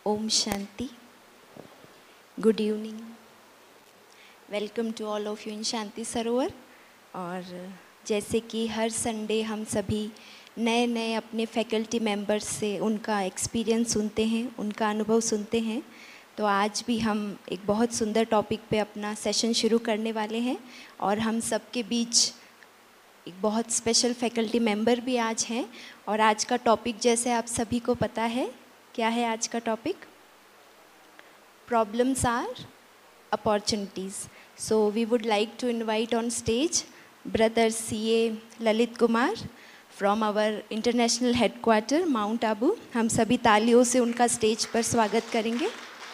Om Shanti. Good evening. Welcome to all of you in Shanti Sarovar. और जैसे कि हर संडे हम सभी नए नए अपने फैकल्टी मेंबर्स से उनका एक्सपीरियंस सुनते हैं, उनका अनुभव सुनते हैं, तो आज भी हम एक बहुत सुंदर टॉपिक पे अपना सेशन शुरू करने वाले हैं. और हम सबके बीच एक बहुत स्पेशल फैकल्टी मेंबर भी आज हैं. और आज का टॉपिक जैसे आप सभी को पता है, क्या है आज का topic? Problems are opportunities. So we would like to invite on stage brother CA Lalit Kumar from our international headquarter Mount Abu. हम सभी तालियों से उनका स्टेज पर स्वागत करेंगे.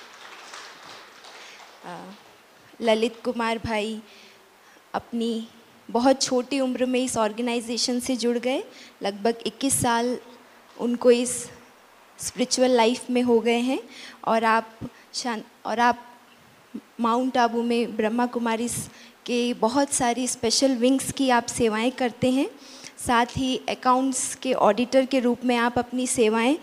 ललित कुमार भाई अपनी बहुत छोटी उम्र में इस ऑर्गेनाइजेशन से जुड़ गए. लगभग 21 साल उनको इस स्पिरिचुअल लाइफ में हो गए हैं. और आप माउंट आबू में ब्रह्मा कुमारीज के बहुत सारी स्पेशल विंग्स की आप सेवाएं करते हैं. साथ ही अकाउंट्स के ऑडिटर के रूप में आप अपनी सेवाएं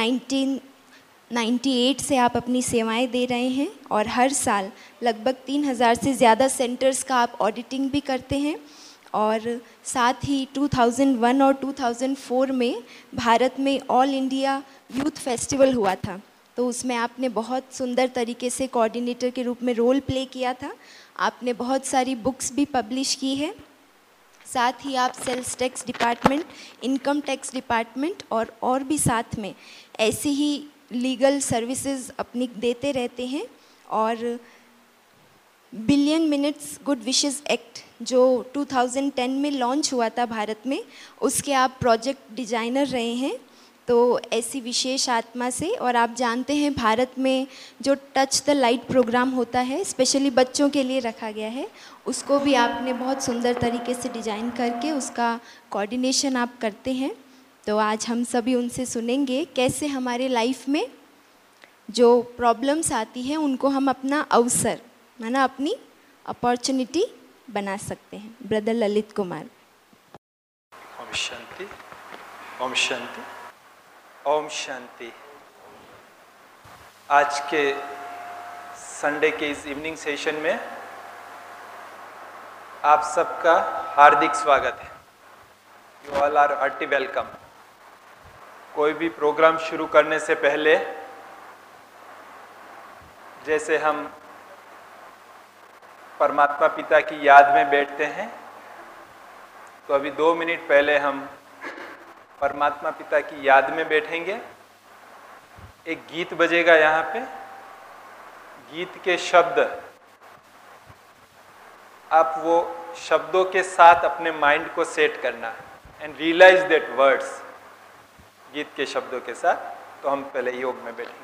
1998 से आप अपनी सेवाएं दे रहे हैं. और हर साल लगभग 3000 से ज़्यादा सेंटर्स का आप ऑडिटिंग भी करते हैं. और साथ ही 2001 और 2004 में भारत में ऑल इंडिया यूथ फेस्टिवल हुआ था, तो उसमें आपने बहुत सुंदर तरीके से कोऑर्डिनेटर के रूप में रोल प्ले किया था. आपने बहुत सारी बुक्स भी पब्लिश की है. साथ ही आप sales tax department, income tax department और भी साथ में ऐसी ही लीगल सर्विसेज अपनी देते रहते हैं. और billion minutes good wishes act जो 2010 में लॉन्च हुआ था भारत में, उसके आप प्रोजेक्ट डिजाइनर रहे हैं. तो ऐसी विशेष आत्मा से, और आप जानते हैं भारत में जो टच द लाइट प्रोग्राम होता है स्पेशली बच्चों के लिए रखा गया है, उसको भी आपने बहुत सुंदर तरीके से डिज़ाइन करके उसका कोऑर्डिनेशन आप करते हैं. तो आज हम सभी उनसे सुनेंगे कैसे हमारे लाइफ में जो प्रॉब्लम्स आती हैं उनको हम अपना अवसर माना अपनी अपॉर्चुनिटी बना सकते हैं. ब्रदर ललित कुमार. ओम शांति, ओम शांति, ओम शांति. आज के संडे के इस इवनिंग सेशन में आप सबका हार्दिक स्वागत है. You all are hearty welcome. कोई भी प्रोग्राम शुरू करने से पहले जैसे हम परमात्मा पिता की याद में बैठते हैं, तो अभी 2 मिनट पहले हम परमात्मा पिता की याद में बैठेंगे. एक गीत बजेगा यहाँ पे. गीत के शब्द आप वो शब्दों के साथ अपने माइंड को सेट करना एंड रियलाइज दैट वर्ड्स. गीत के शब्दों के साथ. तो हम पहले योग में बैठेंगे.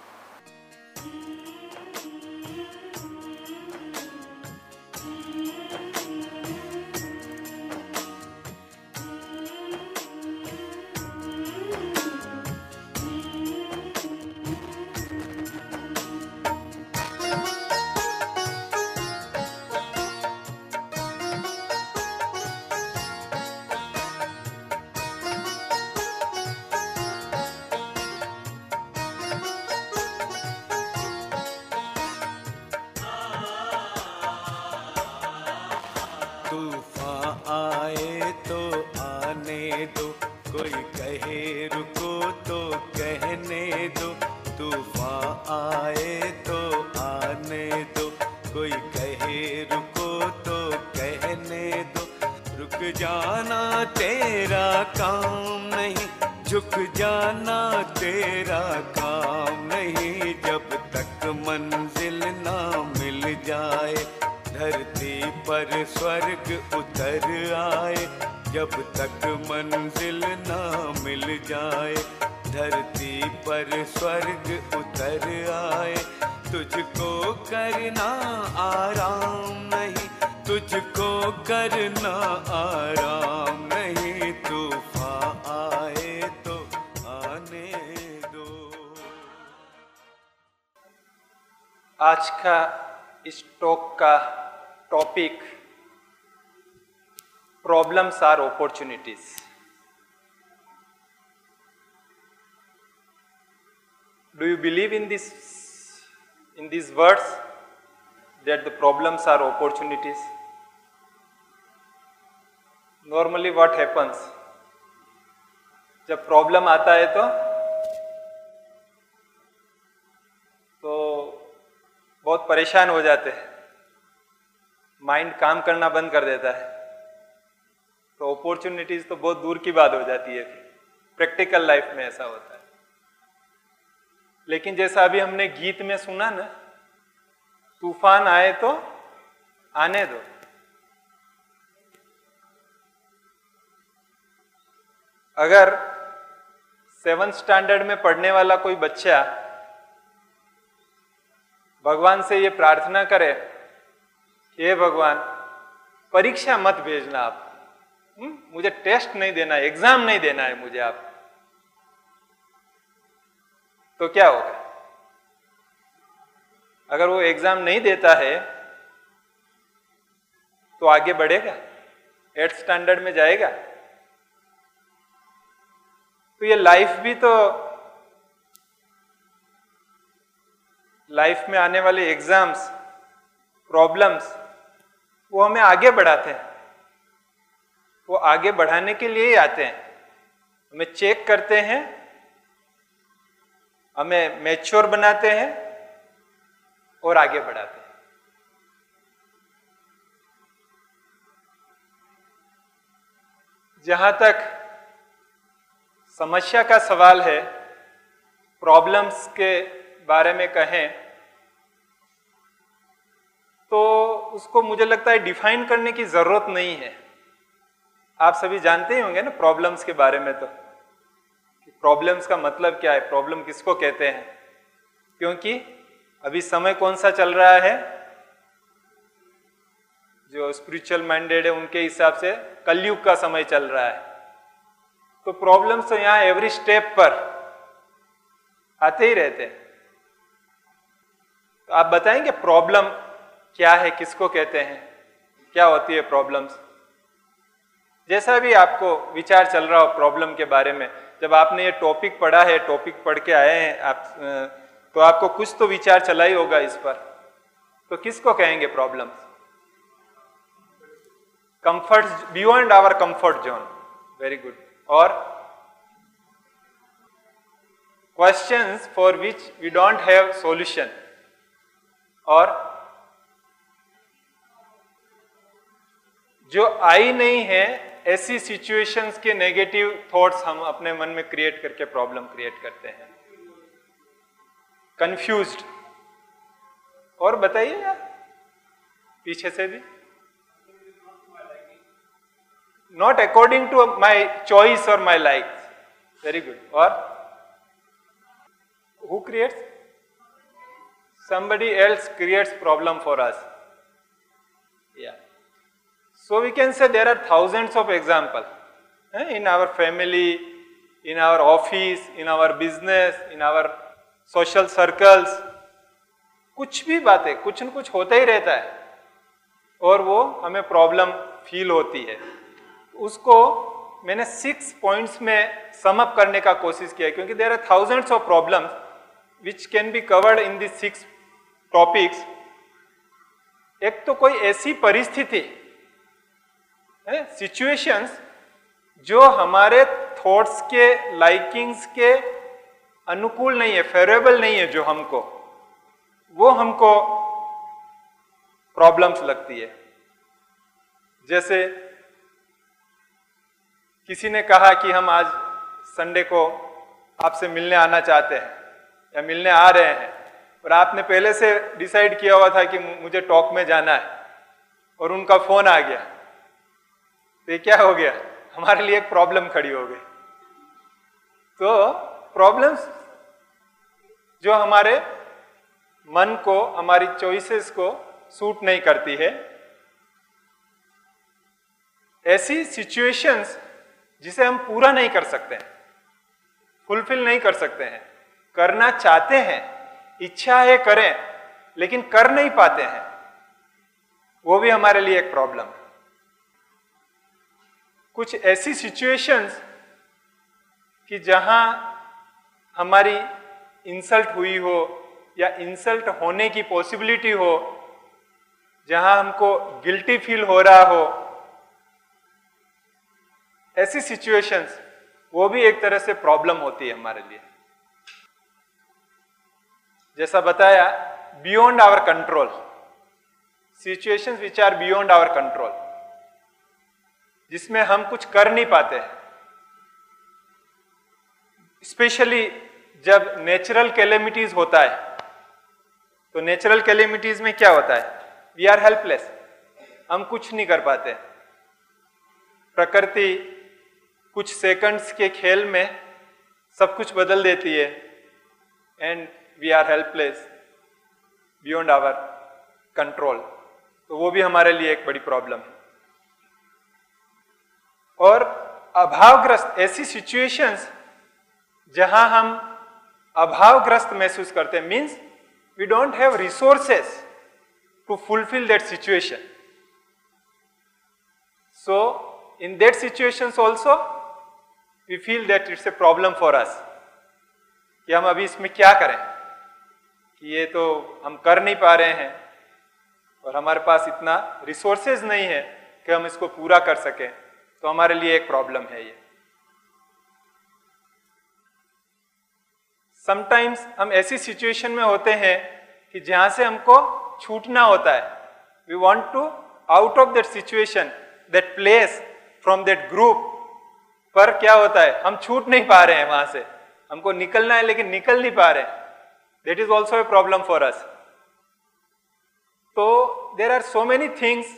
आज का इस टॉक का topic problems are opportunities. Do you believe in these words that the problems are opportunities? Normally what happens? जब प्रॉब्लम आता है तो बहुत परेशान हो जाते हैं, माइंड काम करना बंद कर देता है, तो अपॉर्चुनिटीज तो बहुत दूर की बात हो जाती है। प्रैक्टिकल लाइफ में ऐसा होता है। लेकिन जैसा अभी हमने गीत में सुना ना, तूफान आए तो आने दो। अगर 7th स्टैंडर्ड में पढ़ने वाला कोई बच्चा भगवान से ये प्रार्थना करे, हे भगवान परीक्षा मत भेजना आप, मुझे टेस्ट नहीं देना है, एग्जाम नहीं देना है मुझे आप, तो क्या होगा? अगर वो एग्जाम नहीं देता है तो आगे बढ़ेगा, 8th स्टैंडर्ड में जाएगा। तो ये लाइफ भी तो, लाइफ में आने वाले एग्जाम्स, प्रॉब्लम्स, वो हमें आगे बढ़ाते हैं। वो आगे बढ़ाने के लिए ही आते हैं, हमें चेक करते हैं, हमें मैच्योर बनाते हैं और आगे बढ़ाते हैं। जहां तक समस्या का सवाल है, प्रॉब्लम्स के बारे में कहें तो उसको मुझे लगता है डिफाइन करने की जरूरत नहीं है। आप सभी जानते ही होंगे ना प्रॉब्लम्स के बारे में, तो प्रॉब्लम्स का मतलब क्या है, प्रॉब्लम किसको कहते हैं। क्योंकि अभी समय कौन सा चल रहा है, जो स्पिरिचुअल माइंडेड है उनके हिसाब से कलयुग का समय चल रहा है। तो प्रॉब्लम्स तो यहाँ एवरी स्टेप पर आते ही रहते हैं। तो आप बताएंगे प्रॉब्लम क्या है, किसको कहते हैं, क्या होती है प्रॉब्लम्स? जैसा भी आपको विचार चल रहा हो प्रॉब्लम के बारे में, जब आपने ये टॉपिक पढ़ा है, टॉपिक पढ़ के आए हैं आप, तो आपको कुछ तो विचार चला ही होगा इस पर। तो किसको कहेंगे problems? Comfort, beyond our comfort zone. Very good. और questions for which we don't have solution, और जो आई नहीं है ऐसी सिचुएशंस के नेगेटिव थॉट्स हम अपने मन में क्रिएट करके प्रॉब्लम क्रिएट करते हैं। कंफ्यूज्ड, और बताइए यार पीछे से भी, not according to my choice और माई लाइक। Very good. और who creates? somebody else creates problem for us. Yeah. So we can say there are thousands of examples in our family, in our office, in our business, in our social circles. कुछ भी बातें, कुछ न कुछ होता ही रहता है और वो हमें प्रॉब्लम फील होती है। उसको मैंने 6 पॉइंट्स में सम अप करने का कोशिश किया, क्योंकि there are thousands of problems which can be covered in this 6 topics. एक तो कोई ऐसी परिस्थिति है, सिचुएशंस जो हमारे थॉट्स के, लाइकिंग्स के अनुकूल नहीं है, फेवरेबल नहीं है, जो हमको, वो हमको प्रॉब्लम्स लगती है। जैसे किसी ने कहा कि हम आज संडे को आपसे मिलने आना चाहते हैं या मिलने आ रहे हैं, और आपने पहले से डिसाइड किया हुआ था कि मुझे टॉक में जाना है, और उनका फोन आ गया, तो ये क्या हो गया? हमारे लिए एक प्रॉब्लम खड़ी हो गई। तो प्रॉब्लम्स जो हमारे मन को, हमारी चॉइसेस को सूट नहीं करती है, ऐसी सिचुएशंस जिसे हम पूरा नहीं कर सकते हैं, फुलफिल नहीं कर सकते हैं, करना चाहते हैं, इच्छा है करें, लेकिन कर नहीं पाते हैं, वो भी हमारे लिए एक प्रॉब्लम। कुछ ऐसी सिचुएशंस कि जहां हमारी इंसल्ट हुई हो या इंसल्ट होने की पॉसिबिलिटी हो, जहां हमको गिल्टी फील हो रहा हो, ऐसी सिचुएशंस वो भी एक तरह से प्रॉब्लम होती है हमारे लिए। जैसा बताया, beyond our control, situations which are beyond our control, जिसमें हम कुछ कर नहीं पाते हैं। स्पेशली जब नेचुरल कैलेमिटीज होता है, तो नेचुरल कैलेमिटीज में क्या होता है, वी आर हेल्पलेस, हम कुछ नहीं कर पाते। प्रकृति कुछ सेकंड्स के खेल में सब कुछ बदल देती है, and we are helpless, beyond our control. तो वो भी हमारे लिए एक बड़ी प्रॉब्लम है। और अभावग्रस्त, ऐसी सिचुएशंस जहां हम अभावग्रस्त महसूस करते हैं, means we don't have resources to fulfil that situation. So in that situations also we feel that it's a problem for us, कि हम अभी इसमें क्या करें, कि ये तो हम कर नहीं पा रहे हैं और हमारे पास इतना रिसोर्सेज नहीं है कि हम इसको पूरा कर सकें। तो हमारे लिए एक प्रॉब्लम है ये। समटाइम्स हम ऐसी सिचुएशन में होते हैं कि जहां से हमको छूटना होता है। We want to out of that situation, that place, from that group, पर क्या होता है, हम छूट नहीं पा रहे हैं वहां से। हमको निकलना है लेकिन निकल नहीं पा रहे हैं। That is also a problem for us. तो there are so many things.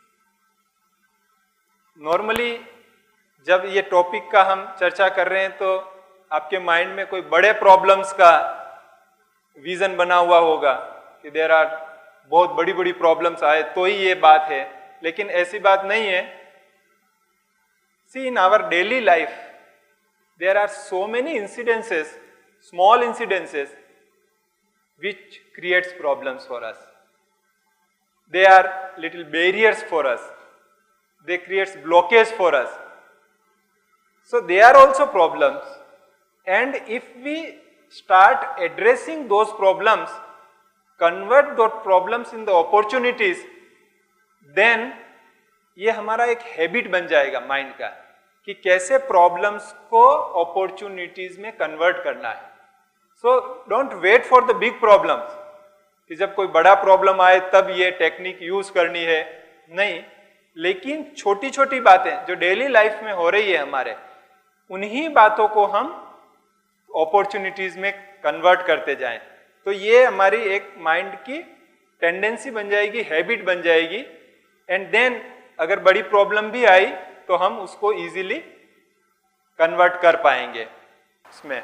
Normally जब ये टॉपिक का हम चर्चा कर रहे हैं तो आपके माइंड में कोई बड़े प्रॉब्लम्स का विजन बना हुआ होगा कि देर आर बहुत बड़ी बड़ी प्रॉब्लम्स आए तो ही ये बात है, लेकिन ऐसी बात नहीं है। See, in our daily life there are so many incidences, small incidences which creates problems for us. They are little barriers for us. They creates blockage for us. So they are also problems. And if we start addressing those problems, convert those problems in the opportunities, then ये हमारा एक habit बन जाएगा mind का, कि कैसे problems को opportunities में कन्वर्ट करना है। So don't wait for the big problems, कि जब कोई बड़ा प्रॉब्लम आए तब ये टेक्निक यूज करनी है, नहीं। लेकिन छोटी छोटी बातें जो डेली लाइफ में हो रही है हमारे, उन्हीं बातों को हम अपॉर्चुनिटीज में कन्वर्ट करते जाएं, तो ये हमारी एक माइंड की टेंडेंसी बन जाएगी, हैबिट बन जाएगी। एंड देन अगर बड़ी प्रॉब्लम भी आई तो हम उसको इजीली कन्वर्ट कर पाएंगे इसमें।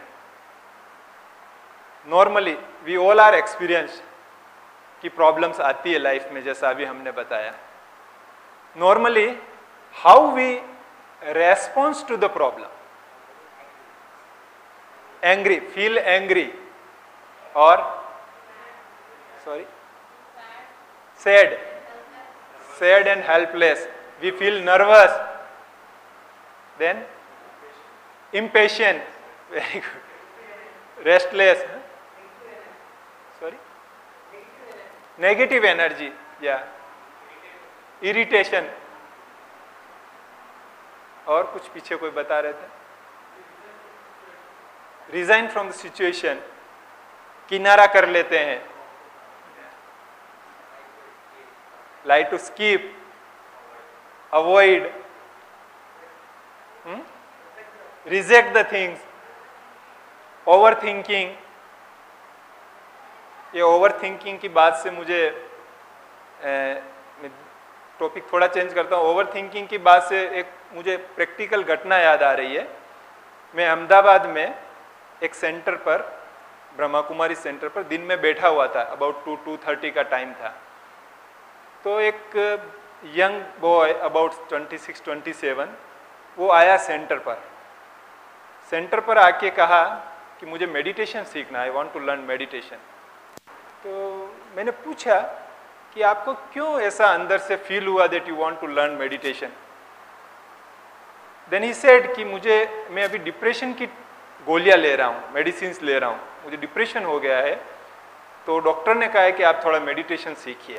Normally we all are experience कि प्रॉब्लम्स आती है लाइफ में, जैसा अभी हमने बताया। Normally how we response to the problem, angry, feel angry, और sorry sad and helpless, we feel nervous, then impatient, very good, restless, sorry, negative energy, yeah, irritation, और कुछ पीछे कोई बता रहे थे, resign from the situation, किनारा कर लेते हैं, like to skip, avoid, reject the things, overthinking। ये ओवरथिंकिंग की बात से मुझे टॉपिक थोड़ा चेंज करता हूँ। ओवरथिंकिंग की बात से एक मुझे प्रैक्टिकल घटना याद आ रही है। मैं अहमदाबाद में एक सेंटर पर, ब्रह्मा कुमारी सेंटर पर दिन में बैठा हुआ था, अबाउट 2:30 का टाइम था। तो एक यंग बॉय अबाउट 26-27 वो आया सेंटर पर। सेंटर पर आके कहा कि मुझे मेडिटेशन सीखना है, I want to learn meditation. तो मैंने पूछा कि आपको क्यों ऐसा अंदर से फील हुआ that you want to learn meditation. Then he said कि मैं अभी डिप्रेशन की गोलियां ले रहा हूँ, मेडिसिन्स ले रहा हूँ, मुझे डिप्रेशन हो गया है, तो डॉक्टर ने कहा है कि आप थोड़ा मेडिटेशन सीखिए।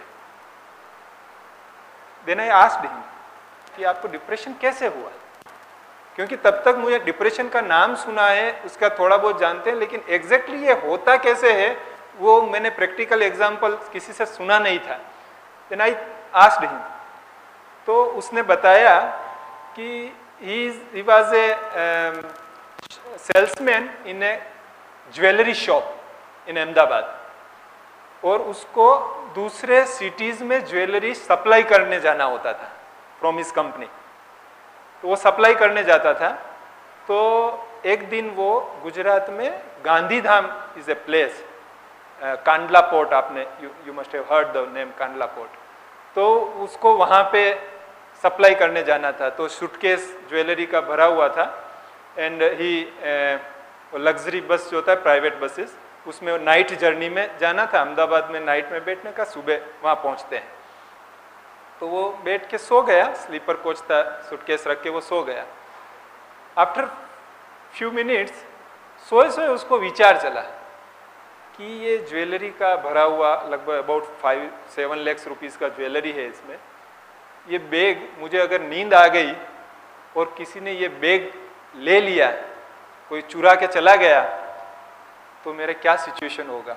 देन आई आस्क्ड हिम कि आपको डिप्रेशन कैसे हुआ, क्योंकि तब तक मुझे डिप्रेशन का नाम सुना है, उसका थोड़ा बहुत जानते हैं, लेकिन एग्जैक्टली ये होता कैसे है वो मैंने प्रैक्टिकल एग्जाम्पल किसी से सुना नहीं था। देन आई आस्क्ड हिम, तो उसने बताया कि he was a salesman in a jewellery shop in Ahmedabad, और उसको दूसरे सिटीज में ज्वेलरी सप्लाई करने जाना होता था फ्रॉम हिज कंपनी। तो वो सप्लाई करने जाता था। तो एक दिन वो गुजरात में Gandhidham is a place, Kandla port, आपने you must have heard the name Kandla port, तो उसको वहाँ पे सप्लाई करने जाना था। तो सूटकेस ज्वेलरी का भरा हुआ था, एंड ही लग्जरी बस जो होता है प्राइवेट बसेस, उसमें नाइट जर्नी में जाना था। अहमदाबाद में नाइट में बैठने का, सुबह वहाँ पहुँचते हैं। तो वो बैठ के सो गया, स्लीपर कोच था, सूटकेस रख के वो सो गया। आफ्टर फ्यू मिनट्स सोए सोए उसको विचार चला कि ये ज्वेलरी का भरा हुआ लगभग अबाउट 5-7 लाख रुपीज़ का ज्वेलरी है इसमें, ये बैग मुझे अगर नींद आ गई और किसी ने ये बैग ले लिया, कोई चुरा के चला गया, तो मेरा क्या सिचुएशन होगा।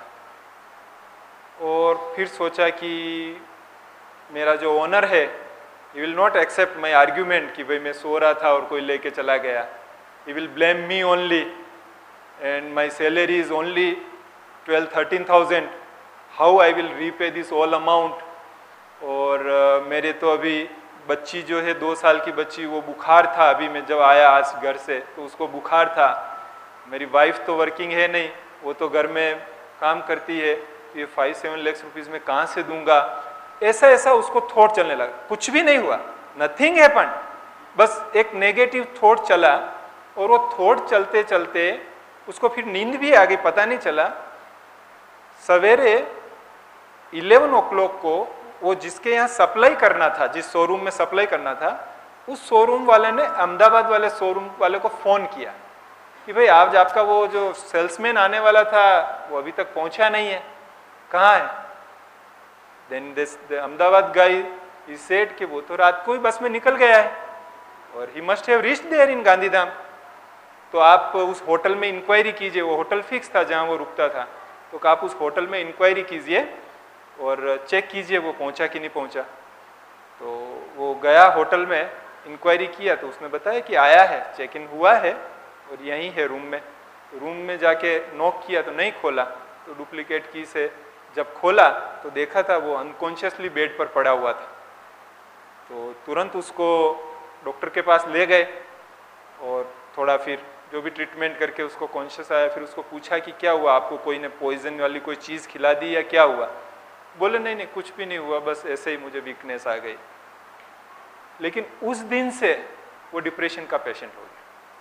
और फिर सोचा कि मेरा जो ओनर है he will not accept my argument कि भाई मैं सो रहा था और कोई लेके चला गया। He will blame me only, and my salary is only 12-13,000, how I will repay this all amount. और मेरे तो अभी बच्ची जो है 2 साल की बच्ची, वो बुखार था, अभी मैं जब आया आज घर से तो उसको बुखार था। मेरी वाइफ तो वर्किंग है नहीं, वो तो घर में काम करती है, ये 5-7 लाख रुपीज़ में कहाँ से दूंगा। ऐसा ऐसा उसको थॉट चलने लगा। कुछ भी नहीं हुआ, नथिंग हैपेंड, बस एक नेगेटिव थॉट चला, और वो थॉट चलते चलते उसको फिर नींद भी आ गई, पता नहीं चला। सवेरे 11 o'clock को वो जिसके यहाँ सप्लाई करना था, जिस शोरूम में सप्लाई करना था, उस शोरूम वाले ने अहमदाबाद वाले शोरूम वाले को फ़ोन किया कि भाई आज आपका वो जो सेल्समैन आने वाला था वो अभी तक पहुंचा नहीं है, कहाँ है। Then this Ahmedabad guy he said कि वो तो रात को ही बस में निकल गया है और he must have reached there in Gandhidham. तो आप उस होटल में इंक्वायरी कीजिए, वो होटल फिक्स था जहाँ वो रुकता था, तो आप उस होटल में इंक्वायरी कीजिए और चेक कीजिए वो पहुंचा कि नहीं पहुंचा। तो वो गया होटल में, इंक्वायरी किया, तो उसने बताया कि आया है, चेक इन हुआ है और यहीं है रूम में। रूम में जाके नॉक किया तो नहीं खोला, तो डुप्लीकेट की से जब खोला तो देखा था वो अनकॉन्शियसली बेड पर पड़ा हुआ था। तो तुरंत उसको डॉक्टर के पास ले गए और थोड़ा फिर जो भी ट्रीटमेंट करके उसको कॉन्शियस आया। फिर उसको पूछा कि क्या हुआ, आपको कोई ने पॉइजन वाली कोई चीज़ खिला दी या क्या हुआ। बोले नहीं नहीं कुछ भी नहीं हुआ, बस ऐसे ही मुझे वीकनेस आ गई। लेकिन उस दिन से वो डिप्रेशन का पेशेंट हो गया।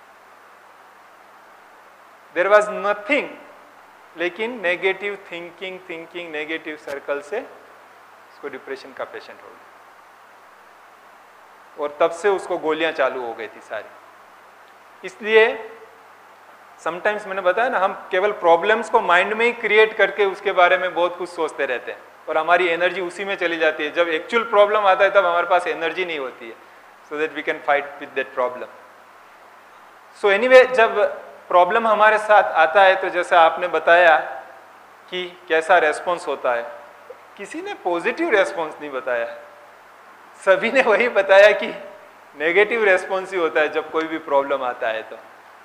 देयर वॉज नथिंग, लेकिन नेगेटिव थिंकिंग नेगेटिव सर्कल से उसको डिप्रेशन का पेशेंट हो गया। और तब से उसको गोलियां चालू हो गई थी सारी। इसलिए समटाइम्स मैंने बताया ना, हम केवल प्रॉब्लम्स को माइंड में ही क्रिएट करके उसके बारे में बहुत कुछ सोचते रहते हैं और हमारी एनर्जी उसी में चली जाती है। जब एक्चुअल प्रॉब्लम आता है तब हमारे पास एनर्जी नहीं होती है, so that we can fight with that problem. So anyway, जब प्रॉब्लम हमारे साथ आता है तो जैसा आपने बताया कि कैसा रेस्पॉन्स होता है, किसी ने पॉजिटिव रेस्पॉन्स नहीं बताया, सभी ने वही बताया कि नेगेटिव रेस्पॉन्स ही होता है जब कोई भी प्रॉब्लम आता है। तो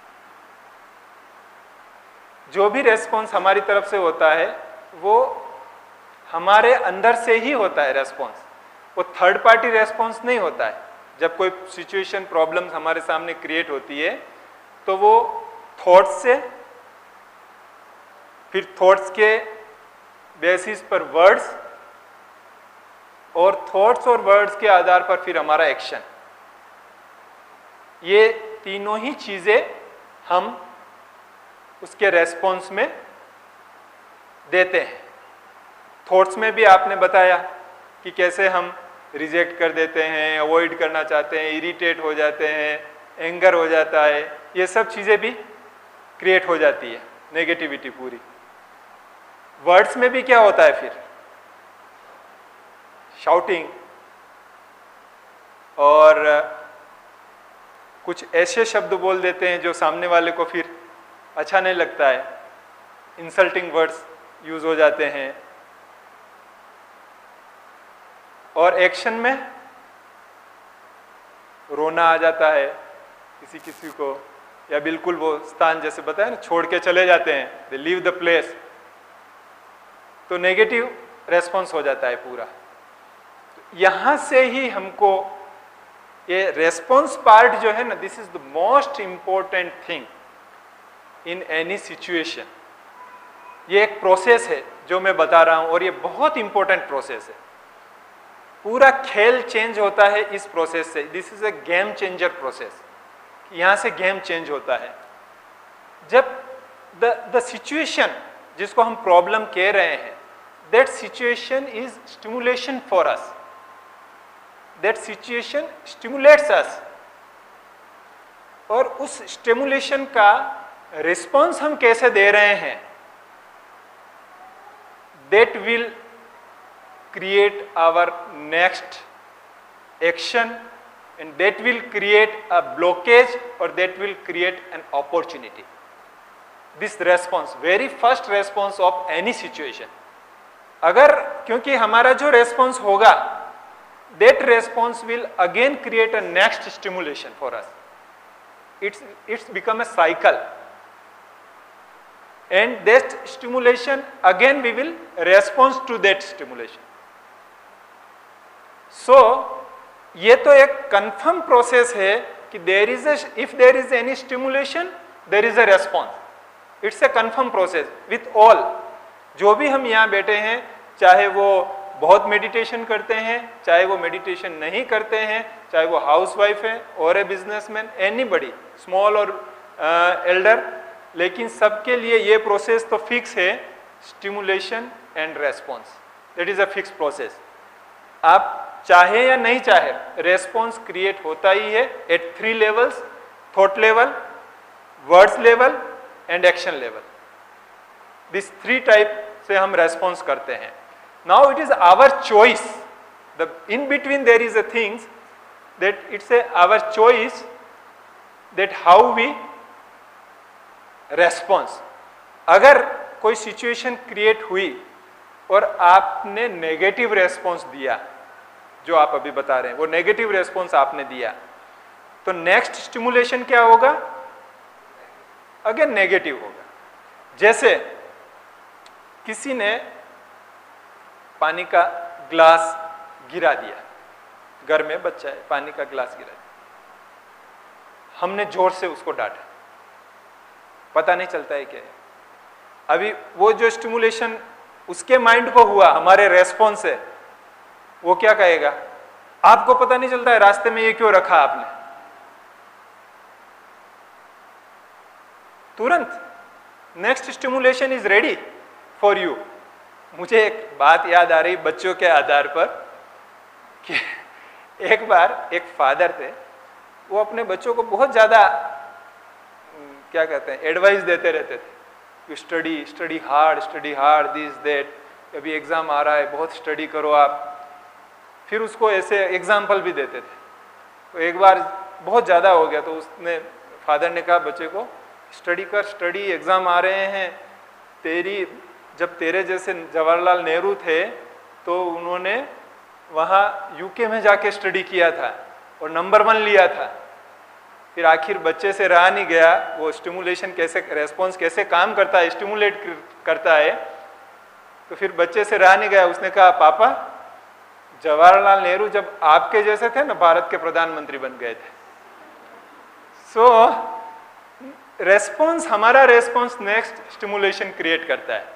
जो भी रेस्पॉन्स हमारी तरफ से होता है वो हमारे अंदर से ही होता है रेस्पॉन्स, वो थर्ड पार्टी रेस्पॉन्स नहीं होता है। जब कोई सिचुएशन प्रॉब्लम हमारे सामने क्रिएट होती है तो वो थॉट्स से, फिर थॉट्स के बेसिस पर वर्ड्स, और थॉट्स और वर्ड्स के आधार पर फिर हमारा एक्शन, ये तीनों ही चीजें हम उसके रेस्पॉन्स में देते हैं। थॉट्स में भी आपने बताया कि कैसे हम रिजेक्ट कर देते हैं, अवॉइड करना चाहते हैं, इरिटेट हो जाते हैं, एंगर हो जाता है, ये सब चीज़ें भी क्रिएट हो जाती है, नेगेटिविटी पूरी। वर्ड्स में भी क्या होता है फिर, शाउटिंग, और कुछ ऐसे शब्द बोल देते हैं जो सामने वाले को फिर अच्छा नहीं लगता है, इंसल्टिंग वर्ड्स यूज हो जाते हैं। और एक्शन में रोना आ जाता है किसी किसी को, या बिल्कुल वो स्थान जैसे बताया ना छोड़ के चले जाते हैं, दे लीव द प्लेस, तो नेगेटिव रेस्पॉन्स हो जाता है पूरा। यहां से ही हमको ये रेस्पॉन्स पार्ट जो है ना, this is the most important thing in any situation. ये एक प्रोसेस है जो मैं बता रहा हूं, और ये बहुत इंपॉर्टेंट प्रोसेस है। पूरा खेल चेंज होता है इस प्रोसेस से। This is a game changer process. यहां से गेम चेंज होता है जब द सिचुएशन जिसको हम प्रॉब्लम कह रहे हैं, that situation is stimulation for us, that situation stimulates us, और उस स्टिमुलेशन का रिस्पॉन्स हम कैसे दे रहे हैं, that will create our next action, and that will create a blockage, or that will create an opportunity. This response, very first response of any situation, अगर क्योंकि हमारा जो response होगा, that response will again create a next stimulation for us. It's become a cycle, and that stimulation again we will respond to that stimulation. So, ये तो एक confirm process है कि there is if there is any stimulation there is a response. It's a confirm process with all. जो भी हम यहाँ बैठे हैं, चाहे वो बहुत मेडिटेशन करते हैं, चाहे वो मेडिटेशन नहीं करते हैं, चाहे वो हाउसवाइफ है और ए बिजनेसमैन, एनीबडी, स्मॉल और एल्डर, लेकिन सबके लिए ये प्रोसेस तो फिक्स है, stimulation and response. That is a fix process. आप चाहे या नहीं चाहे, रेस्पॉन्स क्रिएट होता ही है at 3 levels, thought level, words level and action level. This 3 type से हम रेस्पॉन्स करते हैं। Now it is our choice, the in between there is a things that it's a our choice that how we response. अगर कोई situation create हुई और आपने negative response दिया, जो आप अभी बता रहे हैं वो नेगेटिव रेस्पॉन्स आपने दिया, तो नेक्स्ट स्टिमुलेशन क्या होगा, अगेन नेगेटिव होगा। जैसे किसी ने पानी का ग्लास गिरा दिया, घर में बच्चा है, पानी का ग्लास गिरा दिया, हमने जोर से उसको डांटा, पता नहीं चलता है क्या है। अभी वो जो स्टिमुलेशन उसके माइंड को हुआ, हमारे रेस्पॉन्स से, वो क्या कहेगा, आपको पता नहीं चलता है रास्ते में ये क्यों रखा आपने, तुरंत next stimulation is ready for you. मुझे एक बात याद आ रही बच्चों के आधार पर कि एक बार एक फादर थे, वो अपने बच्चों को बहुत ज्यादा क्या कहते हैं एडवाइस देते रहते थे, you study hard this that, अभी एग्जाम आ रहा है, बहुत स्टडी करो आप। फिर उसको ऐसे एग्जाम्पल भी देते थे। तो एक बार बहुत ज़्यादा हो गया, तो उसने फादर ने कहा बच्चे को, स्टडी कर, स्टडी, एग्ज़ाम आ रहे हैं। जब तेरे जैसे जवाहरलाल नेहरू थे तो उन्होंने वहाँ यूके में जाके स्टडी किया था और नंबर 1 लिया था। फिर आखिर बच्चे से रहा नहीं गया, वो स्टिमुलेशन कैसे, रेस्पॉन्स कैसे काम करता है, स्टिमुलेट करता है। तो फिर बच्चे से रहा नहीं गया, उसने कहा पापा, जवाहरलाल नेहरू जब आपके जैसे थे ना, भारत के प्रधानमंत्री बन गए थे। सो रेस्पॉन्स, हमारा रेस्पॉन्स नेक्स्ट स्टिमुलेशन क्रिएट करता है।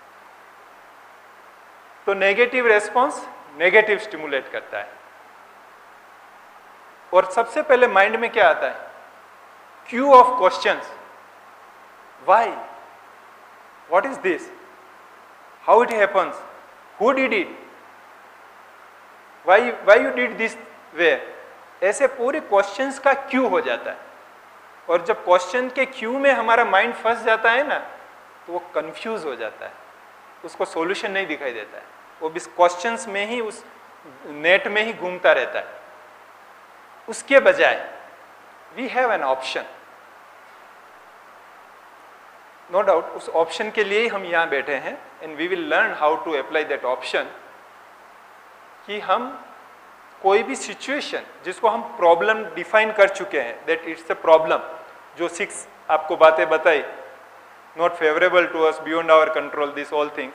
तो नेगेटिव रेस्पॉन्स नेगेटिव स्टिमुलेट करता है। और सबसे पहले माइंड में क्या आता है, queue of questions, why, what is this, how it happens, who did it, why you did this way, ऐसे पूरे क्वेश्चंस का क्यू हो जाता है। और जब क्वेश्चन के क्यू में हमारा माइंड फंस जाता है ना, तो वो कंफ्यूज हो जाता है, उसको सॉल्यूशन नहीं दिखाई देता है, वो भी क्वेश्चंस में ही, उस नेट में ही घूमता रहता है। उसके बजाय we have an option, no doubt उस ऑप्शन के लिए ही हम यहाँ बैठे हैं, and we will learn how to apply that option, कि हम कोई भी सिचुएशन जिसको हम प्रॉब्लम डिफाइन कर चुके हैं, दैट इट्स अ प्रॉब्लम, जो 6 आपको बातें बताई, not favourable to us, beyond our control, this all thing,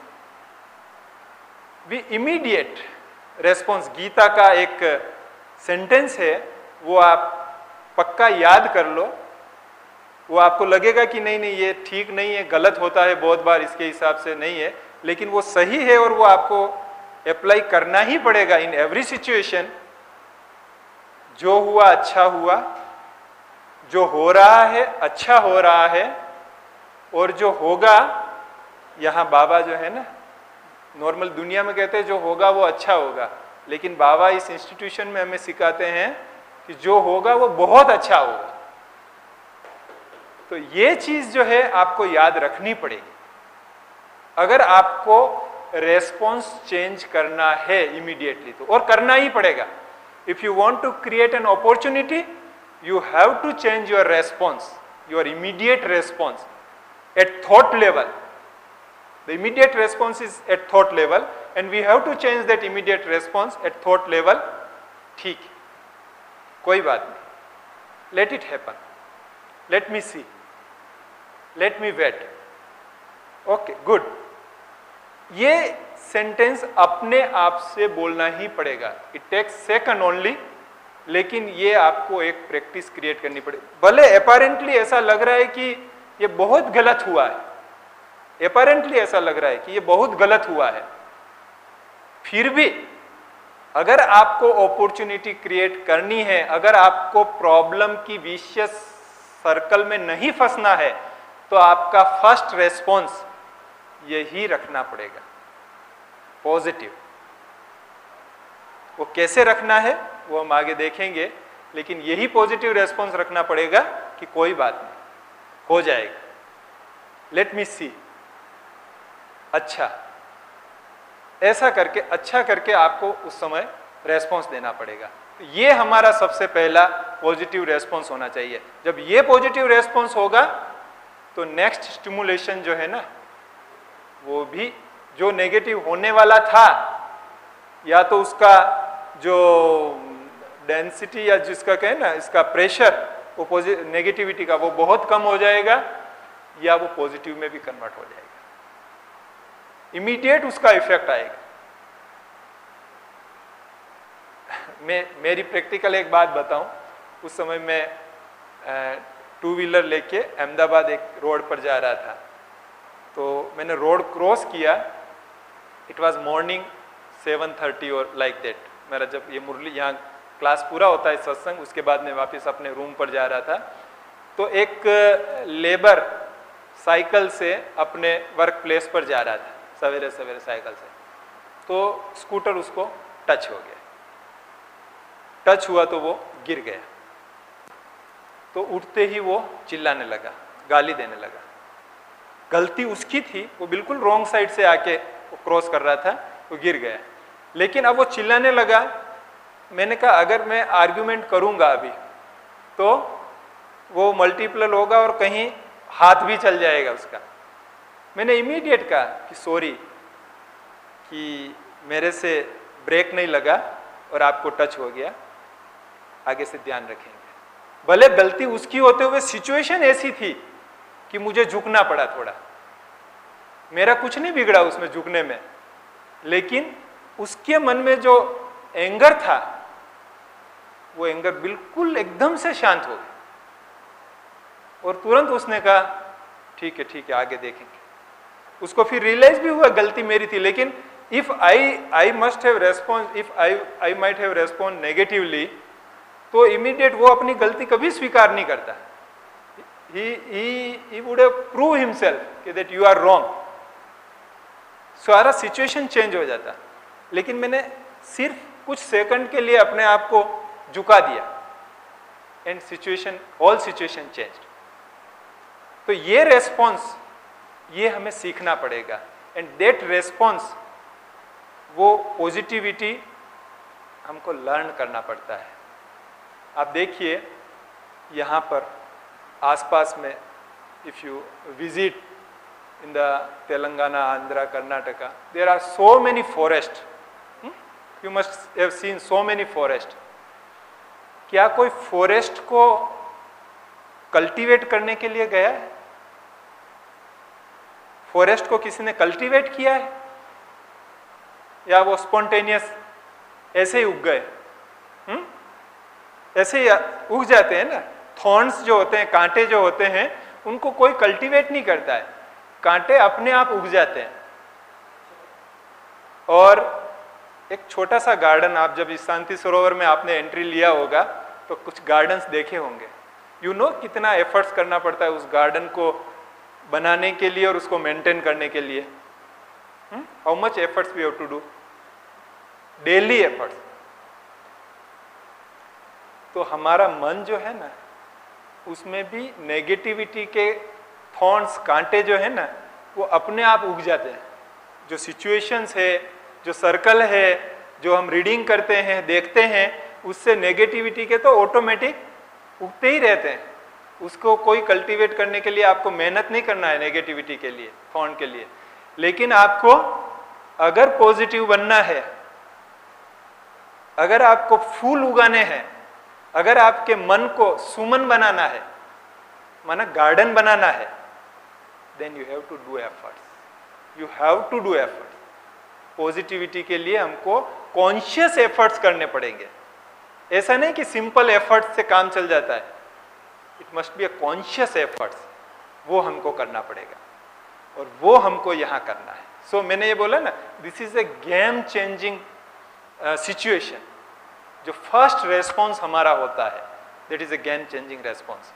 we immediate response, Gita का एक सेंटेंस है, वो आप पक्का याद कर लो, वो आपको लगेगा कि नहीं नहीं ये ठीक नहीं है, गलत होता है बहुत बार, इसके हिसाब से नहीं है, लेकिन वो सही है और वो आपको अप्लाई करना ही पड़ेगा इन एवरी सिचुएशन। जो हुआ अच्छा हुआ, जो हो रहा है अच्छा हो रहा है, और जो होगा, यहाँ बाबा जो है ना, नॉर्मल दुनिया में कहते हैं जो होगा वो अच्छा होगा, लेकिन बाबा इस इंस्टीट्यूशन में हमें सिखाते हैं कि जो होगा वो बहुत अच्छा होगा। तो ये चीज जो है आपको याद रखनी पड़ेगी अगर आपको रेस्पॉन्स चेंज करना है इमीडिएटली, तो और करना ही पड़ेगा। If you want to create an opportunity, you have to change your response, your immediate response at thought level. The immediate response is at thought level, and we have to change that immediate response at thought level. ठीक है, कोई बात नहीं, let it happen, let me see, let me wait, okay good। ये sentence अपने आप से बोलना ही पड़ेगा, it takes second only, लेकिन ये आपको एक प्रैक्टिस क्रिएट करनी पड़ेगी। भले अपेरेंटली ऐसा लग रहा है कि ये बहुत गलत हुआ है, अपेरेंटली ऐसा लग रहा है कि ये बहुत गलत हुआ है, फिर भी अगर आपको अपॉर्चुनिटी क्रिएट करनी है, अगर आपको प्रॉब्लम की विशियस सर्कल में नहीं फंसना है, तो आपका फर्स्ट रेस्पॉन्स यही रखना पड़ेगा, पॉजिटिव। वो कैसे रखना है वो हम आगे देखेंगे, लेकिन यही पॉजिटिव रेस्पॉन्स रखना पड़ेगा कि कोई बात नहीं, हो जाएगा, लेट मी सी, अच्छा, ऐसा करके अच्छा करके आपको उस समय रेस्पॉन्स देना पड़ेगा। तो ये हमारा सबसे पहला पॉजिटिव रेस्पॉन्स होना चाहिए। जब ये पॉजिटिव रेस्पॉन्स होगा तो नेक्स्ट स्टिमुलेशन जो है ना, वो भी जो नेगेटिव होने वाला था, या तो उसका जो डेंसिटी या जिसका कहें ना, इसका प्रेशर, वो नेगेटिविटी का वो बहुत कम हो जाएगा, या वो पॉजिटिव में भी कन्वर्ट हो जाएगा, इमीडिएट उसका इफेक्ट आएगा। मेरी प्रैक्टिकल एक बात बताऊं, उस समय मैं 2 व्हीलर लेके अहमदाबाद एक रोड पर जा रहा था, तो मैंने रोड क्रॉस किया, इट वाज मॉर्निंग 7:30 और लाइक दैट। मेरा जब ये मुरली यहाँ क्लास पूरा होता है सत्संग, उसके बाद मैं वापस अपने रूम पर जा रहा था, तो एक लेबर साइकिल से अपने वर्क प्लेस पर जा रहा था, सवेरे सवेरे साइकिल से, तो स्कूटर उसको टच हो गया, टच हुआ तो वो गिर गया, तो उठते ही वो चिल्लाने लगा, गाली देने लगा। गलती उसकी थी, वो बिल्कुल रॉन्ग साइड से आके वो क्रॉस कर रहा था, वो गिर गया, लेकिन अब वो चिल्लाने लगा। मैंने कहा अगर मैं आर्ग्यूमेंट करूंगा अभी तो वो मल्टीपल होगा और कहीं हाथ भी चल जाएगा उसका। मैंने इमीडिएट कहा कि सॉरी कि मेरे से ब्रेक नहीं लगा और आपको टच हो गया, आगे से ध्यान रखेंगे। भले गलती उसकी होते हुए सिचुएशन ऐसी थी कि मुझे झुकना पड़ा थोड़ा, मेरा कुछ नहीं बिगड़ा उसमें झुकने में, लेकिन उसके मन में जो एंगर था वो एंगर बिल्कुल एकदम से शांत हो गया, और तुरंत उसने कहा ठीक है आगे देखेंगे। उसको फिर रियलाइज भी हुआ गलती मेरी थी, लेकिन if I must have response, if I might have respond negatively, तो इमीडिएट वो अपनी गलती कभी स्वीकार नहीं करता। he would have prove himself कि that you are wrong, सारा सिचुएशन चेंज हो जाता। लेकिन मैंने सिर्फ कुछ सेकंड के लिए अपने आप को झुका दिया, and situation, all situation changed. तो ये रेस्पॉन्स, ये हमें सीखना पड़ेगा एंड दैट रेस्पॉन्स, वो पॉजिटिविटी हमको लर्न करना पड़ता है। आप देखिए यहाँ पर आसपास में, if you visit in the Telangana, Andhra, Karnataka, there are so many forests. You must have seen so many forests. क्या कोई फॉरेस्ट को कल्टीवेट करने के लिए गया है? फॉरेस्ट को किसी ने कल्टीवेट किया है, या वो स्पॉन्टेनियस ऐसे ही उग गए? ऐसे ही उग जाते हैं ना। थॉर्न्स जो होते हैं, कांटे जो होते हैं, उनको कोई कल्टीवेट नहीं करता है, कांटे अपने आप उग जाते हैं। और एक छोटा सा गार्डन, आप जब इस शांति सरोवर में आपने एंट्री लिया होगा तो कुछ गार्डन्स देखे होंगे। यू नो कितना एफर्ट्स करना पड़ता है उस गार्डन को बनाने के लिए और उसको मेंटेन करने के लिए। How much efforts we have to do, daily efforts. तो हमारा मन जो है ना, उसमें भी नेगेटिविटी के थॉर्न्स, कांटे जो है ना, वो अपने आप उग जाते हैं। जो सिचुएशंस है, जो सर्कल है, जो हम रीडिंग करते हैं, देखते हैं, उससे नेगेटिविटी के तो ऑटोमेटिक उगते ही रहते हैं। उसको कोई कल्टीवेट करने के लिए आपको मेहनत नहीं करना है नेगेटिविटी के लिए, थॉर्न के लिए। लेकिन आपको अगर पॉजिटिव बनना है, अगर आपको फूल उगाने हैं, अगर आपके मन को सुमन बनाना है, माना गार्डन बनाना है, then you have to do efforts. You have to do efforts. Positivity के लिए हमको कॉन्शियस एफर्ट्स करने पड़ेंगे। ऐसा नहीं कि सिंपल एफर्ट्स से काम चल जाता है। It must be a conscious efforts, वो हमको करना पड़ेगा और वो हमको यहाँ करना है। सो मैंने ये बोला ना, this is a game changing situation. जो फर्स्ट रेस्पॉन्स हमारा होता है, that is a game changing response.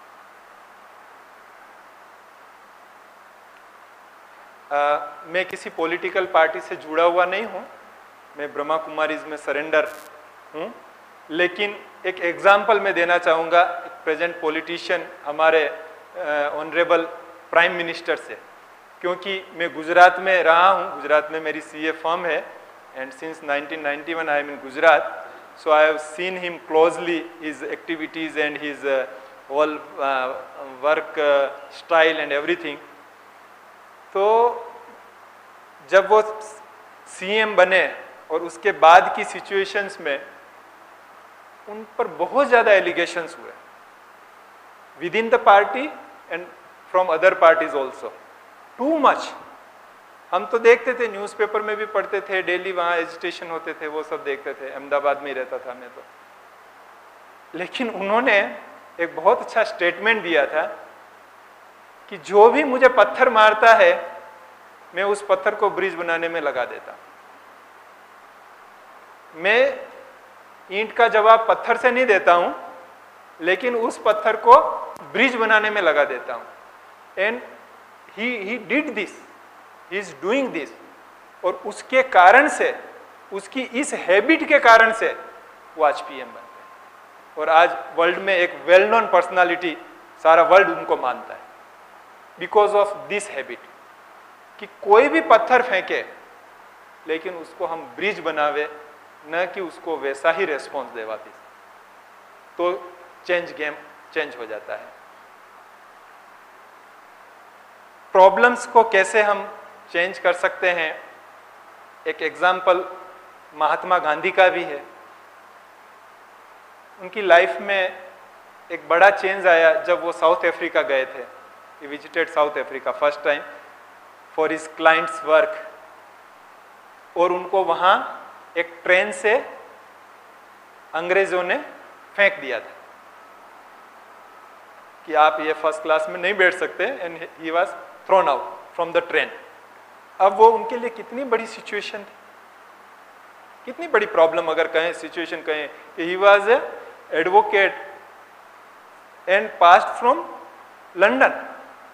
मैं किसी पॉलिटिकल पार्टी से जुड़ा हुआ नहीं हूँ, मैं ब्रह्मा कुमारीज में सरेंडर हूँ, लेकिन एक एग्जाम्पल मैं देना चाहूँगा प्रेजेंट पॉलिटिशियन, हमारे ऑनरेबल प्राइम मिनिस्टर से, क्योंकि मैं गुजरात में रहा हूँ। गुजरात में मेरी सीए फर्म है and since 1991 I am in Gujarat, so I have seen him closely, his activities and his all work style and everything. तो जब वो सीएम बने और उसके बाद की सिचुएशंस में उन पर बहुत ज़्यादा एलिगेशंस हुए with in the party and from other parties also, too much. हम तो देखते थे, न्यूज़पेपर में भी पढ़ते थे, डेली वहाँ एजिटेशन होते थे, वो सब देखते थे। अहमदाबाद में ही रहता था मैं तो। लेकिन उन्होंने एक बहुत अच्छा स्टेटमेंट दिया था कि जो भी मुझे पत्थर मारता है, मैं उस पत्थर को ब्रिज बनाने में लगा देता। मैं ईंट का जवाब पत्थर से नहीं देता हूं, लेकिन उस पत्थर को ब्रिज बनाने में लगा देता हूं। And he did this, he is doing this. और उसके कारण से, उसकी इस हैबिट के कारण से वो आज पीएम बन गए और आज वर्ल्ड में एक वेल नोन पर्सनालिटी, सारा वर्ल्ड उनको मानता है बिकॉज ऑफ दिस हैबिट, कि कोई भी पत्थर फेंके लेकिन उसको हम ब्रिज बनावे, न कि उसको वैसा ही रेस्पॉन्स दे वापिस, तो गेम चेंज हो जाता है। प्रॉब्लम्स को कैसे हम चेंज कर सकते हैं, एक एग्जाम्पल महात्मा गांधी का भी है। उनकी लाइफ में एक बड़ा चेंज आया जब वो साउथ अफ्रीका गए थे। He visited South Africa first time for his client's work, और उनको वहाँ एक ट्रेन से अंग्रेजों ने फेंक दिया था कि आप ये फर्स्ट क्लास में नहीं बैठ सकते, and he was thrown out from the train. अब वो उनके लिए कितनी बड़ी सिचुएशन थी, कितनी बड़ी प्रॉब्लम अगर कहें, सिचुएशन कहें कि he was a advocate and passed from London,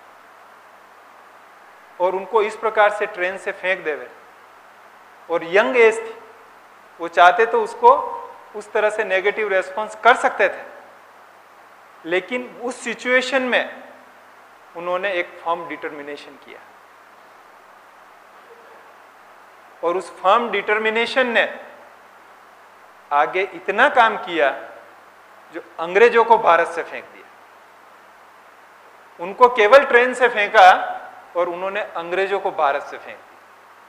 और उनको इस प्रकार से ट्रेन से फेंक देवे, और यंग एज थी, वो चाहते तो उसको उस तरह से नेगेटिव रेस्पॉन्स कर सकते थे, लेकिन उस सिचुएशन में उन्होंने एक फर्म डिटर्मिनेशन किया और उस फर्म डिटर्मिनेशन ने आगे इतना काम किया जो अंग्रेजों को भारत से फेंक दिया। उनको केवल ट्रेन से फेंका और उन्होंने अंग्रेजों को भारत से फेंक दिया।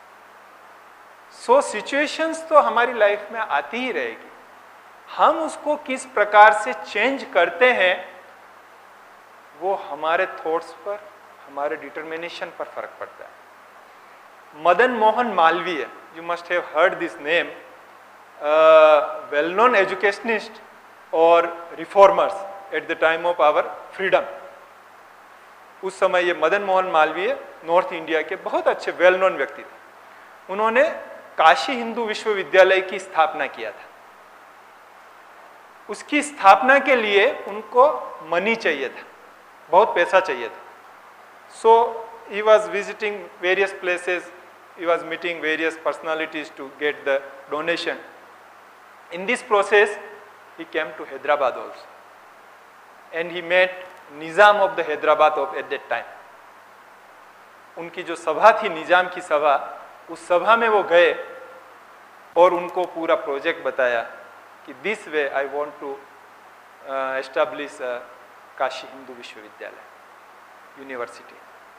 सो सिचुएशंस तो हमारी लाइफ में आती ही रहेगी, हम उसको किस प्रकार से चेंज करते हैं वो हमारे थॉट्स पर, हमारे डिटर्मिनेशन पर फर्क पड़ता है। Madan Mohan Malviya, you must have heard this name, well known educationist और reformers at the time of our freedom. उस समय ये मदन मोहन मालवीय नॉर्थ इंडिया के बहुत अच्छे वेल नोन व्यक्ति थे। उन्होंने काशी हिंदू विश्वविद्यालय की स्थापना किया था। उसकी स्थापना के लिए उनको मनी चाहिए था, बहुत पैसा चाहिए था। सो he was visiting various places, he was meeting various personalities to get the donation. In this process he came to Hyderabad also and he met Nizam of the Hyderabad of at that time. उनकी जो सभा थी, निजाम की सभा, उस सभा में वो गए और उनको पूरा प्रोजेक्ट बताया कि this way I want to establish Kashi Hindu Vishwavidyalaya university.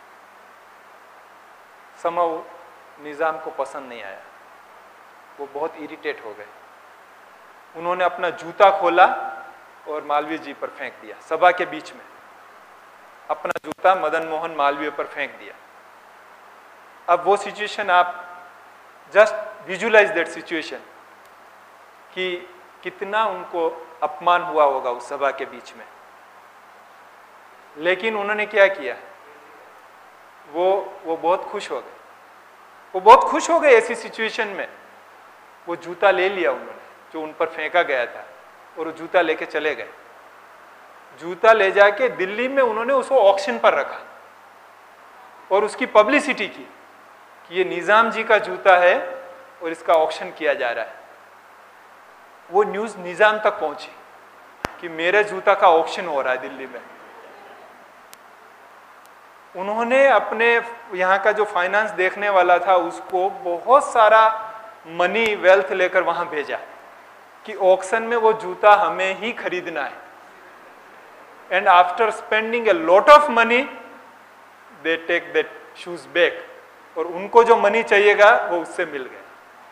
Somehow निज़ाम को पसंद नहीं आया, वो बहुत इरिटेट हो गए। उन्होंने अपना जूता खोला और मालवीय जी पर फेंक दिया, सभा के बीच में अपना जूता मदन मोहन मालवीय पर फेंक दिया। अब वो सिचुएशन, आप जस्ट विजुअलाइज दैट सिचुएशन कि कितना उनको अपमान हुआ होगा उस सभा के बीच में। लेकिन उन्होंने क्या किया, वो बहुत खुश हो गए, वो बहुत खुश हो गए ऐसी सिचुएशन में। वो जूता ले लिया उन्होंने जो उन पर फेंका गया था और वो जूता लेके चले गए। जूता ले जाके दिल्ली में उन्होंने उसको ऑक्शन पर रखा और उसकी पब्लिसिटी की कि ये निजाम जी का जूता है और इसका ऑक्शन किया जा रहा है। वो न्यूज़ निजाम तक पहुंची कि मेरे जूता का ऑक्शन हो रहा है दिल्ली में। उन्होंने अपने यहाँ का जो फाइनेंस देखने वाला था उसको बहुत सारा मनी वेल्थ लेकर वहाँ भेजा कि ऑक्शन में वो जूता हमें ही खरीदना है। And after spending a lot of money they take that shoes back, और उनको जो मनी चाहिएगा वो उससे मिल गया।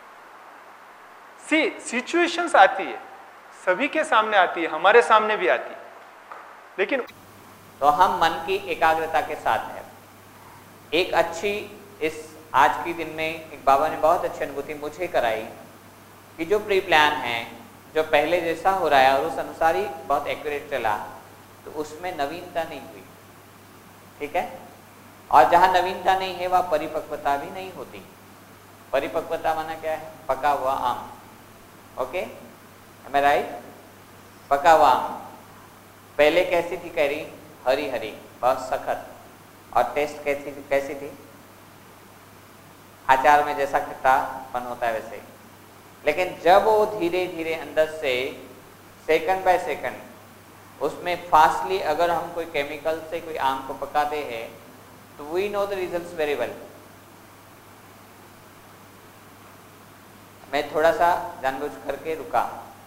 सी सिचुएशंस आती है, सभी के सामने आती है, हमारे सामने भी आती है, लेकिन तो हम मन की एकाग्रता के साथ है। एक अच्छी, इस आज के दिन में एक बाबा ने बहुत अच्छी अनुभूति मुझे कराई कि जो प्री प्लान है, जो पहले जैसा हो रहा है और उस अनुसार ही बहुत एक्यूरेट चला, तो उसमें नवीनता नहीं हुई। ठीक है, और जहाँ नवीनता नहीं है वहाँ परिपक्वता भी नहीं होती। परिपक्वता माना क्या है? पका हुआ आम। Okay, am I right? पका हुआ आम पहले कैसी थी कैरी? हरी हरी, बहुत सख्त, और टेस्ट कैसी थी? अचार में जैसा खट्टापन होता है वैसे। लेकिन जब वो धीरे धीरे अंदर से सेकंड बाय सेकंड उसमें फास्टली अगर हम कोई केमिकल से कोई आम को पकाते हैं तो we know the results very well. मैं थोड़ा सा जानबूझ करके रुका।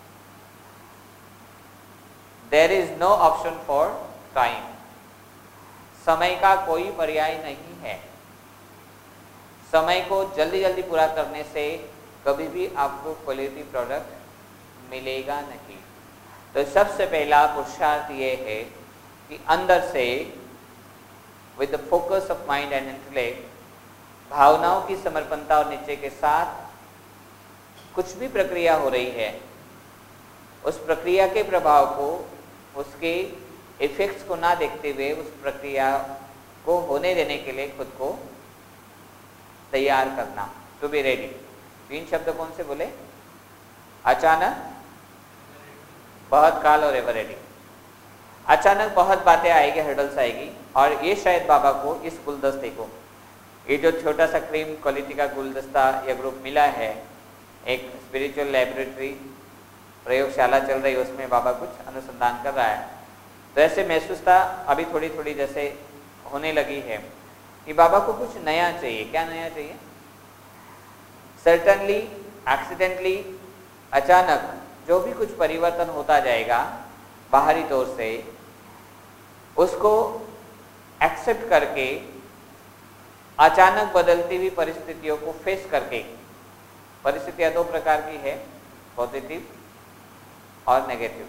There is no option for time. समय का कोई पर्याय नहीं है। समय को जल्दी जल्दी पूरा करने से कभी भी आपको क्वालिटी प्रोडक्ट मिलेगा नहीं। तो सबसे पहला पुरुषार्थ ये है कि अंदर से with the focus of mind and intellect, भावनाओं की समर्पणता और निश्चय के साथ कुछ भी प्रक्रिया हो रही है, उस प्रक्रिया के प्रभाव को, उसके इफेक्ट्स को ना देखते हुए उस प्रक्रिया को होने देने के लिए खुद को तैयार करना, टू बी रेडी। तीन शब्द कौन से बोले? अचानक, बहुत काल और एवर रेडी। अचानक बहुत बातें आएगी, हर्डल्स आएगी, और ये शायद बाबा को इस गुलदस्ते को, ये जो छोटा सा क्रीम क्वालिटी का गुलदस्ता या ग्रुप मिला है, एक स्पिरिचुअल लैबोरेटरी प्रयोगशाला चल रही है, उसमें बाबा कुछ अनुसंधान कर रहा है। तो ऐसे महसूस था, अभी थोड़ी थोड़ी जैसे होने लगी है कि बाबा को कुछ नया चाहिए। क्या नया चाहिए? सर्टनली एक्सीडेंटली अचानक जो भी कुछ परिवर्तन होता जाएगा बाहरी तौर से, उसको एक्सेप्ट करके अचानक बदलती हुई परिस्थितियों को फेस करके, परिस्थितियां दो प्रकार की है, पॉजिटिव और negative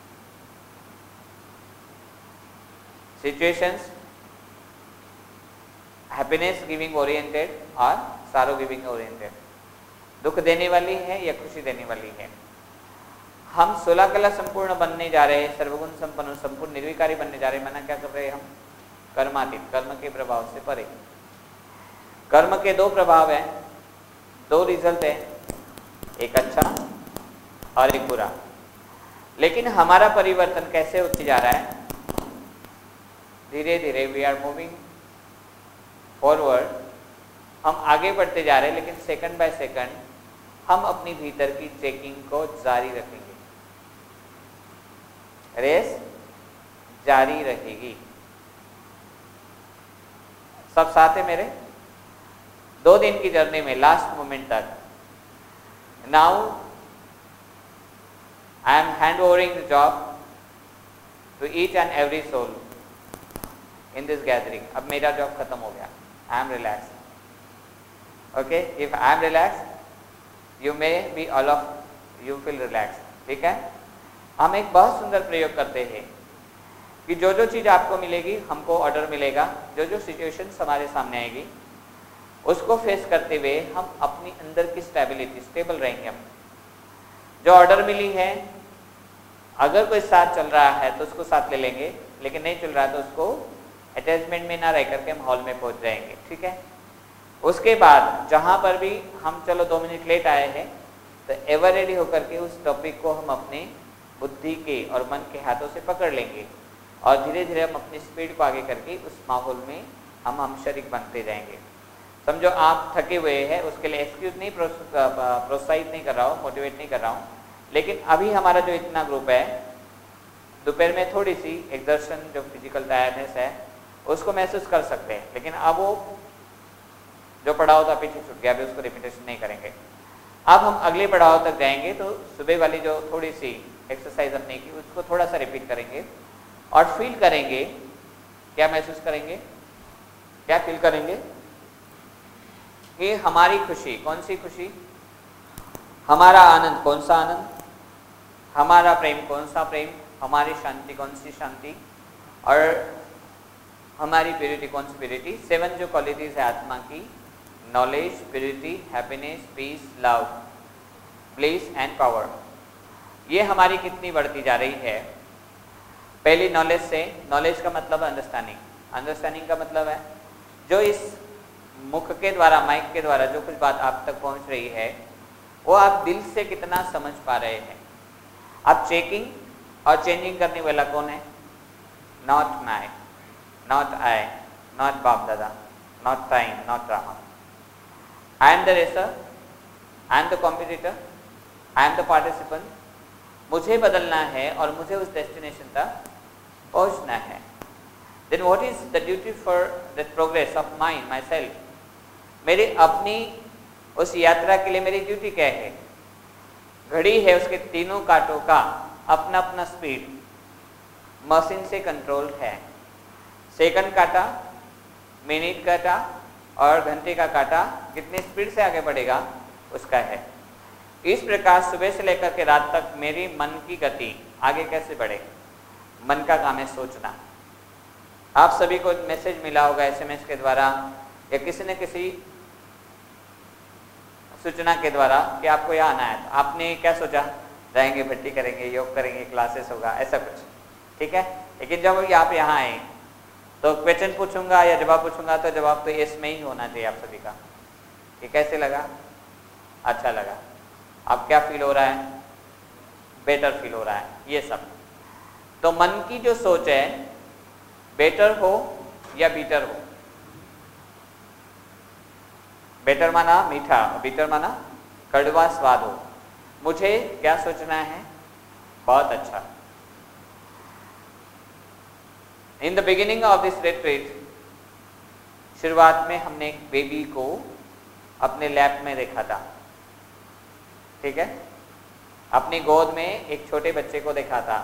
situations, happiness giving oriented और सारो गिविंग ओरिएंटेड, दुख देने वाली है या खुशी देने वाली है। हम 16 कला संपूर्ण बनने जा रहे हैं, सर्वगुण संपन्न संपूर्ण निर्विकारी बनने जा रहे हैं। माना क्या कर रहे हैं हम? कर्मातीत, कर्म के प्रभाव से परे। कर्म के दो प्रभाव हैं, दो रिजल्ट है, एक अच्छा और एक बुरा। लेकिन हमारा परिवर्तन कैसे होते जा रहा है? धीरे धीरे वी आर मूविंग फॉरवर्ड, हम आगे बढ़ते जा रहे हैं, लेकिन सेकंड बाय सेकंड हम अपनी भीतर की चेकिंग को जारी रखेंगे, रेस जारी रहेगी। सब साथ है मेरे? 2 दिन की जर्नी में लास्ट मोमेंट तक। Now I am hand overing the job to each and every soul in this gathering. अब मेरा जॉब खत्म हो गया, I am relax. Okay, if I am relax you may be all of you feel relax. ठीक है, हम एक बहुत सुंदर प्रयोग करते हैं कि जो जो चीज़ आपको मिलेगी, हमको ऑर्डर मिलेगा, जो जो सिचुएशंस हमारे सामने आएगी उसको फेस करते हुए हम अपनी अंदर की स्टेबिलिटी, स्टेबल रहेंगे। हम जो ऑर्डर मिली है, अगर कोई साथ चल रहा है तो उसको साथ ले लेंगे, लेकिन नहीं चल रहा है तो उसको अटैचमेंट में ना रह करके हम हॉल में पहुंच जाएंगे। ठीक है, उसके बाद जहाँ पर भी हम चलो 2 मिनट लेट आए हैं तो एवर रेडी होकर के उस टॉपिक को हम अपने बुद्धि के और मन के हाथों से पकड़ लेंगे और धीरे धीरे हम अपनी स्पीड को आगे करके उस माहौल में हम शरीक बनते जाएंगे। समझो आप थके हुए हैं, उसके लिए एक्सक्यूज नहीं, प्रोत्साहित नहीं कर रहा हूँ, मोटिवेट नहीं कर रहा हूँ, लेकिन अभी हमारा जो इतना ग्रुप है, दोपहर में थोड़ी सी एक्सर्शन जो फिजिकल टायर्डनेस है उसको महसूस कर सकते हैं, लेकिन अब वो जो पड़ाव था पीछे छूट गया, अभी उसको रिपीटेशन नहीं करेंगे। अब हम अगले पड़ाव तक जाएंगे तो सुबह वाली जो थोड़ी सी एक्सरसाइज हमने की उसको थोड़ा सा रिपीट करेंगे और फील करेंगे। क्या महसूस करेंगे? क्या फील करेंगे? कि हमारी खुशी कौन सी खुशी, हमारा आनंद कौन सा आनंद, हमारा प्रेम कौन सा प्रेम, हमारी शांति कौन सी शांति, और हमारी प्योरिटी कौन सी प्योरिटी। 7 जो क्वालिटीज है आत्मा की, knowledge, purity, happiness, peace, love, bliss and power, ये हमारी कितनी बढ़ती जा रही है। पहली नॉलेज से, नॉलेज का मतलब अंडरस्टैंडिंग, अंडरस्टैंडिंग का मतलब है जो इस मुख के द्वारा, माइक के द्वारा जो कुछ बात आप तक पहुंच रही है वो आप दिल से कितना समझ पा रहे हैं। अब चेकिंग और चेंजिंग करने वाला कौन है? Not my, not I, not बाप दादा, not time, not Rama. I am the racer, I am the competitor, I am the participant. मुझे बदलना है और मुझे उस डेस्टिनेशन तक पहुंचना है। Then what is the duty for the progress of mine, myself? मेरी अपनी उस यात्रा के लिए मेरी ड्यूटी क्या है? घड़ी है, उसके तीनों कांटों का अपना अपना स्पीड मशीन से कंट्रोल है। सेकंड काटा, मिनट काटा और घंटे का काटा कितनी स्पीड से आगे बढ़ेगा उसका है। इस प्रकार सुबह से लेकर के रात तक मेरी मन की गति आगे कैसे बढ़े? मन का काम है सोचना। आप सभी को मैसेज मिला होगा SMS के द्वारा या किसी न किसी सूचना के द्वारा कि आपको यहाँ आना है। तो आपने क्या सोचा? जाएंगे, भट्टी करेंगे, योग करेंगे, क्लासेस होगा, ऐसा कुछ। ठीक है, लेकिन जब आप यहाँ आए तो क्वेश्चन पूछूंगा या जवाब पूछूंगा तो जवाब तो यस में ही होना चाहिए आप सभी का। ये कैसे लगा? अच्छा लगा। अब क्या फील हो रहा है? बेटर फील हो रहा है। ये सब तो मन की जो सोच है, बेटर हो या बीटर हो। बेटर माना मीठा, बीटर माना कड़वा स्वाद हो। मुझे क्या सोचना है? बहुत अच्छा। In the beginning of this retreat, शुरुआत में हमने एक बेबी को अपने लैप में देखा था। ठीक है। अपनी गोद में एक छोटे बच्चे को देखा था।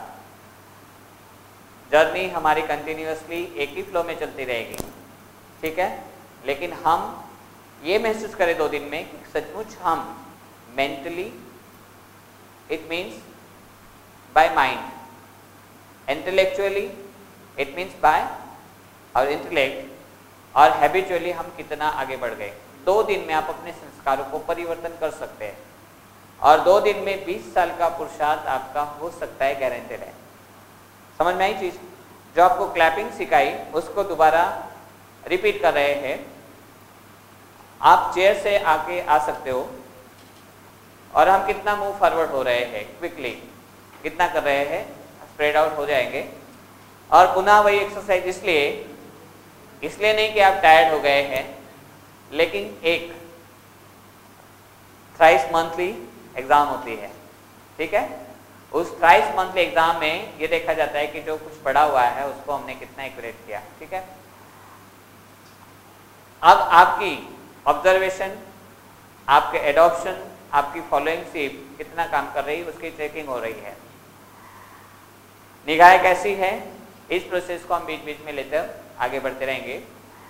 जर्नी हमारी कंटिन्यूअसली एक ही फ्लो में चलती रहेगी, ठीक है। लेकिन हम ये महसूस करें 2 दिन में कि सचमुच हम mentally, it means by mind, intellectually it means by और इंटेलेक्ट, और हैबिचुअली हम कितना आगे बढ़ गए। 2 दिन में आप अपने संस्कारों को परिवर्तन कर सकते हैं, और 2 दिन में 20 साल का पुरुषार्थ आपका हो सकता है, गारंटेड है। समझ में आई चीज? जो आपको क्लैपिंग सिखाई उसको दोबारा रिपीट कर रहे हैं। आप चेयर से आके आ सकते हो, और हम कितना मूव फॉरवर्ड हो रहे हैं, क्विकली कितना कर रहे हैं, स्प्रेड आउट हो जाएंगे। और पुनः वही एक्सरसाइज इसलिए नहीं कि आप टायर्ड हो गए हैं, लेकिन एक थ्राइस मंथली एग्जाम होती है, ठीक है। उस थ्राइस मंथली एग्जाम में ये देखा जाता है कि जो कुछ पढ़ा हुआ है उसको हमने कितना एक्यूरेट किया, ठीक है। अब आपकी ऑब्जर्वेशन, आपके एडॉप्शन, आपकी फॉलोइंग शिप कितना काम कर रही है उसकी चेकिंग हो रही है। निगाहें कैसी है, इस प्रोसेस को हम बीच बीच में लेते आगे बढ़ते रहेंगे।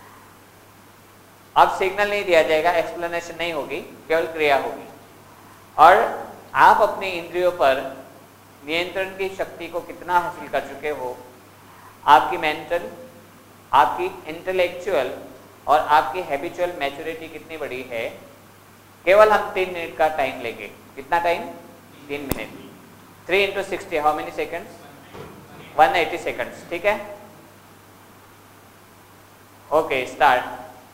अब सिग्नल नहीं दिया जाएगा, एक्सप्लेनेशन नहीं होगी, केवल क्रिया होगी। और आप अपनी इंद्रियों पर नियंत्रण की शक्ति को कितना हासिल कर चुके हो, आपकी मेंटल, आपकी इंटेलेक्चुअल और आपकी हैबिचुअल मैच्योरिटी कितनी बड़ी है। केवल हम 3 मिनट का टाइम लेंगे। कितना टाइम? 3 मिनट। 3 × 60 हाउ मेनी सेकंड्स? 180 सेकंड्स, ठीक है। Okay, start.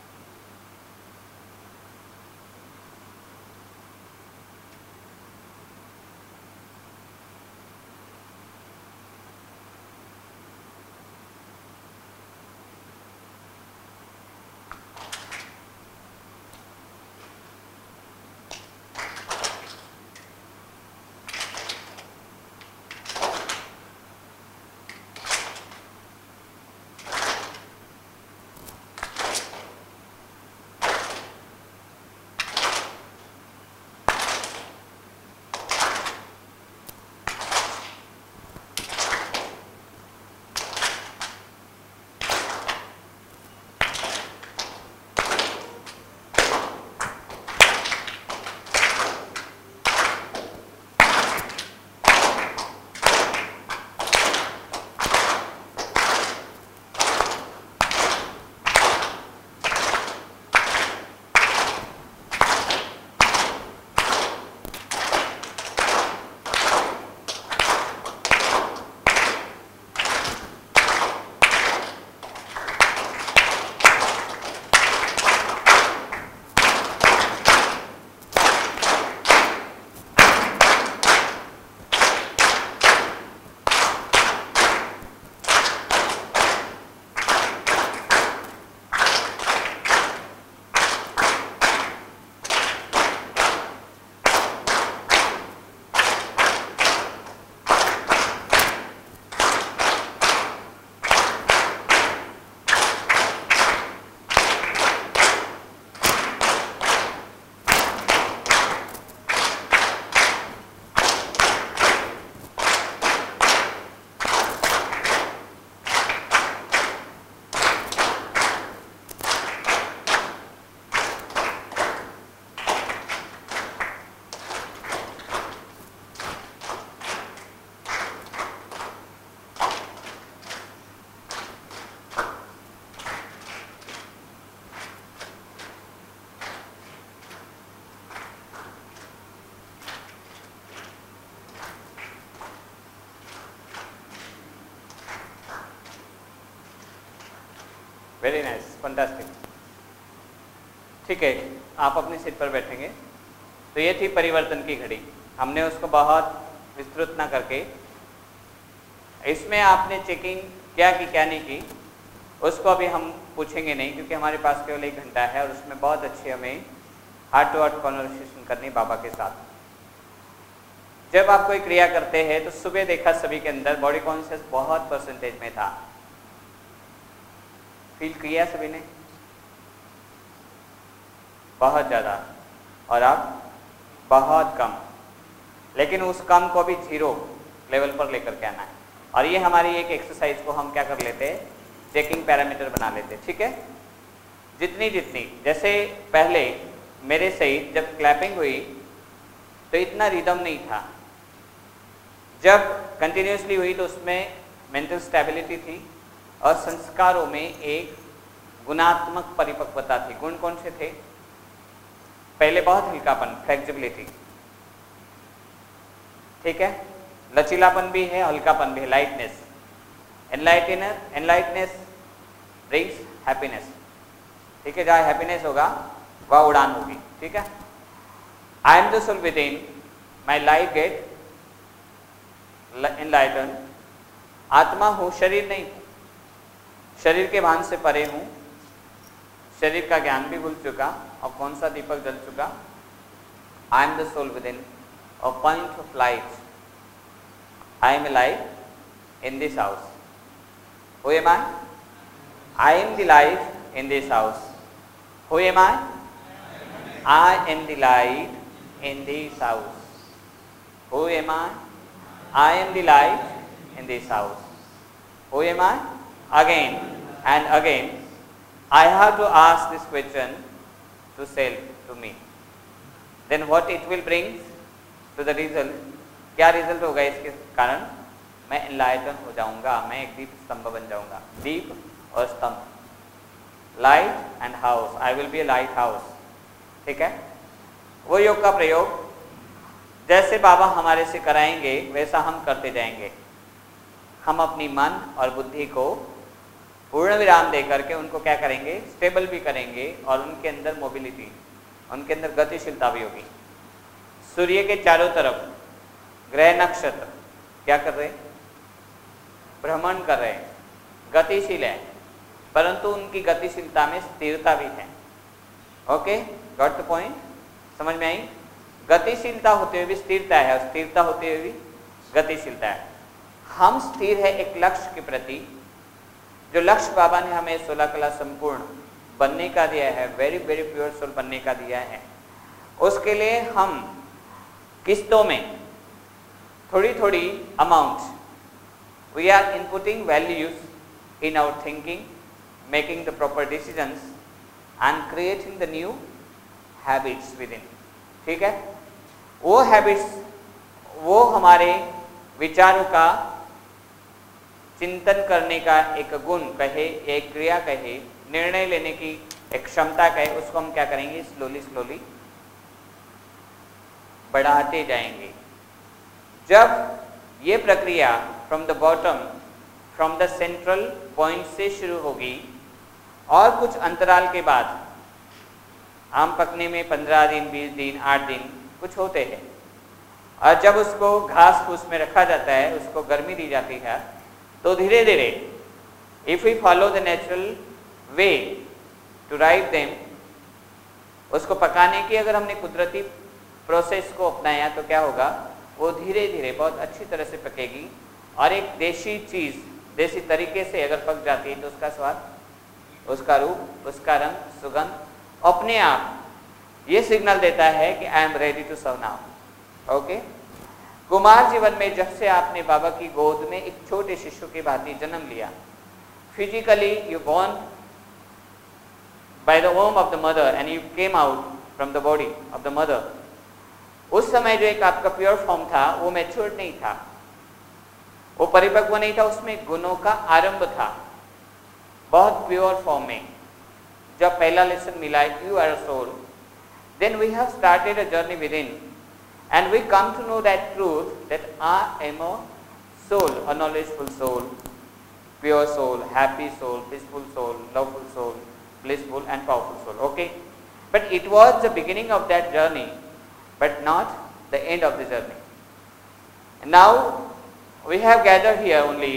Very nice, fantastic. ठीक है, आप अपनी सीट पर बैठेंगे। तो ये थी परिवर्तन की घड़ी। हमने उसको बहुत विस्तृत ना करके, इसमें आपने चेकिंग क्या की क्या नहीं की उसको अभी हम पूछेंगे नहीं, क्योंकि हमारे पास केवल 1 घंटा है और उसमें बहुत अच्छी हमें हार्ट टू हार्ट कॉन्वर्सेशन करनी बाबा के साथ। जब आप कोई क्रिया करते हैं तो सुबह देखा सभी के अंदर बॉडी कॉन्शियस बहुत परसेंटेज में था। फील किया सभी ने? बहुत ज़्यादा। और अब बहुत कम। लेकिन उस कम को भी 0 लेवल पर लेकर के आना है। और ये हमारी एक एक्सरसाइज को हम क्या कर लेते हैं, चेकिंग पैरामीटर बना लेते हैं, ठीक है। जितनी जैसे पहले मेरे सहित जब क्लैपिंग हुई तो इतना रिदम नहीं था, जब कंटिन्यूसली हुई तो उसमें मेंटल स्टेबिलिटी थी और संस्कारों में एक गुणात्मक परिपक्वता थी। गुण कौन से थे? पहले बहुत हल्कापन, फ्लेक्सिबिलिटी, ठीक है, लचीलापन भी है, हल्कापन भी है, लाइटनेस। एनलाइटनेस ब्रिंग्स हैप्पीनेस, ठीक है, जहाँ हैप्पीनेस होगा वह उड़ान होगी, ठीक है। I am the soul within, my life get enlighten. आत्मा हूँ, शरीर नहीं, शरीर के भान से परे हूँ, शरीर का ज्ञान भी भूल चुका और कौन सा दीपक जल चुका। I am the soul within, a point of light. I am life in this house. Who am I? I am the light in this house. Who am I? I am the light in this house. Who am I? I am the light in this house. Who am I? Again and again, I have to ask this question to self, to me. Then what it will bring to the result? क्या result होगा इसके कारण? मैं enlighten हो जाऊंगा, मैं एक दीप स्तंभ बन जाऊंगा। दीप और स्तंभ, light and house, I will be a lighthouse, ठीक है। वो योग का प्रयोग जैसे बाबा हमारे से कराएंगे वैसा हम करते जाएंगे। हम अपनी मन और बुद्धि को पूर्ण विराम दे करके उनको क्या करेंगे, स्टेबल भी करेंगे और उनके अंदर मोबिलिटी, उनके अंदर गतिशीलता भी होगी। सूर्य के चारों तरफ ग्रह नक्षत्र क्या कर रहे हैं, भ्रमण कर रहे हैं, गतिशील है, परंतु उनकी गतिशीलता में स्थिरता भी है। ओके, गॉट द पॉइंट, समझ में आई? गतिशीलता होते हुए भी स्थिरता है और स्थिरता होते हुए भी गतिशीलता है। हम स्थिर है एक लक्ष्य के प्रति, जो लक्ष्य बाबा ने हमें 16 कला संपूर्ण बनने का दिया है, वेरी वेरी प्योर सोल बनने का दिया है। उसके लिए हम किस्तों में थोड़ी थोड़ी amount we are inputting values in our thinking, making the proper decisions and creating the new habits within, ठीक है। वो हैबिट्स, वो हमारे विचारों का चिंतन करने का एक गुण कहे, एक क्रिया कहे, निर्णय लेने की एक क्षमता कहे, उसको हम क्या करेंगे, स्लोली स्लोली बढ़ाते जाएंगे। जब ये प्रक्रिया from the bottom, from the central point से शुरू होगी और कुछ अंतराल के बाद, आम पकने में 15 दिन, 20 दिन, 8 दिन कुछ होते हैं, और जब उसको घास फूस में रखा जाता है, उसको गर्मी दी जाती है, तो धीरे धीरे if we follow the natural way to right them, उसको पकाने की अगर हमने कुदरती प्रोसेस को अपनाया तो क्या होगा, वो धीरे धीरे बहुत अच्छी तरह से पकेगी और एक देशी चीज़, देसी तरीके से अगर पक जाती है तो उसका स्वाद, उसका रूप, उसका रंग, सुगंध अपने आप ये सिग्नल देता है कि I am ready to serve now. Okay, कुमार जीवन में जब से आपने बाबा की गोद में एक छोटे शिशु की भांति जन्म लिया, physically you born by the womb of the mother and you came out from the body of the mother. उस समय जो एक आपका प्योर फॉर्म था वो मैच्योर नहीं था, वो परिपक्व नहीं था, उसमें गुणों का आरंभ था, बहुत प्योर फॉर्म में। जब पहला लेसन मिला, you are a soul, then we have started a journey within and we come to know that truth that I am a soul, a knowledgeful soul, pure soul, happy soul, peaceful soul, loveful soul, blissful and powerful soul. Okay, but it was the beginning of that journey, but not the end of the journey. And now we have gathered here only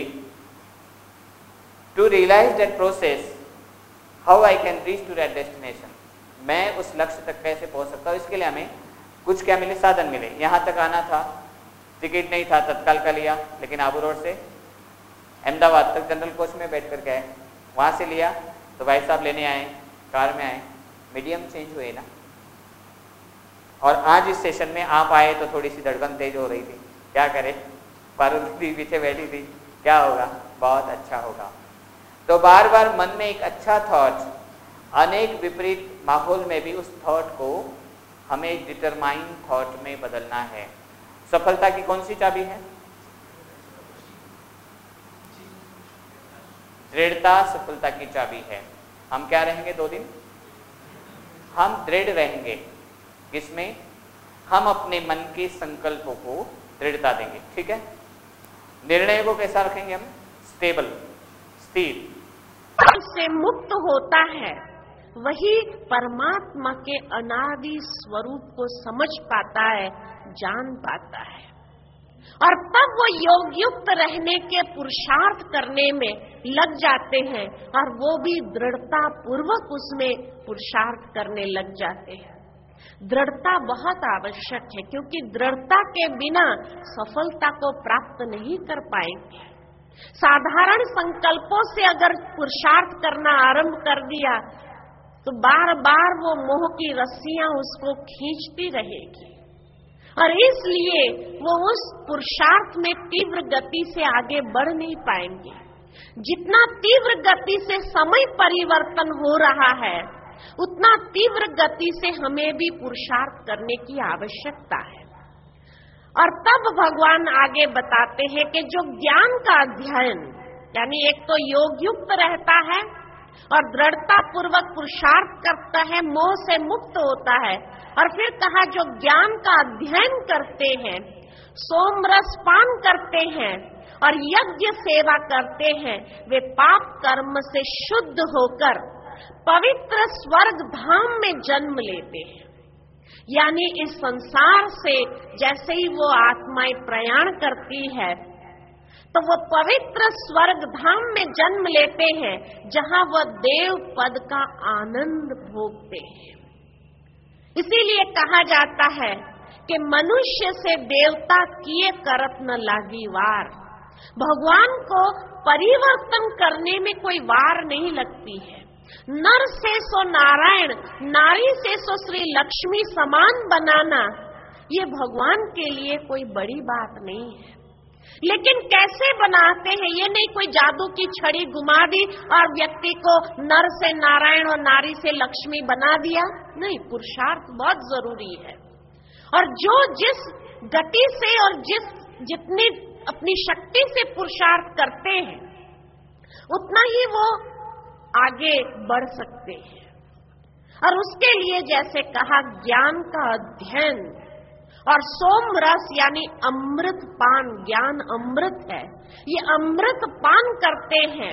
to realize that process, how I can reach to that destination. मैं उस लक्ष्य तक कैसे पहुंच सकता हूँ, इसके लिए हमें कुछ क्या मिले, साधन मिले। यहाँ तक आना था, टिकट नहीं था, तत्काल का लिया, लेकिन आबू रोड से अहमदाबाद तक जनरल कोच में बैठ कर गए, वहाँ से लिया तो भाई साहब लेने आए, कार में आए, मीडियम चेंज हुए ना, और आज इस सेशन में आप आए तो थोड़ी सी धड़कन तेज हो रही थी, क्या करें, पार्वती पीछे बैठी थी, क्या होगा, बहुत अच्छा होगा। तो बार बार मन में एक अच्छा थॉट, अनेक विपरीत माहौल में भी उस थॉट को हमें डिटरमाइन थॉट में बदलना है। सफलता की कौन सी चाबी है? दृढ़ता सफलता की चाबी है। हम क्या रहेंगे 2 दिन? हम दृढ़ रहेंगे। किसमें? हम अपने मन के संकल्पों को दृढ़ता देंगे, ठीक है। निर्णय को कैसा रखेंगे हम? स्टेबल, स्थिर। से मुक्त होता है वही परमात्मा के अनादि स्वरूप को समझ पाता है, जान पाता है, और तब वो योग युक्त रहने के पुरुषार्थ करने में लग जाते हैं, और वो भी दृढ़ता पूर्वक उसमें पुरुषार्थ करने लग जाते हैं। दृढ़ता बहुत आवश्यक है, क्योंकि दृढ़ता के बिना सफलता को प्राप्त नहीं कर पाएंगे। साधारण संकल्पों से अगर पुरुषार्थ करना आरंभ कर दिया तो बार बार वो मोह की रस्सियां उसको खींचती रहेगी, और इसलिए वो उस पुरुषार्थ में तीव्र गति से आगे बढ़ नहीं पाएंगे। जितना तीव्र गति से समय परिवर्तन हो रहा है, उतना तीव्र गति से हमें भी पुरुषार्थ करने की आवश्यकता है। और तब भगवान आगे बताते हैं कि जो ज्ञान का अध्ययन, यानी एक तो योग युक्त रहता है और दृढ़ता पूर्वक पुरुषार्थ करता है, मोह से मुक्त होता है, और फिर कहा जो ज्ञान का अध्ययन करते हैं, सोमरस पान करते हैं और यज्ञ सेवा करते हैं, वे पाप कर्म से शुद्ध होकर पवित्र स्वर्ग धाम में जन्म लेते हैं। यानी इस संसार से जैसे ही वो आत्माएं प्रयाण करती है तो वो पवित्र स्वर्ग धाम में जन्म लेते हैं, जहां वह देव पद का आनंद भोगते हैं। इसीलिए कहा जाता है कि मनुष्य से देवता किए करत न लागी वार। भगवान को परिवर्तन करने में कोई वार नहीं लगती है। नर से सो नारायण, नारी से सो श्री लक्ष्मी समान बनाना, ये भगवान के लिए कोई बड़ी बात नहीं है। लेकिन कैसे बनाते हैं, ये नहीं कोई जादू की छड़ी घुमा दी और व्यक्ति को नर से नारायण और नारी से लक्ष्मी बना दिया, नहीं। पुरुषार्थ बहुत जरूरी है, और जो जिस गति से और जितनी अपनी शक्ति से पुरुषार्थ करते हैं, उतना ही वो आगे बढ़ सकते हैं। और उसके लिए जैसे कहा, ज्ञान का अध्ययन और सोम रस यानी अमृत पान, ज्ञान अमृत है, ये अमृत पान करते हैं,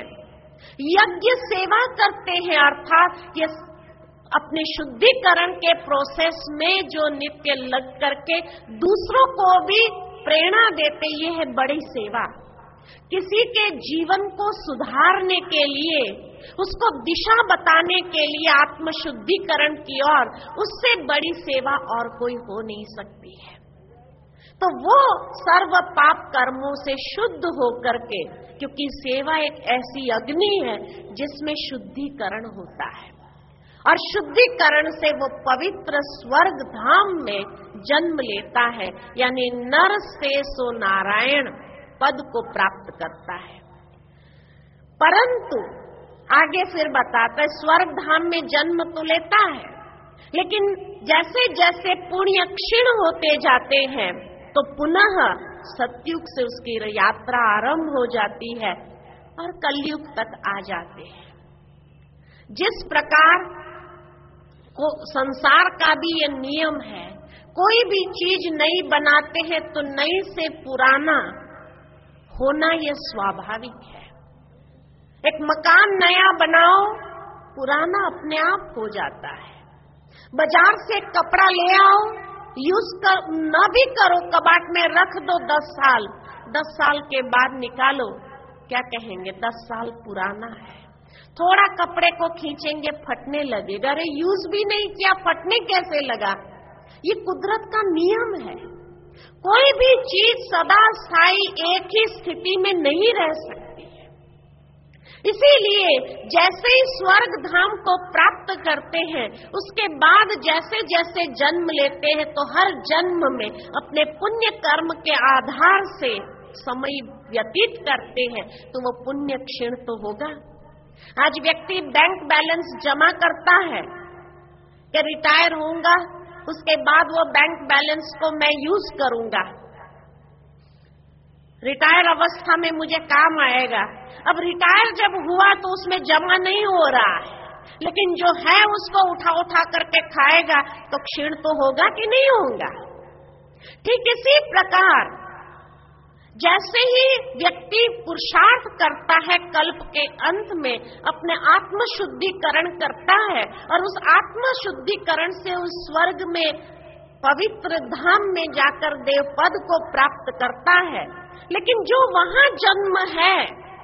यज्ञ सेवा करते हैं, अर्थात ये अपने शुद्धिकरण के प्रोसेस में जो नित्य लग करके दूसरों को भी प्रेरणा देते, ये है बड़ी सेवा। किसी के जीवन को सुधारने के लिए, उसको दिशा बताने के लिए आत्म शुद्धिकरण की ओर, उससे बड़ी सेवा और कोई हो नहीं सकती है। तो वो सर्व पाप कर्मों से शुद्ध होकर के, क्योंकि सेवा एक ऐसी अग्नि है जिसमें शुद्धिकरण होता है, और शुद्धिकरण से वो पवित्र स्वर्ग धाम में जन्म लेता है, यानी नर से सो नारायण पद को प्राप्त करता है। परंतु आगे फिर बताता है, स्वर्ग धाम में जन्म तो लेता है, लेकिन जैसे जैसे पुण्य क्षीण होते जाते हैं तो पुनः सतयुग से उसकी यात्रा आरंभ हो जाती है और कलयुग तक आ जाते हैं। जिस प्रकार को संसार का भी ये नियम है, कोई भी चीज नई बनाते हैं तो नई से पुराना होना ये स्वाभाविक है। एक मकान नया बनाओ, पुराना अपने आप हो जाता है। बाजार से कपड़ा ले आओ, यूज कर न भी करो, कबाड़ में रख दो 10 साल, 10 साल के बाद निकालो, क्या कहेंगे 10 साल पुराना है। थोड़ा कपड़े को खींचेंगे, फटने लगेगा, अरे यूज भी नहीं किया, फटने कैसे लगा। ये कुदरत का नियम है। कोई भी चीज सदा स्थायी एक ही स्थिति में नहीं रह सकती है। इसीलिए जैसे ही स्वर्ग धाम को प्राप्त करते हैं, उसके बाद जैसे जैसे जन्म लेते हैं तो हर जन्म में अपने पुण्य कर्म के आधार से समय व्यतीत करते हैं तो वो पुण्य क्षीण तो होगा। आज व्यक्ति बैंक बैलेंस जमा करता है कि रिटायर होऊंगा, उसके बाद वो बैंक बैलेंस को मैं यूज करूंगा, रिटायर अवस्था में मुझे काम आएगा। अब रिटायर जब हुआ तो उसमें जमा नहीं हो रहा है, लेकिन जो है उसको उठा उठा करके खाएगा तो क्षीण तो होगा कि नहीं होगा। ठीक इसी प्रकार जैसे ही व्यक्ति पुरुषार्थ करता है, कल्प के अंत में अपने आत्म शुद्धिकरण करता है और उस आत्म शुद्धिकरण से उस स्वर्ग में पवित्र धाम में जाकर देव पद को प्राप्त करता है। लेकिन जो वहां जन्म है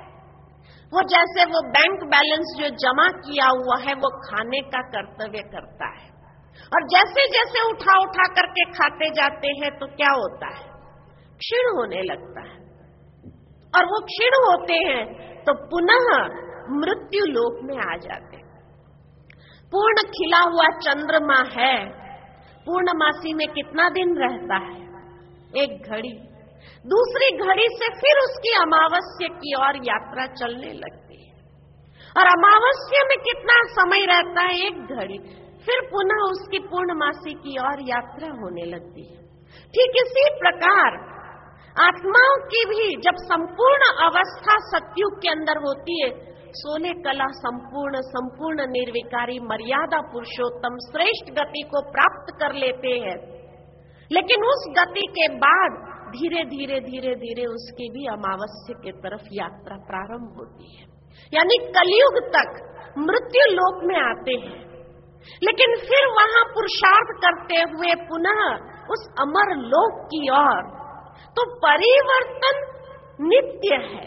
वो जैसे वो बैंक बैलेंस जो जमा किया हुआ है वो खाने का कर्तव्य करता है, और जैसे जैसे उठा उठा करके खाते जाते हैं तो क्या होता है, क्षीण होने लगता है, और वो क्षीण होते हैं तो पुनः मृत्यु लोक में आ जाते हैं। पूर्ण खिला हुआ चंद्रमा है, पूर्णमासी में कितना दिन रहता है, एक घड़ी, दूसरी घड़ी से फिर उसकी अमावस्या की ओर यात्रा चलने लगती है, और अमावस्या में कितना समय रहता है, एक घड़ी, फिर पुनः उसकी पूर्णमासी की ओर यात्रा होने लगती है। ठीक इसी प्रकार आत्माओं की भी जब संपूर्ण अवस्था सतयुग के अंदर होती है, सोने कला संपूर्ण निर्विकारी मर्यादा पुरुषोत्तम श्रेष्ठ गति को प्राप्त कर लेते हैं, लेकिन उस गति के बाद धीरे धीरे धीरे धीरे उसकी भी अमावस्या की तरफ यात्रा प्रारंभ होती है, यानी कलयुग तक मृत्यु लोक में आते हैं, लेकिन फिर वहां पुरुषार्थ करते हुए पुनः उस अमर लोक की ओर। तो परिवर्तन नित्य है,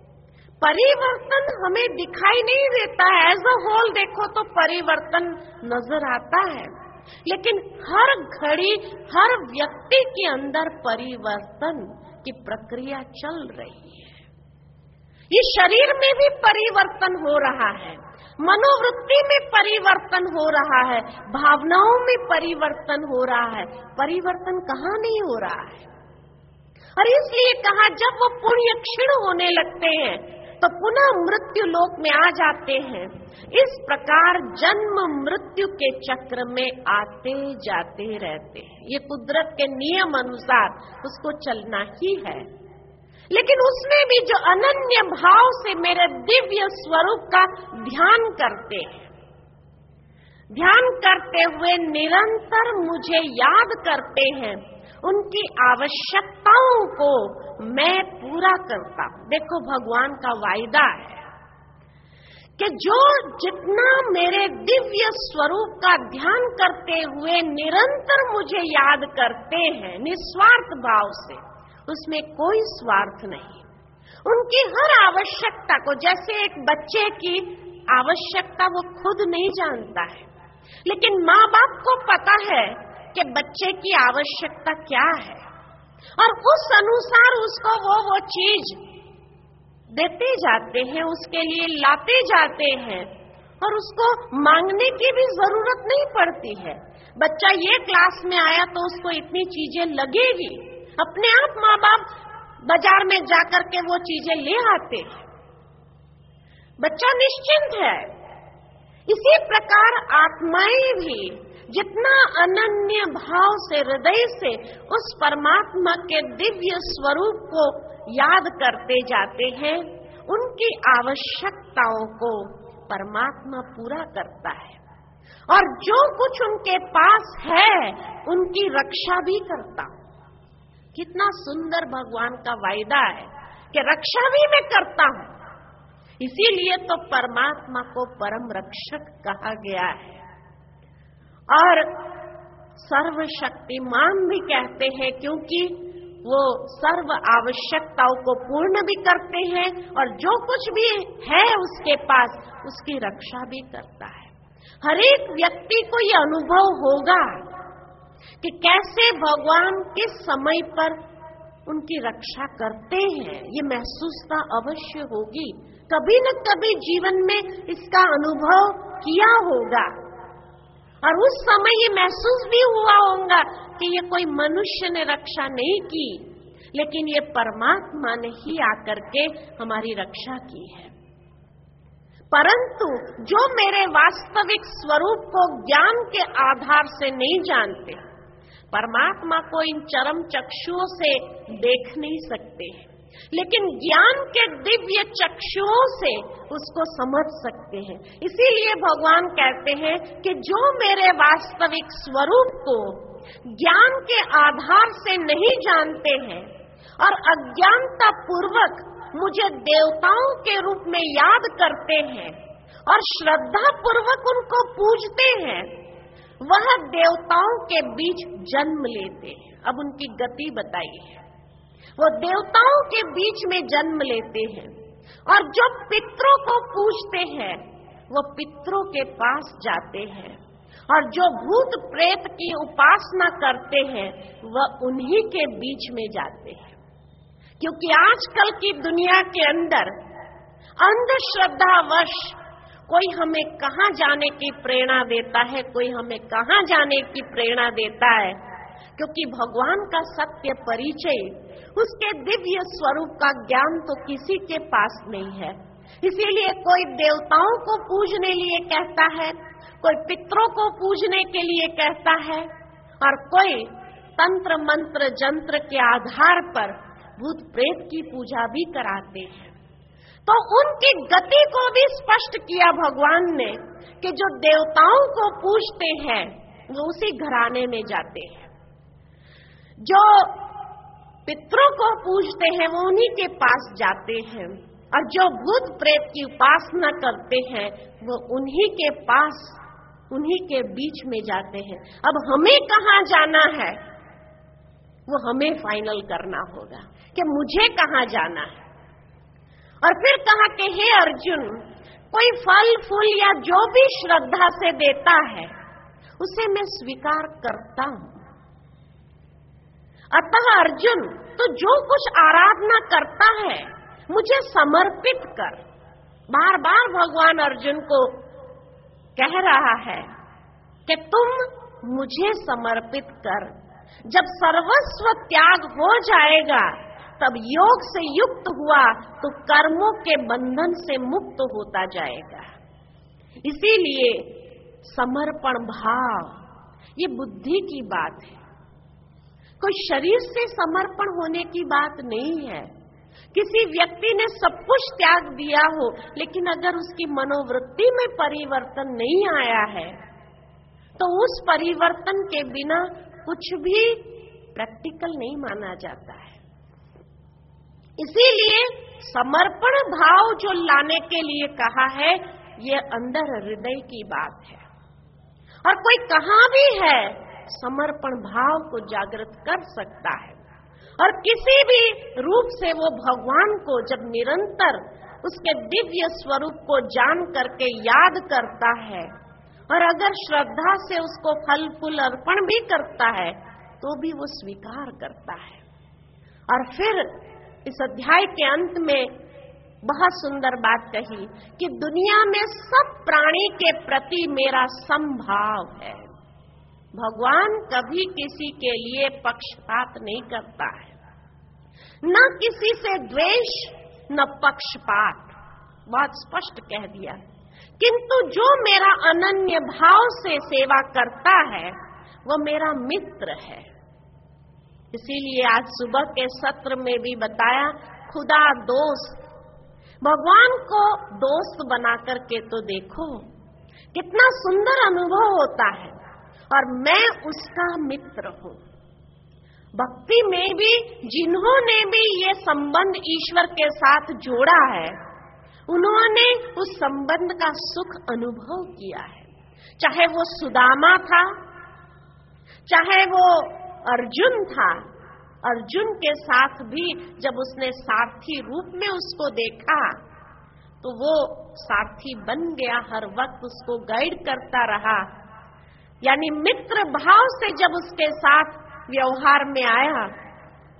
परिवर्तन हमें दिखाई नहीं देता है, एज अ होल देखो तो परिवर्तन नजर आता है, लेकिन हर घड़ी हर व्यक्ति के अंदर परिवर्तन की प्रक्रिया चल रही है। ये शरीर में भी परिवर्तन हो रहा है, मनोवृत्ति में परिवर्तन हो रहा है, भावनाओं में परिवर्तन हो रहा है, परिवर्तन कहाँ नहीं हो रहा है। और इसलिए कहा जब वो पुण्य क्षीण होने लगते हैं तो पुनः मृत्यु लोक में आ जाते हैं। इस प्रकार जन्म मृत्यु के चक्र में आते जाते रहते हैं, ये कुदरत के नियम अनुसार उसको चलना ही है। लेकिन उसमें भी जो अनन्य भाव से मेरे दिव्य स्वरूप का ध्यान करते हैं, ध्यान करते हुए निरंतर मुझे याद करते हैं, उनकी आवश्यकताओं को मैं पूरा करता हूं। देखो भगवान का वायदा है कि जो जितना मेरे दिव्य स्वरूप का ध्यान करते हुए निरंतर मुझे याद करते हैं निस्वार्थ भाव से, उसमें कोई स्वार्थ नहीं, उनकी हर आवश्यकता को, जैसे एक बच्चे की आवश्यकता वो खुद नहीं जानता है, लेकिन माँ बाप को पता है कि बच्चे की आवश्यकता क्या है, और उस अनुसार उसको वो चीज देते जाते हैं, उसके लिए लाते जाते हैं, और उसको मांगने की भी जरूरत नहीं पड़ती है। बच्चा ये क्लास में आया तो उसको इतनी चीजें लगेगी, अपने आप माँ बाप बाजार में जाकर के वो चीजें ले आते हैं, बच्चा निश्चिंत है। इसी प्रकार आत्माएं भी जितना अनन्य भाव से हृदय से उस परमात्मा के दिव्य स्वरूप को याद करते जाते हैं, उनकी आवश्यकताओं को परमात्मा पूरा करता है, और जो कुछ उनके पास है उनकी रक्षा भी करता। कितना सुंदर भगवान का वायदा है कि रक्षा भी मैं करता हूं। इसीलिए तो परमात्मा को परम रक्षक कहा गया है, और सर्वशक्तिमान भी कहते हैं, क्योंकि वो सर्व आवश्यकताओं को पूर्ण भी करते हैं, और जो कुछ भी है उसके पास उसकी रक्षा भी करता है। हर एक व्यक्ति को ये अनुभव होगा कि कैसे भगवान किस समय पर उनकी रक्षा करते हैं, ये महसूसता अवश्य होगी कभी न कभी जीवन में इसका अनुभव किया होगा और उस समय ये महसूस भी हुआ होगा कि ये कोई मनुष्य ने रक्षा नहीं की, लेकिन ये परमात्मा ने ही आकर के हमारी रक्षा की है। परंतु जो मेरे वास्तविक स्वरूप को ज्ञान के आधार से नहीं जानते, परमात्मा को इन चरम चक्षुओं से देख नहीं सकते, लेकिन ज्ञान के दिव्य चक्षुओं से उसको समझ सकते हैं। इसीलिए भगवान कहते हैं कि जो मेरे वास्तविक स्वरूप को ज्ञान के आधार से नहीं जानते हैं और अज्ञानता पूर्वक मुझे देवताओं के रूप में याद करते हैं और श्रद्धा पूर्वक उनको पूजते हैं, वह देवताओं के बीच जन्म लेते हैं। अब उनकी गति बताइए। वो देवताओं के बीच में जन्म लेते हैं और जो पितरों को पूजते हैं वो पितरों के पास जाते हैं और जो भूत प्रेत की उपासना करते हैं वह उन्हीं के बीच में जाते हैं। क्योंकि आजकल की दुनिया के अंदर अंधश्रद्धावश कोई हमें कहां जाने की प्रेरणा देता है, कोई हमें कहां जाने की प्रेरणा देता है, क्योंकि भगवान का सत्य परिचय, उसके दिव्य स्वरूप का ज्ञान तो किसी के पास नहीं है। इसीलिए कोई देवताओं को पूजने लिए कहता है, कोई पितरों को पूजने के लिए कहता है और कोई तंत्र मंत्र जंत्र के आधार पर भूत प्रेत की पूजा भी कराते हैं। तो उनकी गति को भी स्पष्ट किया भगवान ने कि जो देवताओं को पूजते हैं वो उसी घराने में जाते हैं, जो पितरों को पूजते हैं वो उन्हीं के पास जाते हैं और जो भूत प्रेत की उपासना करते हैं वो उन्हीं के पास, उन्हीं के बीच में जाते हैं। अब हमें कहाँ जाना है वो हमें फाइनल करना होगा कि मुझे कहाँ जाना है। और फिर कहा कि हे अर्जुन, कोई फल फूल या जो भी श्रद्धा से देता है उसे मैं स्वीकार करता हूं। अतः अर्जुन, तो जो कुछ आराधना करता है मुझे समर्पित कर। बार बार भगवान अर्जुन को कह रहा है कि तुम मुझे समर्पित कर। जब सर्वस्व त्याग हो जाएगा तब योग से युक्त हुआ तो कर्मों के बंधन से मुक्त होता जाएगा। इसीलिए समर्पण भाव ये बुद्धि की बात है, कोई शरीर से समर्पण होने की बात नहीं है। किसी व्यक्ति ने सब कुछ त्याग दिया हो लेकिन अगर उसकी मनोवृत्ति में परिवर्तन नहीं आया है तो उस परिवर्तन के बिना कुछ भी प्रैक्टिकल नहीं माना जाता है। इसीलिए समर्पण भाव जो लाने के लिए कहा है ये अंदर हृदय की बात है और कोई कहां भी है समर्पण भाव को जागृत कर सकता है और किसी भी रूप से वो भगवान को जब निरंतर उसके दिव्य स्वरूप को जान करके याद करता है और अगर श्रद्धा से उसको फल फूल अर्पण भी करता है तो भी वो स्वीकार करता है। और फिर इस अध्याय के अंत में बहुत सुंदर बात कही कि दुनिया में सब प्राणी के प्रति मेरा समभाव है। भगवान कभी किसी के लिए पक्षपात नहीं करता है, न किसी से द्वेष न पक्षपात, बहुत स्पष्ट कह दिया। किंतु जो मेरा अनन्य भाव से सेवा करता है वो मेरा मित्र है। इसीलिए आज सुबह के सत्र में भी बताया, खुदा दोस्त, भगवान को दोस्त बना करके तो देखो कितना सुंदर अनुभव होता है और मैं उसका मित्र हूँ। भक्ति में भी जिन्होंने भी ये संबंध ईश्वर के साथ जोड़ा है उन्होंने उस संबंध का सुख अनुभव किया है। चाहे वो सुदामा था, चाहे वो अर्जुन था। अर्जुन के साथ भी जब उसने सारथी रूप में उसको देखा तो वो सारथी बन गया, हर वक्त उसको गाइड करता रहा। यानी मित्र भाव से जब उसके साथ व्यवहार में आया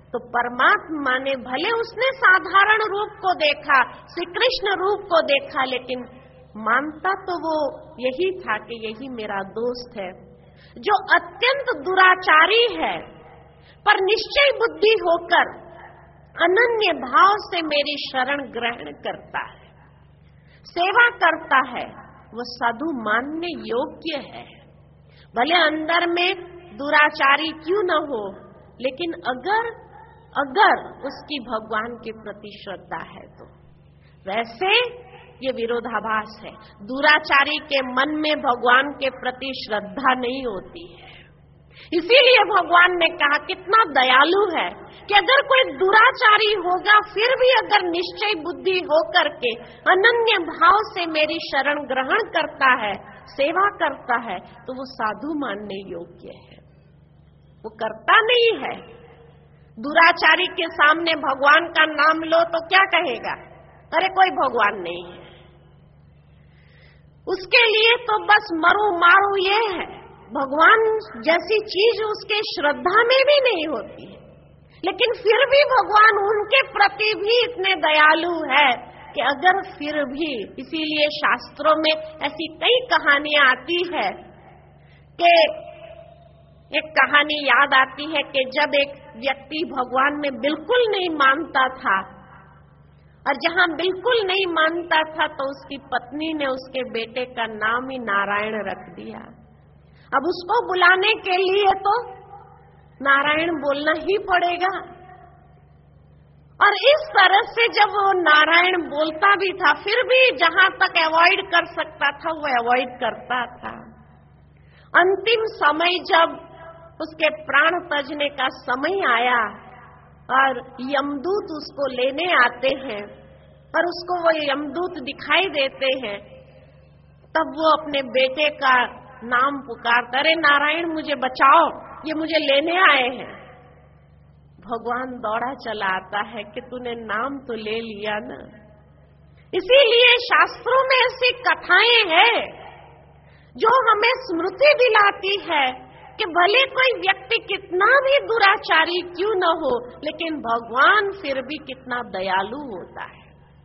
तो परमात्मा ने भले उसने साधारण रूप को देखा, श्री कृष्ण रूप को देखा, लेकिन मानता तो वो यही था कि यही मेरा दोस्त है, जो अत्यंत दुराचारी है, पर निश्चय बुद्धि होकर अनन्य भाव से मेरी शरण ग्रहण करता है, सेवा करता है, वो साधु मानने योग्य है। भले अंदर में दुराचारी क्यों न हो, लेकिन अगर उसकी भगवान के प्रति श्रद्धा है तो। वैसे ये विरोधाभास है, दुराचारी के मन में भगवान के प्रति श्रद्धा नहीं होती है। इसीलिए भगवान ने कहा कितना दयालु है कि अगर कोई दुराचारी होगा फिर भी अगर निश्चय बुद्धि होकर के अनन्य भाव से मेरी शरण ग्रहण करता है, सेवा करता है, तो वो साधु मानने योग्य है। वो करता नहीं है। दुराचारी के सामने भगवान का नाम लो तो क्या कहेगा? अरे कोई भगवान नहीं है। उसके लिए तो बस मरू मारू ये है, भगवान जैसी चीज उसके श्रद्धा में भी नहीं होती है। लेकिन फिर भी भगवान उनके प्रति भी इतने दयालु है कि अगर फिर भी, इसीलिए शास्त्रों में ऐसी कई कहानियां आती है कि एक कहानी याद आती है कि जब एक व्यक्ति भगवान में बिल्कुल नहीं मानता था, और जहां बिल्कुल नहीं मानता था तो उसकी पत्नी ने उसके बेटे का नाम ही नारायण रख दिया। अब उसको बुलाने के लिए तो नारायण बोलना ही पड़ेगा, और इस तरह से जब वो नारायण बोलता भी था फिर भी जहां तक अवॉइड कर सकता था वो अवॉइड करता था। अंतिम समय जब उसके प्राण तजने का समय आया और यमदूत उसको लेने आते हैं और उसको वो यमदूत दिखाई देते हैं, तब वो अपने बेटे का नाम पुकारता, अरे नारायण मुझे बचाओ, ये मुझे लेने आए हैं। भगवान दौड़ा चला आता है कि तूने नाम तो ले लिया ना। इसीलिए शास्त्रों में ऐसी कथाएं हैं जो हमें स्मृति दिलाती है कि भले कोई व्यक्ति कितना भी दुराचारी क्यों न हो, लेकिन भगवान फिर भी कितना दयालु होता है।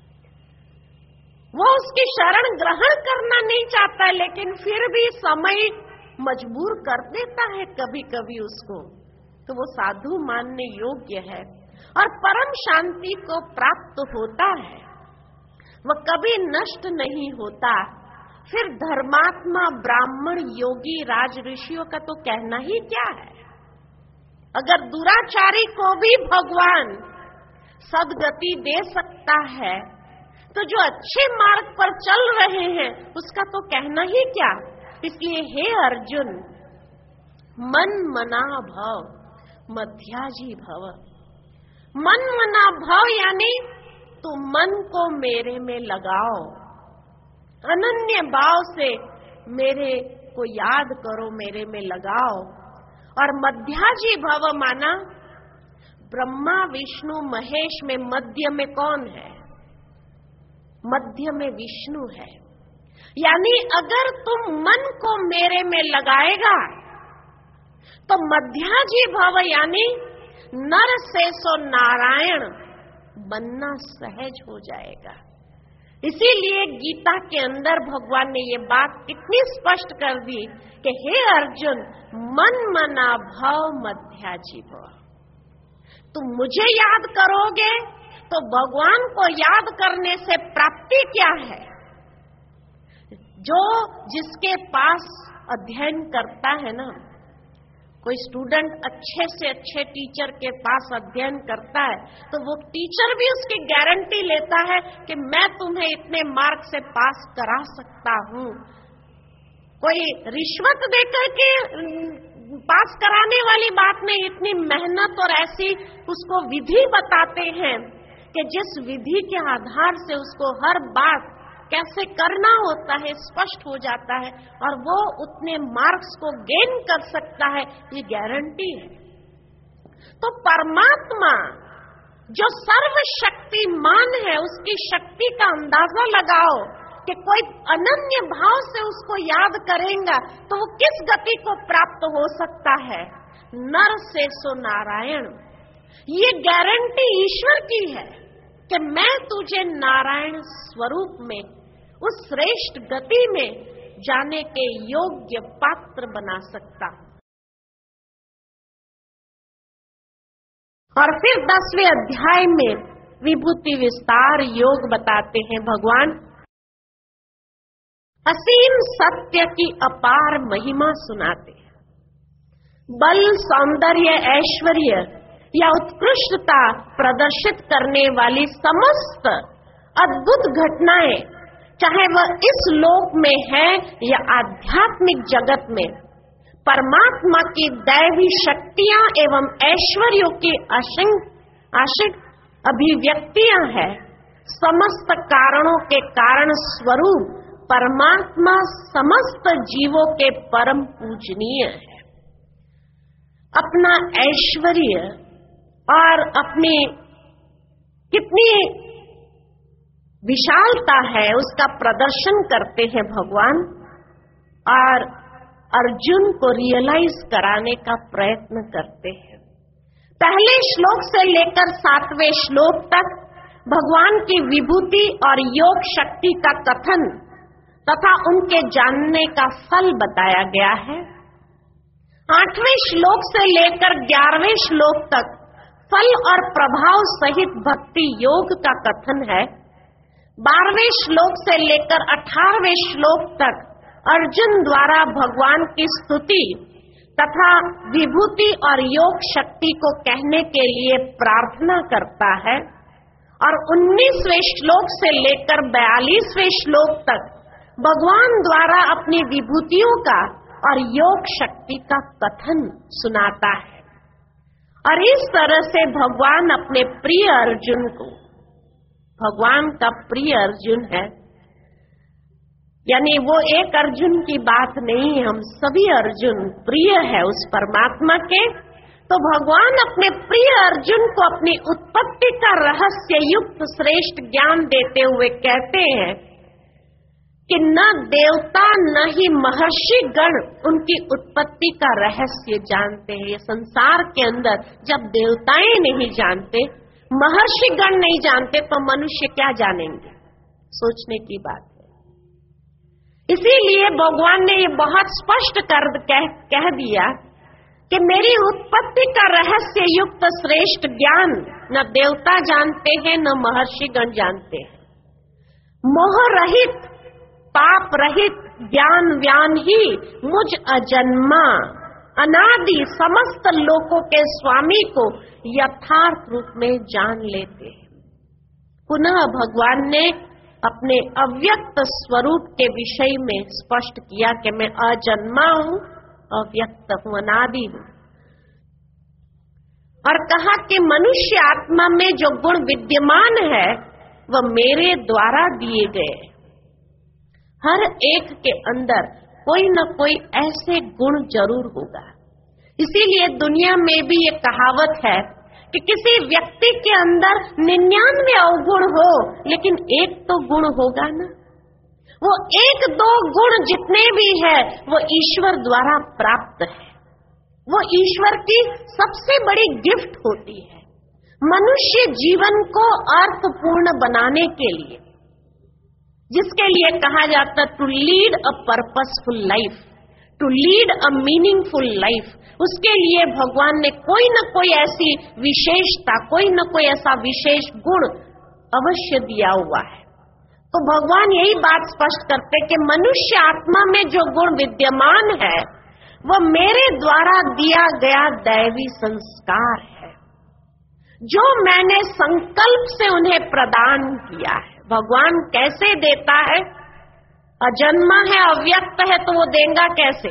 वो उसकी शरण ग्रहण करना नहीं चाहता, लेकिन फिर भी समय मजबूर कर देता है कभी कभी उसको, तो वो साधु मानने योग्य है और परम शांति को प्राप्त होता है। वह कभी नष्ट नहीं होता। फिर धर्मात्मा, ब्राह्मण, योगी, राज ऋषियों का तो कहना ही क्या है। अगर दुराचारी को भी भगवान सद्गति दे सकता है, तो जो अच्छे मार्ग पर चल रहे हैं उसका तो कहना ही क्या। इसलिए हे अर्जुन, मन मना भव मध्याजी भव। मन मना भव यानी तुम मन को मेरे में लगाओ, अनन्य भाव से मेरे को याद करो, मेरे में लगाओ। और मध्याजी भव माना ब्रह्मा विष्णु महेश में मध्य में कौन है? मध्य में विष्णु है। यानी अगर तुम मन को मेरे में लगाएगा तो मध्याजी भव यानी नर से सो नारायण बनना सहज हो जाएगा। इसीलिए गीता के अंदर भगवान ने ये बात इतनी स्पष्ट कर दी कि हे अर्जुन, मन मना भव मध्याजी भव। तुम मुझे याद करोगे तो भगवान को याद करने से प्राप्ति क्या है? जो जिसके पास अध्ययन करता है ना, कोई स्टूडेंट अच्छे से अच्छे टीचर के पास अध्ययन करता है तो वो टीचर भी उसकी गारंटी लेता है कि मैं तुम्हें इतने मार्क से पास करा सकता हूँ। कोई रिश्वत देकर के पास कराने वाली बात में इतनी मेहनत और ऐसी उसको विधि बताते हैं कि जिस विधि के आधार से उसको हर बात कैसे करना होता है स्पष्ट हो जाता है और वो उतने मार्क्स को गेन कर सकता है, ये गारंटी है। तो परमात्मा जो सर्वशक्तिमान है, उसकी शक्ति का अंदाजा लगाओ कि कोई अनन्य भाव से उसको याद करेगा तो वो किस गति को प्राप्त हो सकता है। नर से सो नारायण। ये गारंटी ईश्वर की है कि मैं तुझे नारायण स्वरूप में उस श्रेष्ठ गति में जाने के योग्य पात्र बना सकता हूं। और फिर 10वें अध्याय में विभूति विस्तार योग बताते हैं भगवान। असीम सत्य की अपार महिमा सुनाते हैं। बल, सौंदर्य, ऐश्वर्य या उत्कृष्टता प्रदर्शित करने वाली समस्त अद्भुत घटनाएं, चाहे वह इस लोक में है या आध्यात्मिक जगत में, परमात्मा की दैवी शक्तियां एवं ऐश्वर्यों की आशिक अभिव्यक्तियां हैं। समस्त कारणों के कारण स्वरूप परमात्मा समस्त जीवों के परम पूजनीय है। अपना ऐश्वर्य और अपनी कितनी विशालता है उसका प्रदर्शन करते हैं भगवान, और अर्जुन को रियलाइज कराने का प्रयत्न करते हैं। पहले श्लोक से लेकर 7वें श्लोक तक भगवान की विभूति और योग शक्ति का कथन तथा उनके जानने का फल बताया गया है। 8वें श्लोक से लेकर 11वें श्लोक तक फल और प्रभाव सहित भक्ति योग का कथन है। 12वें श्लोक से लेकर 18वें श्लोक तक अर्जुन द्वारा भगवान की स्तुति तथा विभूति और योग शक्ति को कहने के लिए प्रार्थना करता है, और 19वें श्लोक से लेकर 42वें श्लोक तक भगवान द्वारा अपनी विभूतियों का और योग शक्ति का कथन सुनाता है। और इस तरह से भगवान अपने प्रिय अर्जुन को, भगवान का प्रिय अर्जुन है, यानी वो एक अर्जुन की बात नहीं, हम सभी अर्जुन प्रिय है उस परमात्मा के। तो भगवान अपने प्रिय अर्जुन को अपनी उत्पत्ति का रहस्य युक्त श्रेष्ठ ज्ञान देते हुए कहते हैं कि न देवता न ही महर्षि गण उनकी उत्पत्ति का रहस्य जानते हैं। ये संसार के अंदर जब देवताएं नहीं जानते, महर्षि गण नहीं जानते, तो मनुष्य क्या जानेंगे? सोचने की बात। इसीलिए भगवान ने ये बहुत स्पष्ट कह दिया कि मेरी उत्पत्ति का रहस्य युक्त श्रेष्ठ ज्ञान न देवता जानते हैं न महर्षिगण जानते हैं। मोह रहित, पाप रहित ज्ञान व्यान ही मुझ अजन्मा अनादि समस्त लोकों के स्वामी को यथार्थ रूप में जान लेते हैं। पुनः भगवान ने अपने अव्यक्त स्वरूप के विषय में स्पष्ट किया कि मैं अजन्मा हूं, अव्यक्त हूं, अनादि हूं, और कहा कि मनुष्य आत्मा में जो गुण विद्यमान है वह मेरे द्वारा दिए गए। हर एक के अंदर कोई न कोई ऐसे गुण जरूर होगा। इसीलिए दुनिया में भी ये कहावत है कि किसी व्यक्ति के अंदर 99 अवगुण हो, लेकिन एक तो गुण होगा ना। वो एक दो गुण जितने भी है वो ईश्वर द्वारा प्राप्त है। वो ईश्वर की सबसे बड़ी गिफ्ट होती है मनुष्य जीवन को अर्थपूर्ण बनाने के लिए, जिसके लिए कहा जाता to lead a purposeful life, to lead a meaningful life. उसके लिए भगवान ने कोई न कोई ऐसी विशेषता, कोई न कोई ऐसा विशेष गुण अवश्य दिया हुआ है। तो भगवान यही बात स्पष्ट करते कि मनुष्य आत्मा में जो गुण विद्यमान है वह मेरे द्वारा दिया गया दैवी संस्कार है, जो मैंने संकल्प से उन्हें प्रदान किया है। भगवान कैसे देता है? अजन्मा है, अव्यक्त है, तो वो देगा कैसे?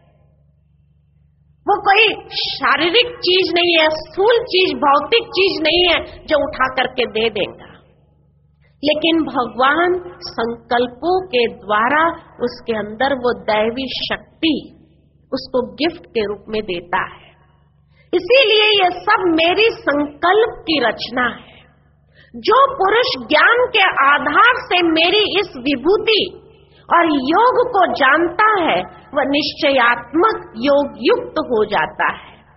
वो कोई शारीरिक चीज नहीं है, स्थूल चीज, भौतिक चीज नहीं है जो उठा करके दे देगा, लेकिन भगवान संकल्पों के द्वारा उसके अंदर वो दैवी शक्ति उसको गिफ्ट के रूप में देता है। इसीलिए ये सब मेरी संकल्प की रचना है। जो पुरुष ज्ञान के आधार से मेरी इस विभूति और योग को जानता है वह निश्चयात्मक योग युक्त हो जाता है।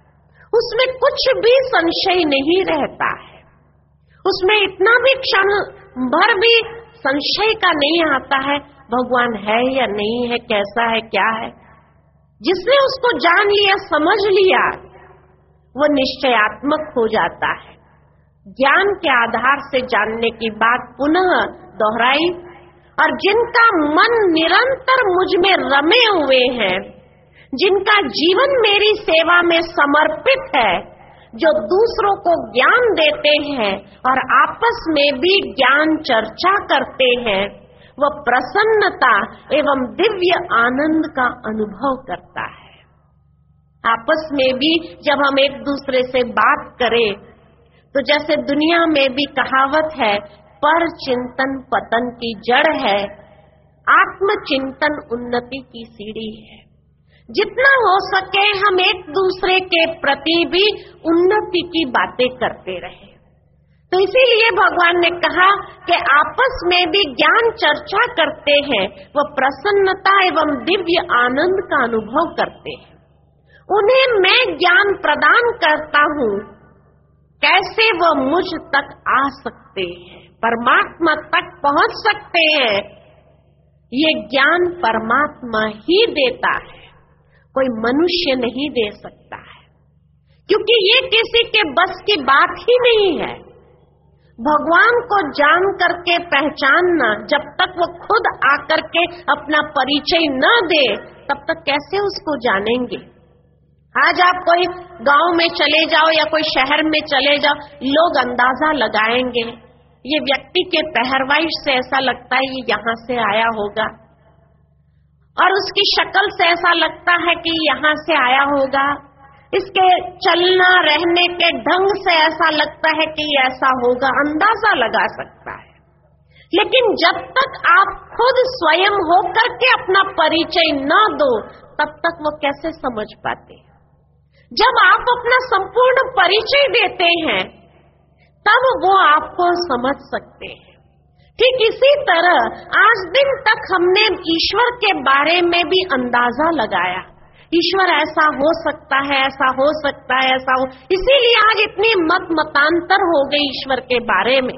उसमें कुछ भी संशय नहीं रहता है, उसमें इतना भी क्षण भर भी संशय का नहीं आता है भगवान है या नहीं है, कैसा है, क्या है। जिसने उसको जान लिया, समझ लिया, वो निश्चयात्मक हो जाता है। ज्ञान के आधार से जानने की बात पुनः दोहराई। और जिनका मन निरंतर मुझ में रमे हुए हैं, जिनका जीवन मेरी सेवा में समर्पित है, जो दूसरों को ज्ञान देते हैं और आपस में भी ज्ञान चर्चा करते हैं, वह प्रसन्नता एवं दिव्य आनंद का अनुभव करता है। आपस में भी जब हम एक दूसरे से बात करें तो जैसे दुनिया में भी कहावत है, पर चिंतन पतन की जड़ है, आत्मचिंतन उन्नति की सीढ़ी है। जितना हो सके हम एक दूसरे के प्रति भी उन्नति की बातें करते रहे। तो इसीलिए भगवान ने कहा कि आपस में भी ज्ञान चर्चा करते हैं, वह प्रसन्नता एवं दिव्य आनंद का अनुभव करते हैं। उन्हें मैं ज्ञान प्रदान करता हूँ, कैसे वह मुझ तक आ सकते हैं, परमात्मा तक पहुंच सकते हैं। ये ज्ञान परमात्मा ही देता है, कोई मनुष्य नहीं दे सकता है, क्योंकि ये किसी के बस की बात ही नहीं है। भगवान को जान करके पहचानना, जब तक वो खुद आकर के अपना परिचय न दे तब तक कैसे उसको जानेंगे। आज आप कोई गांव में चले जाओ या कोई शहर में चले जाओ, लोग अंदाजा लगाएंगे, ये व्यक्ति के पहरवाइश से ऐसा लगता है ये यहाँ से आया होगा, और उसकी शक्ल से ऐसा लगता है कि यहाँ से आया होगा, इसके चलना रहने के ढंग से ऐसा लगता है कि ऐसा होगा, अंदाजा लगा सकता है। लेकिन जब तक आप खुद स्वयं होकर के अपना परिचय न दो तब तक वो कैसे समझ पाते हैं। जब आप अपना संपूर्ण परिचय देते हैं तब वो आपको समझ सकते हैं। ठीक इसी तरह आज दिन तक हमने ईश्वर के बारे में भी अंदाजा लगाया, ईश्वर ऐसा हो सकता है, ऐसा हो सकता है, ऐसा हो। इसीलिए आज इतनी मतांतर हो गई ईश्वर के बारे में,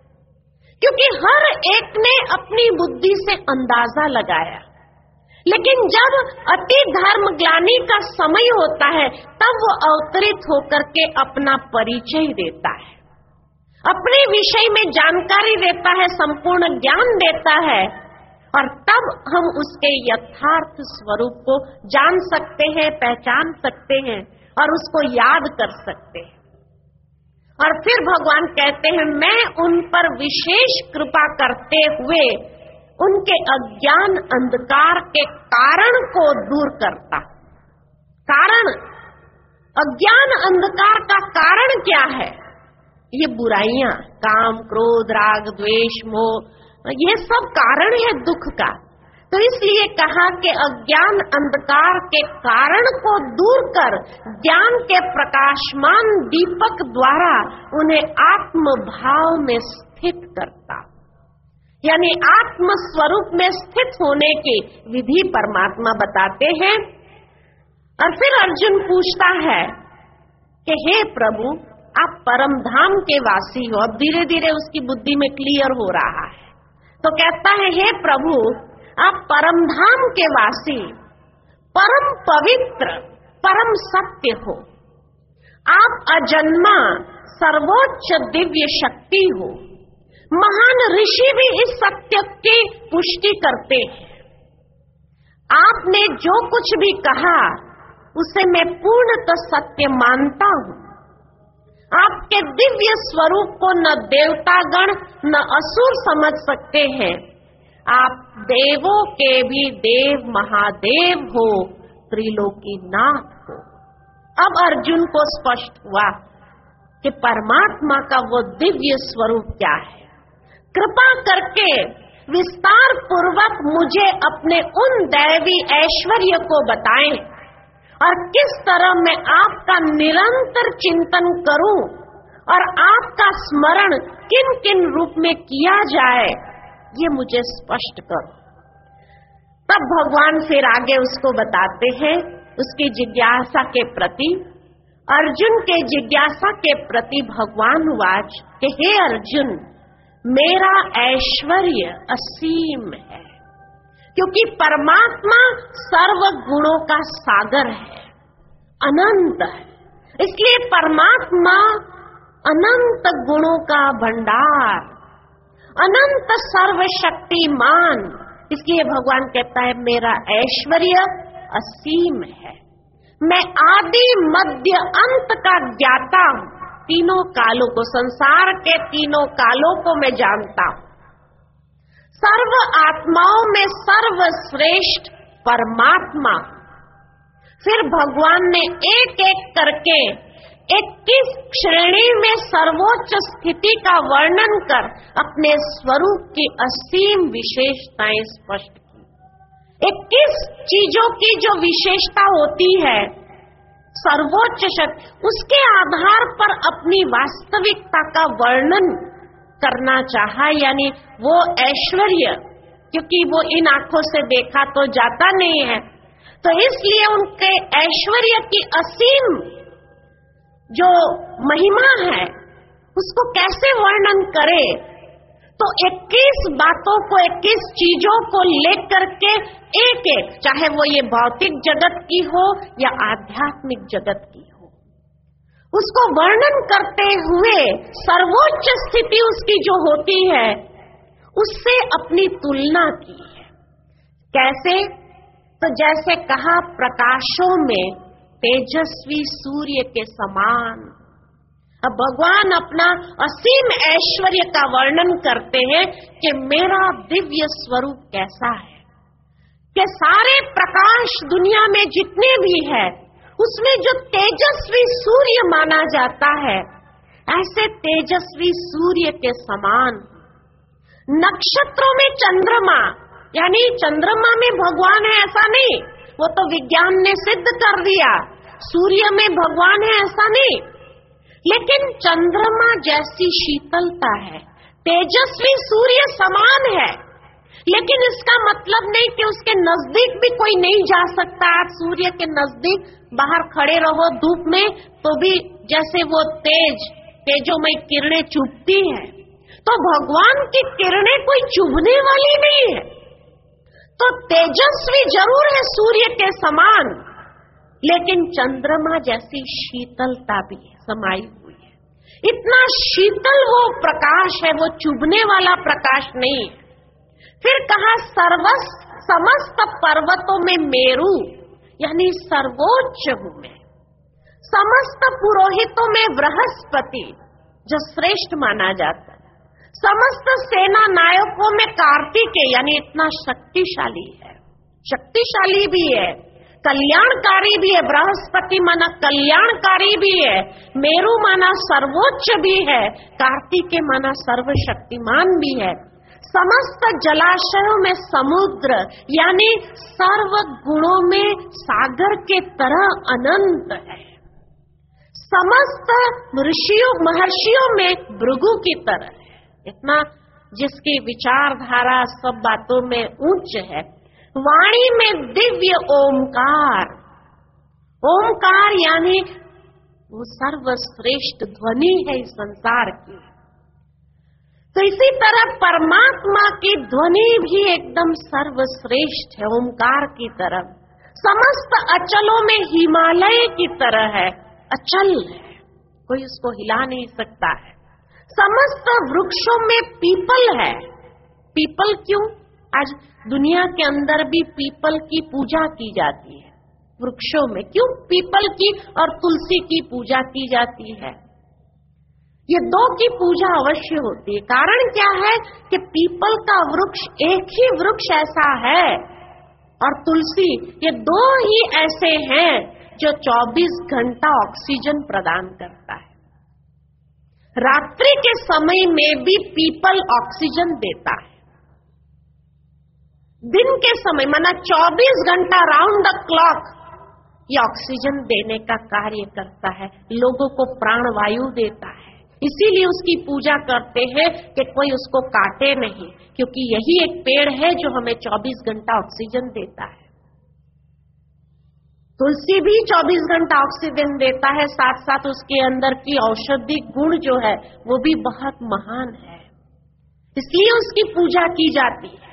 क्योंकि हर एक ने अपनी बुद्धि से अंदाजा लगाया। लेकिन जब अति धर्म ग्लानि का समय होता है तब वो अवतरित होकर के अपना परिचय देता है, अपने विषय में जानकारी देता है, संपूर्ण ज्ञान देता है, और तब हम उसके यथार्थ स्वरूप को जान सकते हैं, पहचान सकते हैं और उसको याद कर सकते हैं। और फिर भगवान कहते हैं, मैं उन पर विशेष कृपा करते हुए उनके अज्ञान अंधकार के कारण को दूर करता। कारण, अज्ञान अंधकार का कारण क्या है? ये बुराइयां, काम, क्रोध, राग, द्वेष, मोह, ये सब कारण है दुख का। तो इसलिए कहा कि अज्ञान अंधकार के कारण को दूर कर ज्ञान के प्रकाशमान दीपक द्वारा उन्हें आत्म भाव में स्थित करता, यानी आत्म स्वरूप में स्थित होने की विधि परमात्मा बताते हैं। और फिर अर्जुन पूछता है कि हे प्रभु, आप परम धाम के वासी हो। अब धीरे धीरे उसकी बुद्धि में क्लियर हो रहा है, तो कहता है, हे प्रभु, आप परम धाम के वासी, परम पवित्र, परम सत्य हो। आप अजन्मा सर्वोच्च दिव्य शक्ति हो। महान ऋषि भी इस सत्य की पुष्टि करते हैं। आपने जो कुछ भी कहा उसे मैं पूर्णतः सत्य मानता हूँ। आपके दिव्य स्वरूप को न देवतागण न असुर समझ सकते हैं। आप देवों के भी देव महादेव हो, त्रिलोकीनाथ हो। अब अर्जुन को स्पष्ट हुआ कि परमात्मा का वो दिव्य स्वरूप क्या है। कृपा करके विस्तार पूर्वक मुझे अपने उन दैवी ऐश्वर्य को बताएं और किस तरह मैं आपका निरंतर चिंतन करूं और आपका स्मरण किन किन रूप में किया जाए, ये मुझे स्पष्ट करो। तब भगवान फिर आगे उसको बताते हैं उसकी जिज्ञासा के प्रति, अर्जुन के जिज्ञासा के प्रति भगवान वाच कि हे अर्जुन, मेरा ऐश्वर्य असीम है, क्योंकि परमात्मा सर्व गुणों का सागर है, अनंत है। इसलिए परमात्मा अनंत गुणों का भंडार, अनंत सर्वशक्तिमान, इसलिए भगवान कहता है मेरा ऐश्वर्य असीम है। मैं आदि मध्य अंत का ज्ञाता हूं, तीनों कालों को, संसार के तीनों कालों को मैं जानता हूं। सर्व आत्माओं में सर्वश्रेष्ठ परमात्मा। फिर भगवान ने एक एक करके 21 श्रेणी में सर्वोच्च स्थिति का वर्णन कर अपने स्वरूप की असीम विशेषताएं स्पष्ट की। 21 चीजों की जो विशेषता होती है, सर्वोच्च शक्ति, उसके आधार पर अपनी वास्तविकता का वर्णन करना चाहा, यानी वो ऐश्वर्य, क्योंकि वो इन आंखों से देखा तो जाता नहीं है, तो इसलिए उनके ऐश्वर्य की असीम जो महिमा है उसको कैसे वर्णन करे। तो 21 बातों को, 21 चीजों को लेकर के एक एक, चाहे वो ये भौतिक जगत की हो या आध्यात्मिक जगत की हो, उसको वर्णन करते हुए सर्वोच्च स्थिति उसकी जो होती है उससे अपनी तुलना की है। कैसे? तो जैसे कहा, प्रकाशों में तेजस्वी सूर्य के समान। अब भगवान अपना असीम ऐश्वर्य का वर्णन करते हैं कि मेरा दिव्य स्वरूप कैसा है, कि सारे प्रकाश दुनिया में जितने भी है उसमें जो तेजस्वी सूर्य माना जाता है, ऐसे तेजस्वी सूर्य के समान। नक्षत्रों में चंद्रमा, यानी चंद्रमा में भगवान है ऐसा नहीं, वो तो विज्ञान ने सिद्ध कर दिया। सूर्य में भगवान है ऐसा नहीं, लेकिन चंद्रमा जैसी शीतलता है, तेजस्वी सूर्य समान है। लेकिन इसका मतलब नहीं कि उसके नजदीक भी कोई नहीं जा सकता। आप सूर्य के नजदीक बाहर खड़े रहो धूप में तो भी जैसे वो तेजोमय किरणें चुभती हैं, तो भगवान की किरणें कोई चुभने वाली नहीं है। तो तेजस्वी जरूर है सूर्य के समान, लेकिन चंद्रमा जैसी शीतलता भी समाई हुई है। इतना शीतल वो प्रकाश है, वो चुभने वाला प्रकाश नहीं है। फिर कहा, समस्त पर्वतों में मेरु, यानी सर्वोच्च हूं मैं। समस्त पुरोहितों में बृहस्पति, जो श्रेष्ठ माना जाता है। समस्त सेना नायकों में कार्तिकेय, यानी इतना शक्तिशाली है, शक्तिशाली भी है, कल्याणकारी भी है। बृहस्पति माना कल्याणकारी भी है, मेरु माना सर्वोच्च भी है, कार्तिकेय माना सर्वशक्तिमान भी है। समस्त जलाशयों में समुद्र, यानी सर्व गुणों में सागर के तरह अनंत है। समस्त महर्षियों में भृगु की तरह है, इतना जिसकी विचारधारा सब बातों में उच्च है। वाणी में दिव्य ओमकार, ओमकार यानी वो सर्वश्रेष्ठ ध्वनि है इस संसार की। तो इसी तरह परमात्मा की ध्वनि भी एकदम सर्वश्रेष्ठ है, ओमकार की तरह। समस्त अचलों में हिमालय की तरह है, अचल है, कोई उसको हिला नहीं सकता है। समस्त वृक्षों में पीपल है। पीपल क्यों? आज दुनिया के अंदर भी पीपल की पूजा की जाती है। वृक्षों में क्यों पीपल की और तुलसी की पूजा की जाती है? ये दो की पूजा अवश्य होती है। कारण क्या है कि पीपल का वृक्ष एक ही वृक्ष ऐसा है और तुलसी, ये दो ही ऐसे हैं जो 24 घंटा ऑक्सीजन प्रदान करता है। रात्रि के समय में भी पीपल ऑक्सीजन देता है। दिन के समय माना 24 घंटा राउंड द क्लॉक ये ऑक्सीजन देने का कार्य करता है, लोगों को प्राणवायु देता है। इसीलिए उसकी पूजा करते हैं कि कोई उसको काटे नहीं, क्योंकि यही एक पेड़ है जो हमें 24 घंटा ऑक्सीजन देता है। तुलसी भी 24 घंटा ऑक्सीजन देता है, साथ साथ उसके अंदर की औषधि गुण जो है वो भी बहुत महान है, इसलिए उसकी पूजा की जाती है।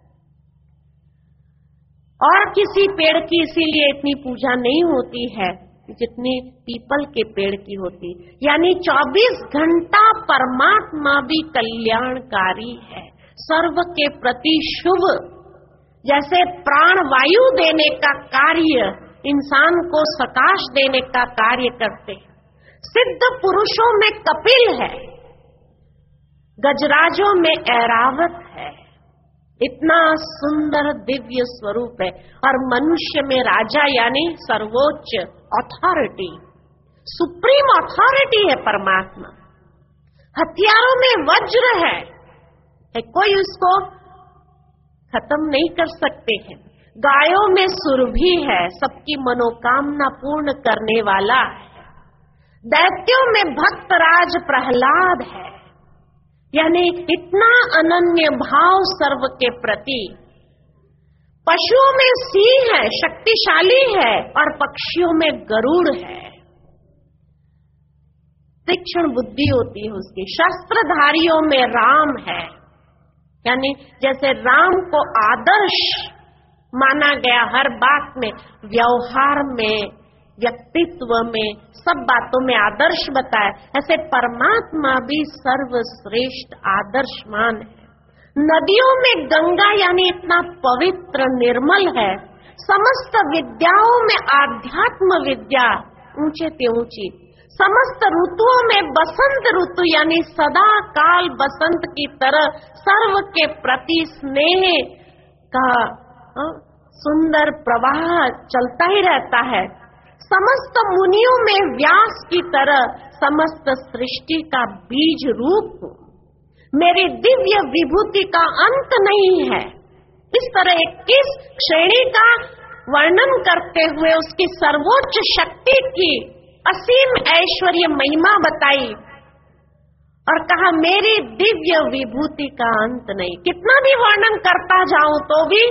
और किसी पेड़ की इसीलिए इतनी पूजा नहीं होती है जितनी पीपल के पेड़ की होती, यानी 24 घंटा परमात्मा भी कल्याणकारी है, सर्व के प्रति शुभ। जैसे प्राण वायु देने का कार्य इंसान को सकाश देने का कार्य करते हैं, सिद्ध पुरुषों में कपिल है, गजराजों में ऐरावत है, इतना सुंदर दिव्य स्वरूप है। और मनुष्य में राजा यानी सर्वोच्च अथॉरिटी, सुप्रीम अथॉरिटी है परमात्मा। हथियारों में वज्र है, कोई उसको खत्म नहीं कर सकते हैं। गायों में सुरभि है, सबकी मनोकामना पूर्ण करने वाला है। दैत्यों में भक्तराज प्रहलाद है, यानी इतना अनन्य भाव सर्व के प्रति। पशुओं में सिंह है, शक्तिशाली है, और पक्षियों में गरुड़ है, तीक्ष्ण बुद्धि होती है उसकी। शस्त्रधारियों में राम है, यानी जैसे राम को आदर्श माना गया हर बात में, व्यवहार में, व्यक्तित्व में, सब बातों में आदर्श बताया, ऐसे परमात्मा भी सर्वश्रेष्ठ आदर्शमान है। नदियों में गंगा यानी इतना पवित्र निर्मल है। समस्त विद्याओं में आध्यात्म विद्या ऊंचे ते ऊंची। समस्त ऋतुओं में बसंत ऋतु यानी सदा काल बसंत की तरह सर्व के प्रति स्नेह का सुंदर प्रवाह चलता ही रहता है। समस्त मुनियों में व्यास की तरह समस्त सृष्टि का बीज रूप हूँ। मेरी दिव्य विभूति का अंत नहीं है। इस तरह 21 श्रेणी का वर्णन करते हुए उसकी सर्वोच्च शक्ति की असीम ऐश्वर्य महिमा बताई और कहा मेरी दिव्य विभूति का अंत नहीं। कितना भी वर्णन करता जाऊं तो भी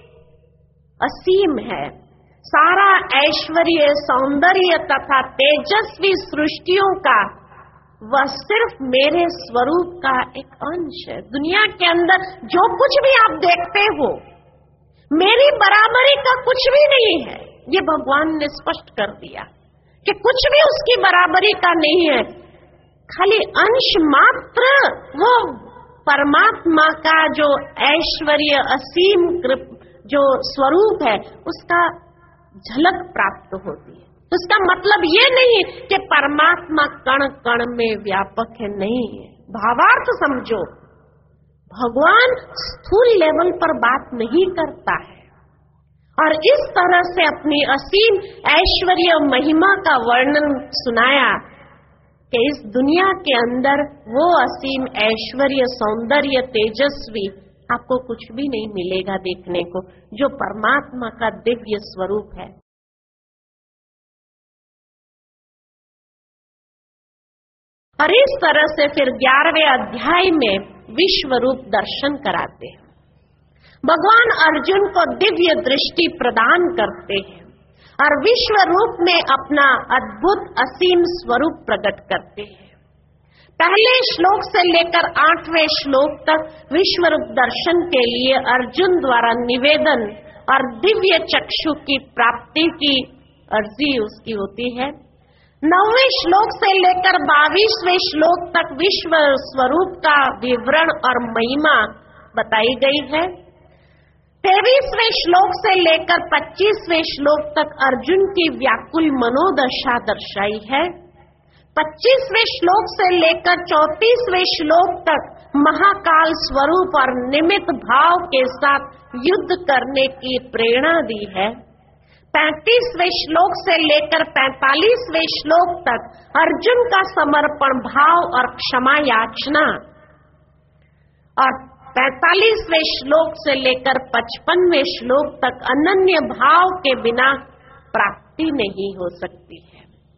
असीम है। सारा ऐश्वर्य, सौंदर्य तथा तेजस्वी सृष्टियों का वह सिर्फ मेरे स्वरूप का एक अंश है। दुनिया के अंदर जो कुछ भी आप देखते हो मेरी बराबरी का कुछ भी नहीं है। ये भगवान ने स्पष्ट कर दिया कि कुछ भी उसकी बराबरी का नहीं है। खाली अंश मात्र वो परमात्मा का जो ऐश्वर्य, असीम जो स्वरूप है उसका झलक प्राप्त होती है। उसका मतलब ये नहीं कि परमात्मा कण कण में व्यापक है, नहीं है। भावार्थ समझो, भगवान स्थूल लेवल पर बात नहीं करता है। और इस तरह से अपनी असीम ऐश्वर्य महिमा का वर्णन सुनाया कि इस दुनिया के अंदर वो असीम ऐश्वर्य, सौंदर्य, तेजस्वी आपको कुछ भी नहीं मिलेगा देखने को जो परमात्मा का दिव्य स्वरूप है। और इस तरह से फिर 11वें अध्याय में विश्व रूप दर्शन कराते हैं। भगवान अर्जुन को दिव्य दृष्टि प्रदान करते हैं और विश्व रूप में अपना अद्भुत असीम स्वरूप प्रकट करते हैं। पहले श्लोक से लेकर 8वें श्लोक तक विश्व रूप दर्शन के लिए अर्जुन द्वारा निवेदन और दिव्य चक्षु की प्राप्ति की अर्जी उसकी होती है। 9वें श्लोक से लेकर 22वें श्लोक तक विश्व स्वरूप का विवरण और महिमा बताई गई है। 23वें श्लोक से लेकर 25वें श्लोक तक अर्जुन की व्याकुल मनोदशा दर्शाई है। 25वें श्लोक से लेकर 34वें श्लोक तक महाकाल स्वरूप और निमित्त भाव के साथ युद्ध करने की प्रेरणा दी है। 35वें श्लोक से लेकर 45वें श्लोक तक अर्जुन का समर्पण भाव और क्षमा याचना, और 45वें श्लोक से लेकर 55वें श्लोक तक अनन्य भाव के बिना प्राप्ति नहीं हो सकती है।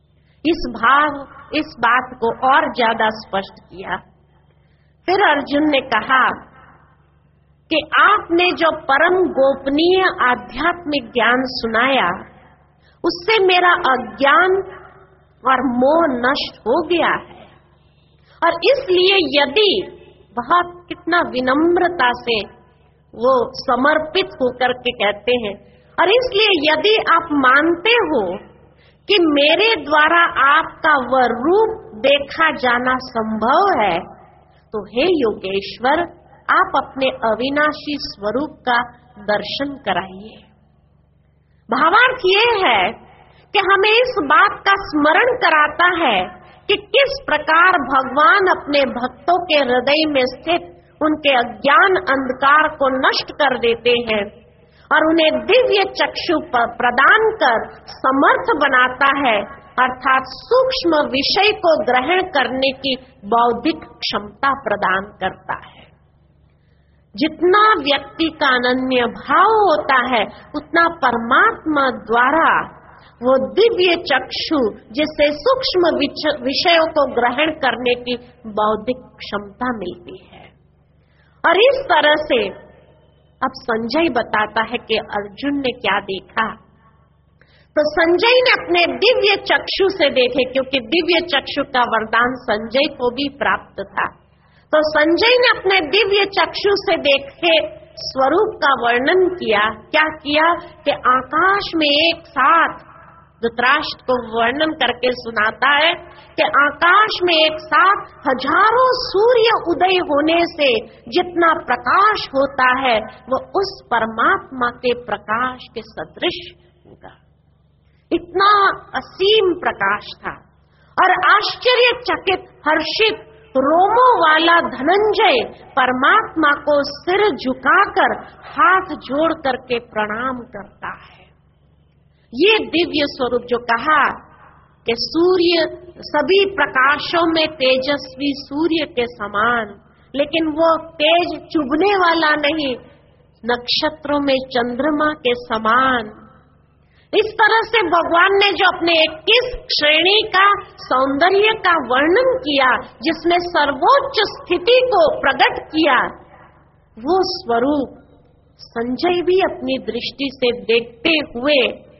इस बात को और ज्यादा स्पष्ट किया। फिर अर्जुन ने कहा कि आपने जो परम गोपनीय आध्यात्मिक ज्ञान सुनाया उससे मेरा अज्ञान और मोह नष्ट हो गया है। और इसलिए यदि बहुत कितना विनम्रता से वो समर्पित होकर के कहते हैं, और इसलिए यदि आप मानते हो कि मेरे द्वारा आपका वह रूप देखा जाना संभव है, तो हे योगेश्वर, आप अपने अविनाशी स्वरूप का दर्शन कराइए। भावार्थ ये है कि हमें इस बात का स्मरण कराता है कि किस प्रकार भगवान अपने भक्तों के हृदय में स्थित उनके अज्ञान अंधकार को नष्ट कर देते हैं और उन्हें दिव्य चक्षु प्रदान कर समर्थ बनाता है, अर्थात सूक्ष्म विषय को ग्रहण करने की बौद्धिक क्षमता प्रदान करता है। जितना व्यक्ति का अनन्य भाव होता है, उतना परमात्मा द्वारा वो दिव्य चक्षु, जिससे सूक्ष्म विषयों को ग्रहण करने की बौद्धिक क्षमता मिलती है। और इस तरह से अब संजय बताता है कि अर्जुन ने क्या देखा। तो संजय ने अपने दिव्य चक्षु से देखे, क्योंकि दिव्य चक्षु का वरदान संजय को भी प्राप्त था। तो संजय ने अपने दिव्य चक्षु से देखे स्वरूप का वर्णन किया। क्या किया कि आकाश में एक साथ, धृतराष्ट्र को वर्णन करके सुनाता है कि आकाश में एक साथ हजारों सूर्य उदय होने से जितना प्रकाश होता है, वो उस परमात्मा के प्रकाश के सदृश होगा। इतना असीम प्रकाश था। और आश्चर्यचकित, हर्षित, रोमों वाला धनंजय परमात्मा को सिर झुकाकर हाथ जोड़ करके प्रणाम करता है। ये दिव्य स्वरूप जो कहा कि सूर्य सभी प्रकाशों में तेजस्वी सूर्य के समान, लेकिन वो तेज चुभने वाला नहीं, नक्षत्रों में चंद्रमा के समान। इस तरह से भगवान ने जो अपने 21 श्रेणी का सौंदर्य का वर्णन किया, जिसमें सर्वोच्च स्थिति को प्रकट किया, वो स्वरूप संजय भी अपनी दृष्टि से देखते हुए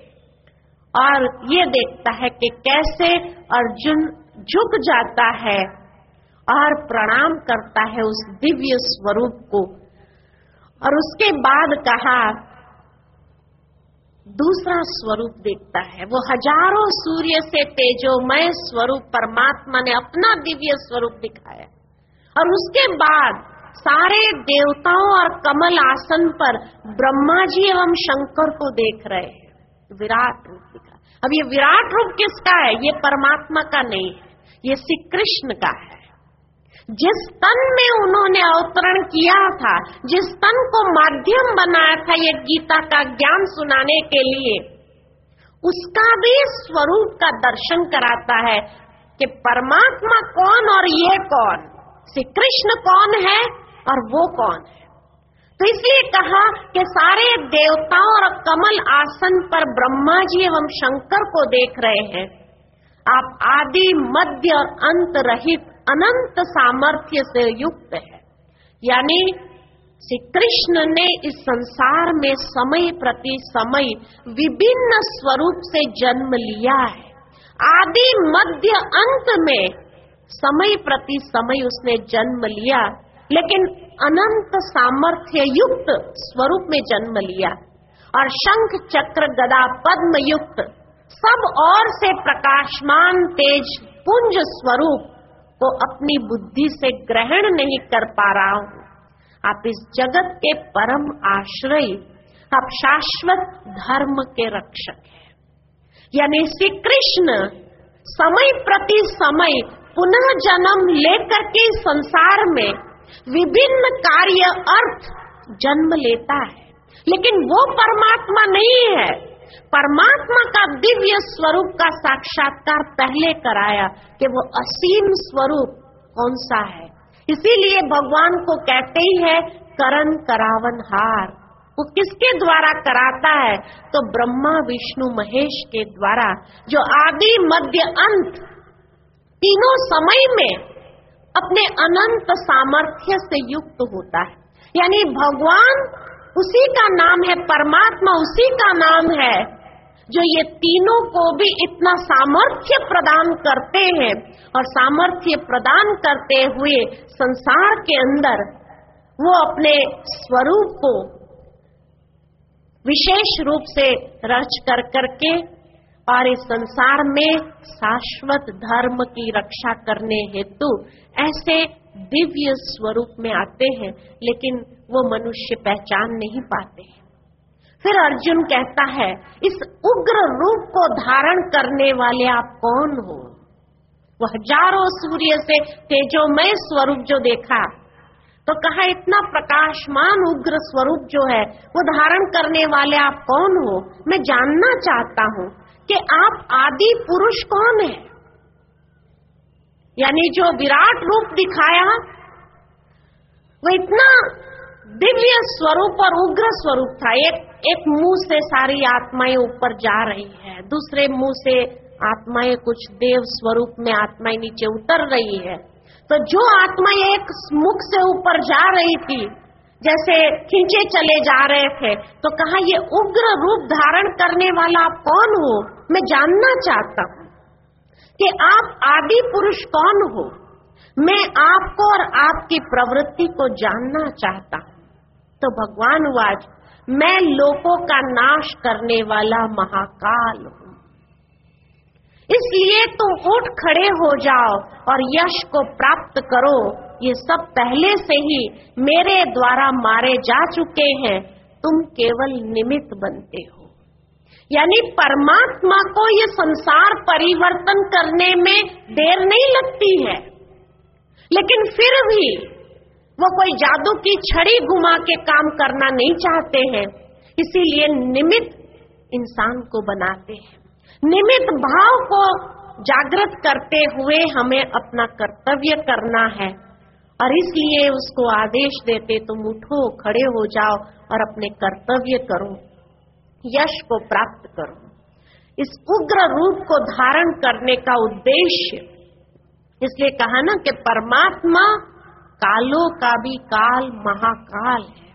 और ये देखता है कि कैसे अर्जुन झुक जाता है और प्रणाम करता है उस दिव्य स्वरूप को। और उसके बाद कहा दूसरा स्वरूप देखता है। वो हजारों सूर्य से तेजोमय स्वरूप परमात्मा ने अपना दिव्य स्वरूप दिखाया। और उसके बाद सारे देवताओं और कमल आसन पर ब्रह्मा जी एवं शंकर को देख रहे हैं। विराट रूप दिखा। अब ये विराट रूप किसका है? ये परमात्मा का नहीं है, ये श्री कृष्ण का है। जिस तन में उन्होंने अवतरण किया था, जिस तन को माध्यम बनाया था ये गीता का ज्ञान सुनाने के लिए, उसका भी स्वरूप का दर्शन कराता है कि परमात्मा कौन और ये कौन, श्री कृष्ण कौन है और वो कौन है। तो इसलिए कहा कि सारे देवताओं और कमल आसन पर ब्रह्मा जी एवं शंकर को देख रहे हैं। आप आदि मध्य और अंत रहित अनंत सामर्थ्य से युक्त है। यानी श्री कृष्ण ने इस संसार में समय प्रति समय विभिन्न स्वरूप से जन्म लिया है। आदि मध्य अंत में समय प्रति समय उसने जन्म लिया, लेकिन अनंत सामर्थ्य युक्त स्वरूप में जन्म लिया। और शंख चक्र गदा पद्म युक्त सब और से प्रकाशमान तेज पुंज स्वरूप को अपनी बुद्धि से ग्रहण नहीं कर पा रहा हूं। आप इस जगत के परम आश्रय, आप शाश्वत धर्म के रक्षक हैं। यानी श्री कृष्ण समय प्रति समय पुनः जन्म लेकर के संसार में विभिन्न कार्य अर्थ जन्म लेता है, लेकिन वो परमात्मा नहीं है। परमात्मा का दिव्य स्वरूप का साक्षात्कार पहले कराया कि वो असीम स्वरूप कौन सा है। इसीलिए भगवान को कहते ही है करण करावन हार। वो किसके द्वारा कराता है? तो ब्रह्मा विष्णु महेश के द्वारा, जो आदि मध्य अंत तीनों समय में अपने अनंत सामर्थ्य से युक्त होता है। यानी भगवान उसी का नाम है, परमात्मा उसी का नाम है जो ये तीनों को भी इतना सामर्थ्य प्रदान करते हैं और सामर्थ्य प्रदान करते हुए संसार के अंदर वो अपने स्वरूप को विशेष रूप से रच कर करके और इस संसार में शाश्वत धर्म की रक्षा करने हेतु ऐसे दिव्य स्वरूप में आते हैं, लेकिन वो मनुष्य पहचान नहीं पाते हैं। फिर अर्जुन कहता है, इस उग्र रूप को धारण करने वाले आप कौन हो? वह हजारों सूर्य से तेजोमय स्वरूप जो देखा तो कहा, इतना प्रकाशमान उग्र स्वरूप जो है वो धारण करने वाले आप कौन हो? मैं जानना चाहता हूं कि आप आदि पुरुष कौन है? यानी जो विराट रूप दिखाया वो इतना दिव्य स्वरूप और उग्र स्वरूप था। एक मुंह से सारी आत्माएं ऊपर जा रही है, दूसरे मुंह से आत्माएं कुछ देव स्वरूप में आत्माएं नीचे उतर रही है। तो जो आत्माएं एक मुख से ऊपर जा रही थी, जैसे खींचे चले जा रहे थे, तो कहा ये उग्र रूप धारण करने वाला आप कौन हो? मैं जानना चाहता हूं कि आप आदि पुरुष कौन हो। मैं आपको और आपकी प्रवृत्ति को जानना चाहता हूं। तो भगवान वाज, मैं लोकों का नाश करने वाला महाकाल हूं, इसलिए तुम उठ खड़े हो जाओ और यश को प्राप्त करो। ये सब पहले से ही मेरे द्वारा मारे जा चुके हैं, तुम केवल निमित्त बनते हो। यानी परमात्मा को ये संसार परिवर्तन करने में देर नहीं लगती है, लेकिन फिर भी वो कोई जादू की छड़ी घुमा के काम करना नहीं चाहते हैं, इसीलिए निमित्त इंसान को बनाते हैं। निमित्त भाव को जागृत करते हुए हमें अपना कर्तव्य करना है और इसलिए उसको आदेश देते, तुम उठो, खड़े हो जाओ और अपने कर्तव्य करो, यश को प्राप्त करो। इस उग्र रूप को धारण करने का उद्देश्य, इसलिए कहा ना कि परमात्मा कालों का भी काल महाकाल है।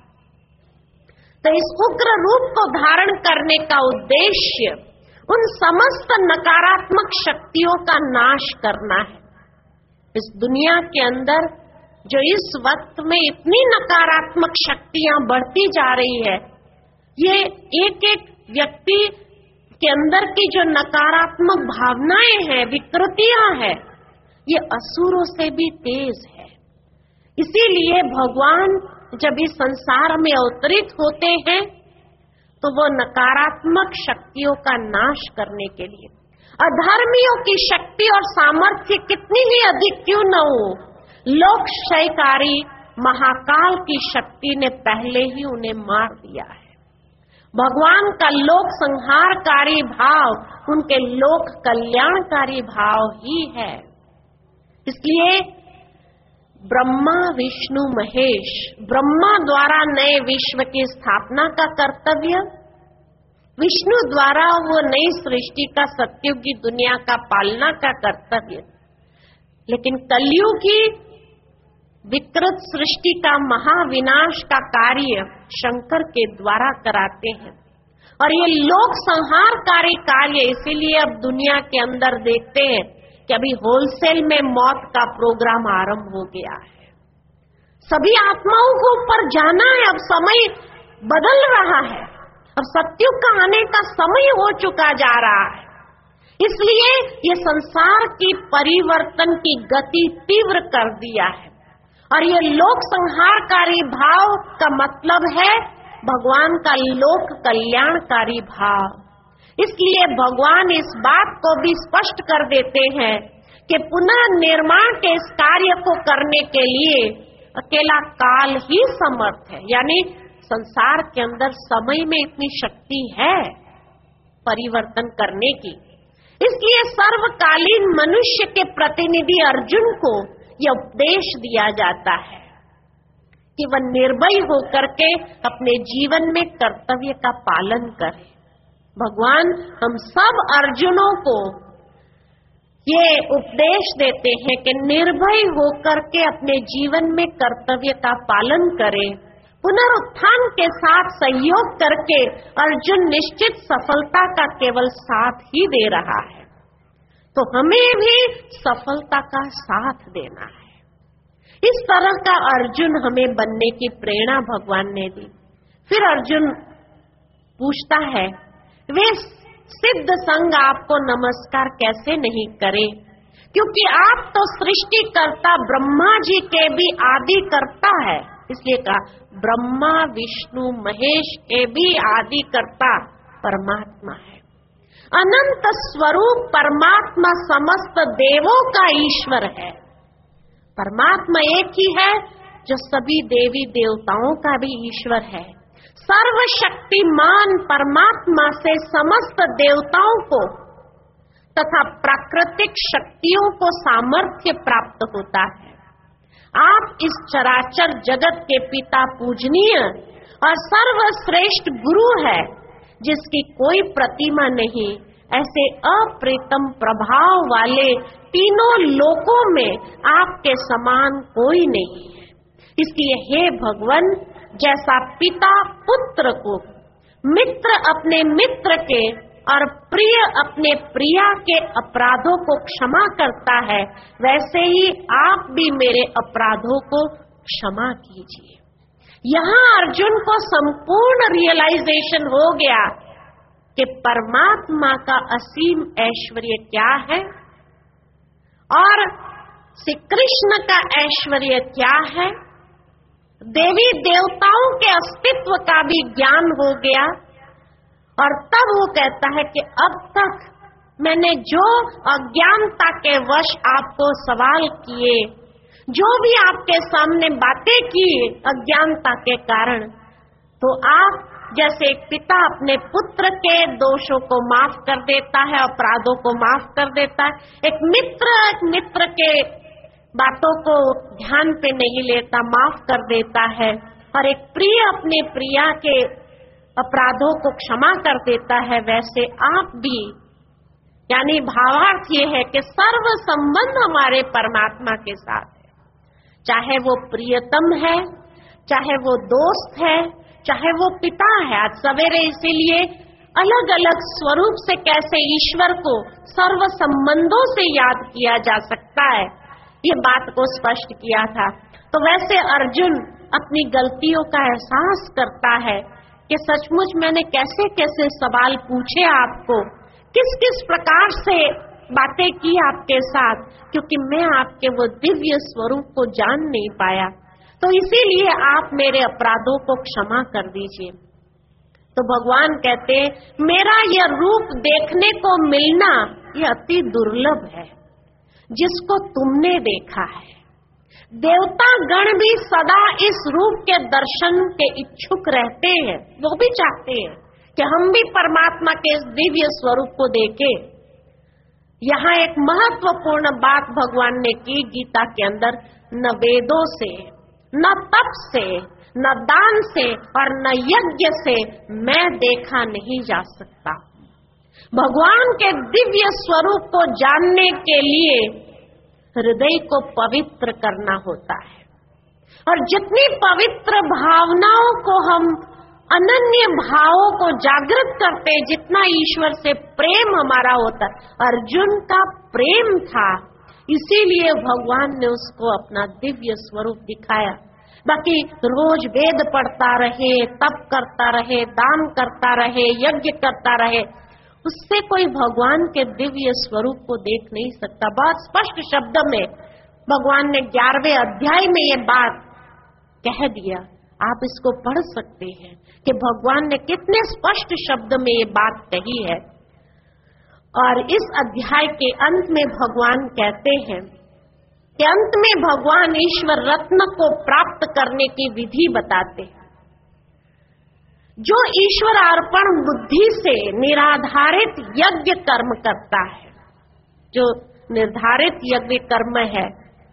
तो इस उग्र रूप को धारण करने का उद्देश्य उन समस्त नकारात्मक शक्तियों का नाश करना है। इस दुनिया के अंदर जो इस वक्त में इतनी नकारात्मक शक्तियां बढ़ती जा रही है, ये एक एक व्यक्ति के अंदर की जो नकारात्मक भावनाएं हैं, विकृतियां हैं, ये असुरों से भी तेज है। इसीलिए भगवान जब इस संसार में अवतरित होते हैं तो वो नकारात्मक शक्तियों का नाश करने के लिए, अधर्मियों की शक्ति और सामर्थ्य कितनी ही अधिक क्यों न हो, लोकक्षयकारी महाकाल की शक्ति ने पहले ही उन्हें मार दिया है। भगवान का लोक संहारकारी भाव उनके लोक कल्याणकारी भाव ही है। इसलिए ब्रह्मा विष्णु महेश, ब्रह्मा द्वारा नए विश्व की स्थापना का कर्तव्य, विष्णु द्वारा वो नई सृष्टि का सतयुग की दुनिया का पालना का कर्तव्य, लेकिन कलयुग की विकृत सृष्टि का महाविनाश का कार्य शंकर के द्वारा कराते हैं। और ये लोक संहारकारी कार्य इसीलिए अब दुनिया के अंदर देखते हैं कि अभी होलसेल में मौत का प्रोग्राम आरंभ हो गया है। सभी आत्माओं को ऊपर जाना है, अब समय बदल रहा है, अब सतयुग का आने का समय हो चुका जा रहा है। इसलिए ये संसार की परिवर्तन की गति तीव्र कर दिया है और ये लोक संहारकारी भाव का मतलब है भगवान का लोक कल्याणकारी भाव। इसलिए भगवान इस बात को भी स्पष्ट कर देते हैं कि पुनः निर्माण के इस कार्य को करने के लिए अकेला काल ही समर्थ है। यानी संसार के अंदर समय में इतनी शक्ति है परिवर्तन करने की। इसलिए सर्वकालीन मनुष्य के प्रतिनिधि अर्जुन को यह उपदेश दिया जाता है कि वह निर्भय होकर के अपने जीवन में कर्तव्य का पालन करे। भगवान हम सब अर्जुनों को ये उपदेश देते हैं कि निर्भय होकर के अपने जीवन में कर्तव्य का पालन करें, पुनरुत्थान के साथ सहयोग करके अर्जुन निश्चित सफलता का केवल साथ ही दे रहा है, तो हमें भी सफलता का साथ देना है। इस तरह का अर्जुन हमें बनने की प्रेरणा भगवान ने दी। फिर अर्जुन पूछता है, वे सिद्ध संग आपको नमस्कार कैसे नहीं करे, क्योंकि आप तो सृष्टिकर्ता ब्रह्मा जी के भी आदि करता है। इसलिए कहा ब्रह्मा विष्णु महेश के भी आदि करता परमात्मा है। अनंत स्वरूप परमात्मा समस्त देवों का ईश्वर है। परमात्मा एक ही है जो सभी देवी देवताओं का भी ईश्वर है। सर्वशक्तिमान परमात्मा से समस्त देवताओं को तथा प्राकृतिक शक्तियों को सामर्थ्य प्राप्त होता है। आप इस चराचर जगत के पिता पूजनीय और सर्वश्रेष्ठ गुरु है, जिसकी कोई प्रतिमा नहीं। ऐसे अप्रीतम प्रभाव वाले तीनों लोकों में आपके समान कोई नहीं है। इसलिए हे भगवान, जैसा पिता पुत्र को, मित्र अपने मित्र के और प्रिय अपने प्रिया के अपराधों को क्षमा करता है, वैसे ही आप भी मेरे अपराधों को क्षमा कीजिए। यहाँ अर्जुन को संपूर्ण रियलाइजेशन हो गया कि परमात्मा का असीम ऐश्वर्य क्या है और श्री कृष्ण का ऐश्वर्य क्या है। देवी देवताओं के अस्तित्व का भी ज्ञान हो गया और तब वो कहता है कि अब तक मैंने जो अज्ञानता के वश आपको सवाल किए, जो भी आपके सामने बातें की अज्ञानता के कारण, तो आप जैसे एक पिता अपने पुत्र के दोषों को माफ कर देता है, अपराधों को माफ कर देता है, एक मित्र के बातों को ध्यान पे नहीं लेता, माफ कर देता है, और एक प्रिय अपने प्रिया के अपराधों को क्षमा कर देता है, वैसे आप भी, यानी भावार्थ ये है कि सर्व संबंध हमारे परमात्मा के साथ है। चाहे वो प्रियतम है, चाहे वो दोस्त है, चाहे वो पिता है। आज सवेरे इसीलिए अलग अलग स्वरूप से कैसे ईश्वर को सर्व संबंधों से याद किया जा सकता है, ये बात को स्पष्ट किया था। तो वैसे अर्जुन अपनी गलतियों का एहसास करता है कि सचमुच मैंने कैसे कैसे सवाल पूछे आपको, किस किस प्रकार से बातें की आपके साथ, क्योंकि मैं आपके वो दिव्य स्वरूप को जान नहीं पाया। तो इसीलिए आप मेरे अपराधों को क्षमा कर दीजिए। तो भगवान कहते, मेरा यह रूप देखने को मिलना यह अति दुर्लभ है, जिसको तुमने देखा है। देवता गण भी सदा इस रूप के दर्शन के इच्छुक रहते हैं, वो भी चाहते हैं कि हम भी परमात्मा के इस दिव्य स्वरूप को देखें। यहाँ एक महत्वपूर्ण बात भगवान ने की गीता के अंदर, न वेदों से, न तप से, न दान से और न यज्ञ से मैं देखा नहीं जा सकता। भगवान के दिव्य स्वरूप को जानने के लिए हृदय को पवित्र करना होता है, और जितनी पवित्र भावनाओं को हम, अनन्य भावों को जागृत करते, जितना ईश्वर से प्रेम हमारा होता है। अर्जुन का प्रेम था, इसीलिए भगवान ने उसको अपना दिव्य स्वरूप दिखाया। बाकी रोज वेद पढ़ता रहे, तप करता रहे, दान करता रहे, यज्ञ करता रहे, उससे कोई भगवान के दिव्य स्वरूप को देख नहीं सकता। बहुत स्पष्ट शब्द में भगवान ने 11वें अध्याय में ये बात कह दिया। आप इसको पढ़ सकते हैं कि भगवान ने कितने स्पष्ट शब्द में ये बात कही है। और इस अध्याय के अंत में भगवान कहते हैं कि अंत में भगवान ईश्वर रत्न को प्राप्त करने की विधि बताते हैं। जो ईश्वर अर्पण बुद्धि से निराधारित यज्ञ कर्म करता है, जो निर्धारित यज्ञ कर्म है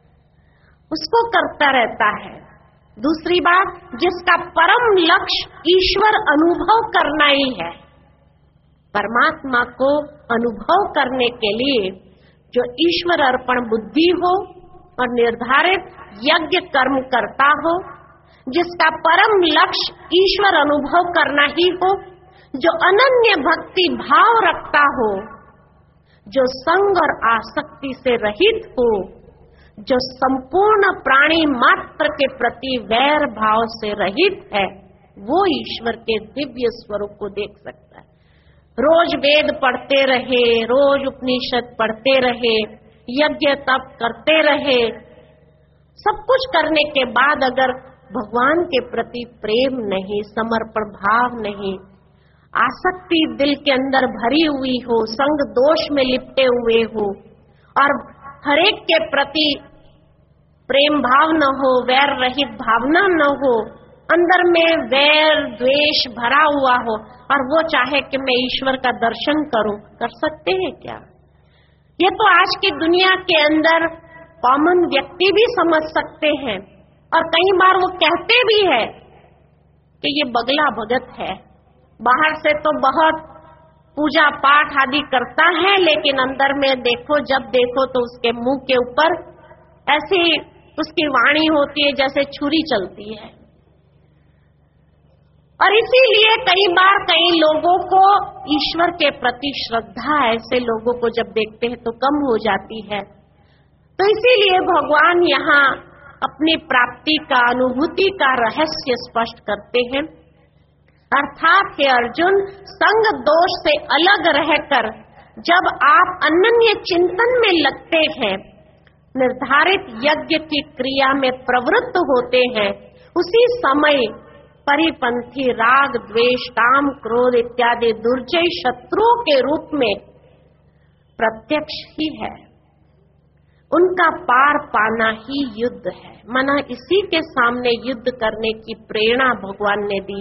उसको करता रहता है। दूसरी बात, जिसका परम लक्ष्य ईश्वर अनुभव करना ही है, परमात्मा को अनुभव करने के लिए जो ईश्वर अर्पण बुद्धि हो और निर्धारित यज्ञ कर्म करता हो, जिसका परम लक्ष्य ईश्वर अनुभव करना ही हो, जो अनन्य भक्ति भाव रखता हो, जो संग और आसक्ति से रहित हो, जो संपूर्ण प्राणी मात्र के प्रति वैर भाव से रहित है, वो ईश्वर के दिव्य स्वरूप को देख सकता है। रोज वेद पढ़ते रहे, रोज उपनिषद पढ़ते रहे, यज्ञ तप करते रहे, सब कुछ करने के बाद अगर भगवान के प्रति प्रेम नहीं, समर्पण भाव नहीं, आसक्ति दिल के अंदर भरी हुई हो, संग दोष में लिपटे हुए हो और हरेक के प्रति प्रेम भाव न हो, वैर रहित भावना न हो, अंदर में वैर द्वेष भरा हुआ हो और वो चाहे कि मैं ईश्वर का दर्शन करूं, कर सकते हैं क्या? ये तो आज की दुनिया के अंदर कॉमन व्यक्ति भी समझ सकते हैं और कई बार वो कहते भी है कि ये बगला भगत है, बाहर से तो बहुत पूजा पाठ आदि करता है, लेकिन अंदर में देखो, जब देखो तो उसके मुंह के ऊपर ऐसी उसकी वाणी होती है जैसे छुरी चलती है। और इसीलिए कई बार कई लोगों को ईश्वर के प्रति श्रद्धा ऐसे लोगों को जब देखते हैं तो कम हो जाती है। तो इसीलिए भगवान यहाँ अपनी प्राप्ति का, अनुभूति का रहस्य स्पष्ट करते हैं। अर्थात हे अर्जुन, संग दोष से अलग रहकर जब आप अनन्य चिंतन में लगते हैं, निर्धारित यज्ञ की क्रिया में प्रवृत्त होते हैं, उसी समय परिपंथी राग द्वेष काम क्रोध इत्यादि दुर्जय शत्रुओं के रूप में प्रत्यक्ष ही है। उनका पार पाना ही युद्ध है। माना इसी के सामने युद्ध करने की प्रेरणा भगवान ने दी।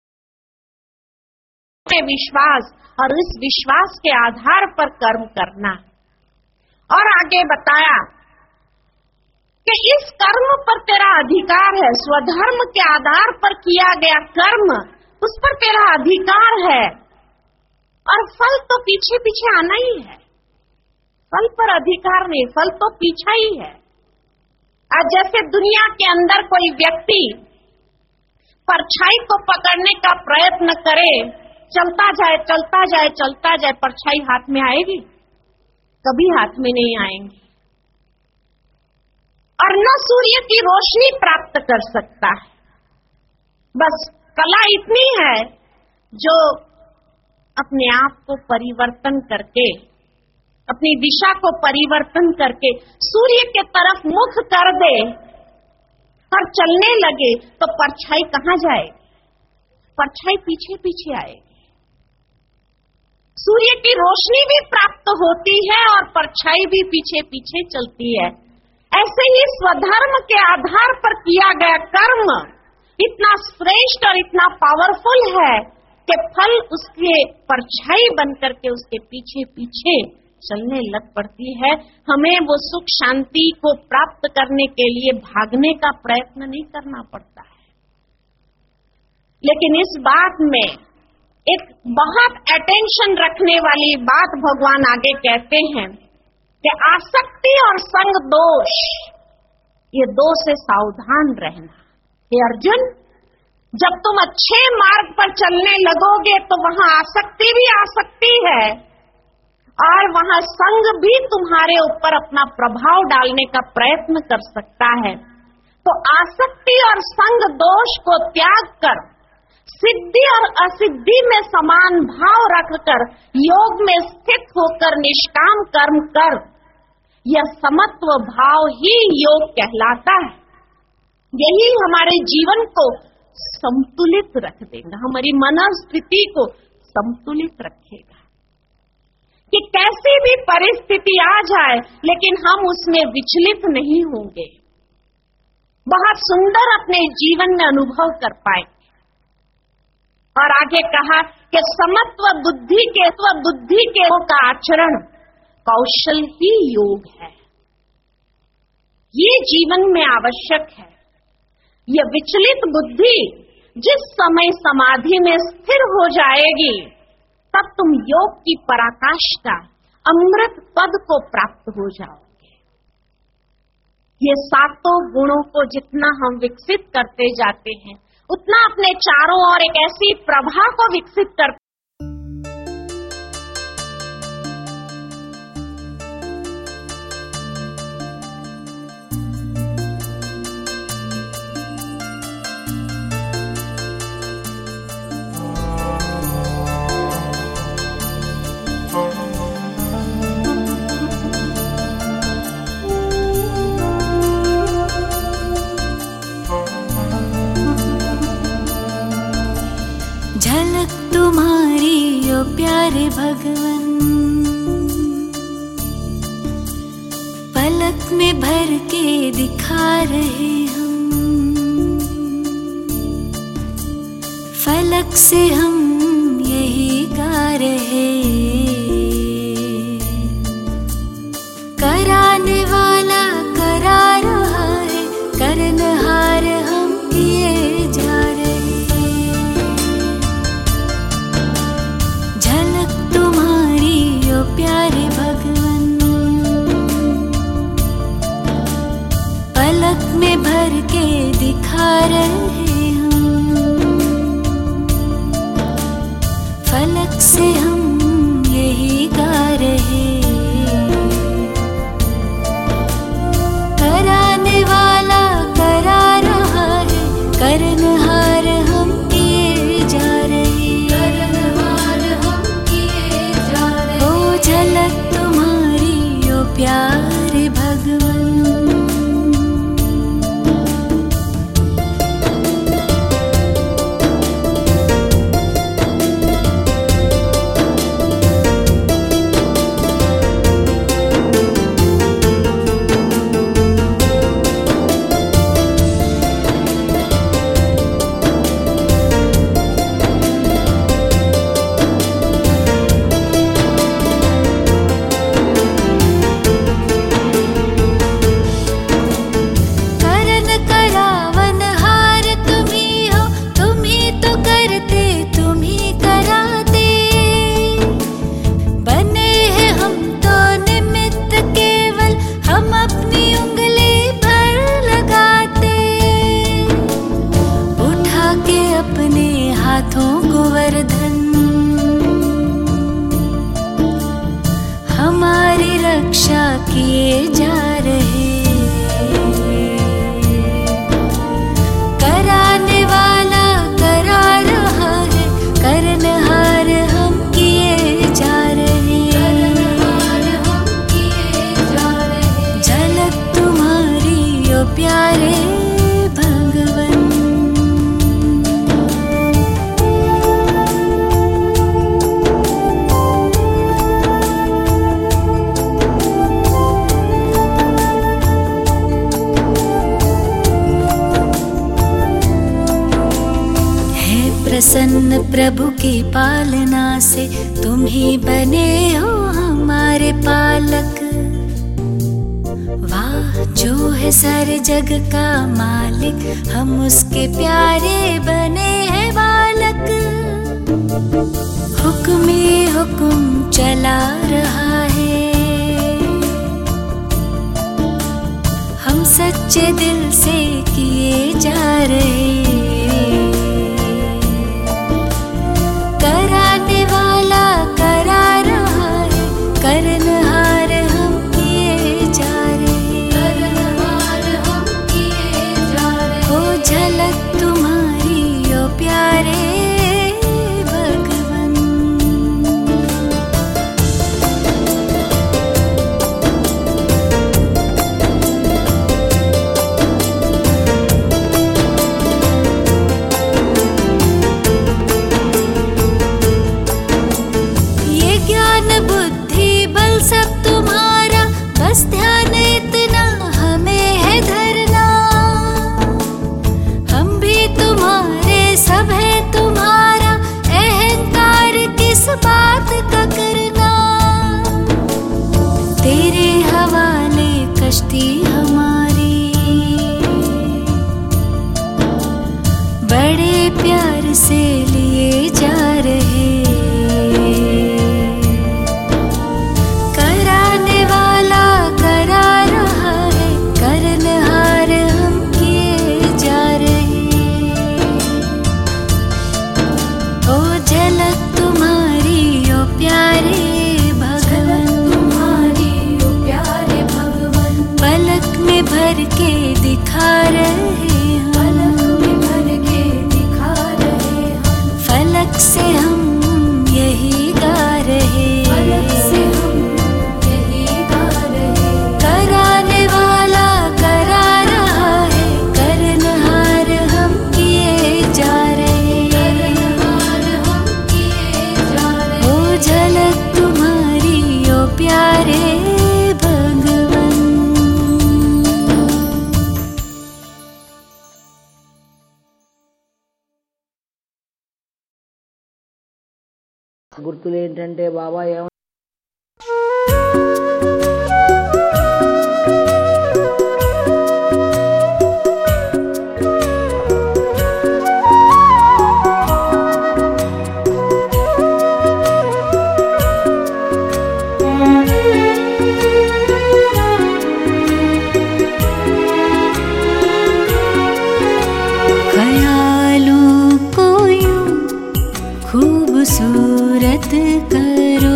विश्वास और इस विश्वास के आधार पर कर्म करना। और आगे बताया कि इस कर्म पर तेरा अधिकार है, स्वधर्म के आधार पर किया गया कर्म, उस पर तेरा अधिकार है और फल तो पीछे पीछे आना ही है। फल पर अधिकार नहीं, फल तो पीछा ही है। आज जैसे दुनिया के अंदर कोई व्यक्ति परछाई को पकड़ने का प्रयत्न करे, चलता जाए चलता जाए चलता जाए, परछाई हाथ में आएगी? कभी हाथ में नहीं आएंगी। और न सूर्य की रोशनी प्राप्त कर सकता है। बस कला इतनी है जो अपने आप को परिवर्तन करके, अपनी दिशा को परिवर्तन करके सूर्य के तरफ मुख कर दे और चलने लगे तो परछाई कहाँ जाएगी? परछाई पीछे पीछे आएगी। सूर्य की रोशनी भी प्राप्त होती है और परछाई भी पीछे पीछे चलती है। ऐसे ही स्वधर्म के आधार पर किया गया कर्म इतना श्रेष्ठ और इतना पावरफुल है कि फल उसके परछाई बनकर के उसके पीछे पीछे चलने लग पड़ती है। हमें वो सुख शांति को प्राप्त करने के लिए भागने का प्रयत्न नहीं करना पड़ता है। लेकिन इस बात में एक बहुत अटेंशन रखने वाली बात भगवान आगे कहते हैं कि आसक्ति और संग दोष, ये दो से सावधान रहना। हे अर्जुन, जब तुम अच्छे मार्ग पर चलने लगोगे तो वहां आसक्ति भी आ सकती है और वहां संग भी तुम्हारे ऊपर अपना प्रभाव डालने का प्रयत्न कर सकता है। तो आसक्ति और संग दोष को त्याग कर सिद्धि और असिद्धि में समान भाव रखकर योग में स्थित होकर निष्काम कर्म कर, यह समत्व भाव ही योग कहलाता है। यही हमारे जीवन को संतुलित रख देगा, हमारी मनस्थिति को संतुलित रखेगा कि कैसी भी परिस्थिति आ जाए लेकिन हम उसमें विचलित नहीं होंगे, बहुत सुंदर अपने जीवन में अनुभव कर पाएंगे। और आगे कहा कि समत्व बुद्धि के का आचरण कौशल ही योग है। ये जीवन में आवश्यक है। ये विचलित बुद्धि जिस समय समाधि में स्थिर हो जाएगी तब तुम योग की पराकाष्ठा अमृत पद को प्राप्त हो जाओगे। ये सातों गुणों को जितना हम विकसित करते जाते हैं, उतना अपने चारों ओर एक ऐसी प्रभा को विकसित करते। झलक तुम्हारी ओ प्यारे भगवन, पलक में भर के दिखा रहे हम, फलक से हम यही गा रहे। कराने वाला करा रहा है, करनहार हम किए जा रहे। प्यारे भगवन, पलक में भर के दिखा रहे हम, फलक से हम यही गा रहे। कराने वाला करा रहा है, करनहार हम किए जा रहे। झलक तुम्हारी ओ प्यारे भगवन। हमारी रक्षा किए जा रहे। कराने वाला करा रहा है, करनहार हम किए जा रहे। झलक तुम्हारी ओ प्यारे भगवन। प्रसन्न प्रभु की पालना से तुम ही बने हो हमारे पालक। वाह जो है सारे जग का मालिक, हम उसके प्यारे बने हैं बालक। हुक्म ही हुक्म चला रहा है, हम सच्चे दिल से किए जा रहे। कराने वाला करा रहा है, करनहार हम किए जा रहे। हो झलक तुम्हारी ओ प्यारे भगवन। గుర్తులు ఏంటంటే బాబా खूबसूरत करो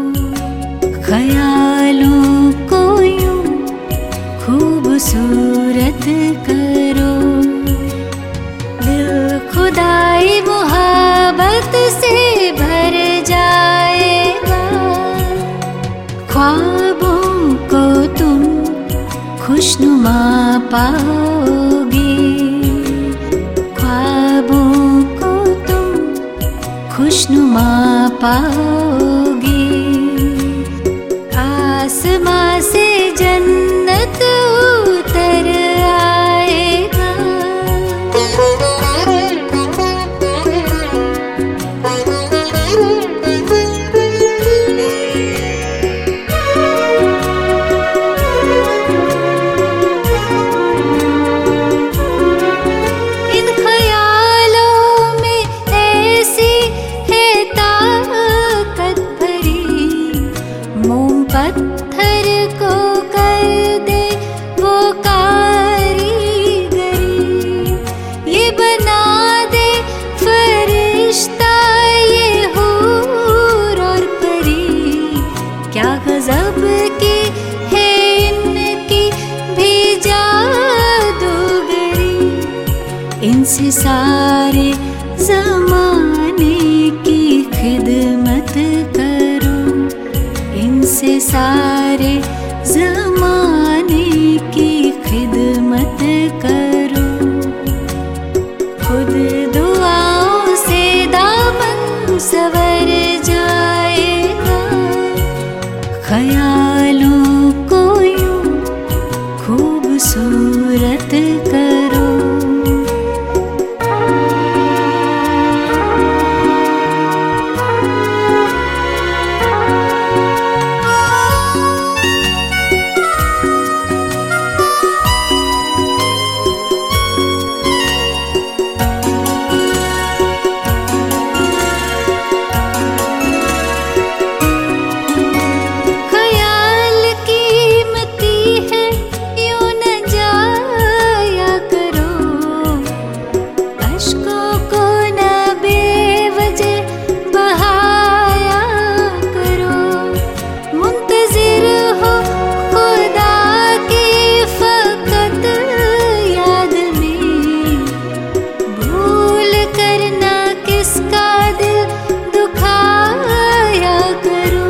ख्यालों को यूं खूबसूरत करो दिल खुदाई मोहब्बत से भर जाएगा ख्वाबों को तुम खुशनुमा पाओगे ख्वाबों को तुम खुशनुमा पाओगे आसमां से जन्नत उतर आएगा इन ख्यालों में ऐसी है ताकत भरी मोम पत्थर को कर दे वो कारीगरी ये बना दे फरिश्ता ये हूर और परी क्या गजब की है इनकी भी जादूगरी इनसे सारे ज़माने की खिदमत करो इनसे सारे ज़माने की खिदमत करो खुद दुआओं से दामन सवर जाएगा ख्यालों को यूं खूबसूरत करो ख्याल कीमती है यूं न जाया करो अश्कों को न बेवजह बहाया करो मुंतजिर हो खुदा की फकत याद में भूल करना किसका दिल दुखाया करो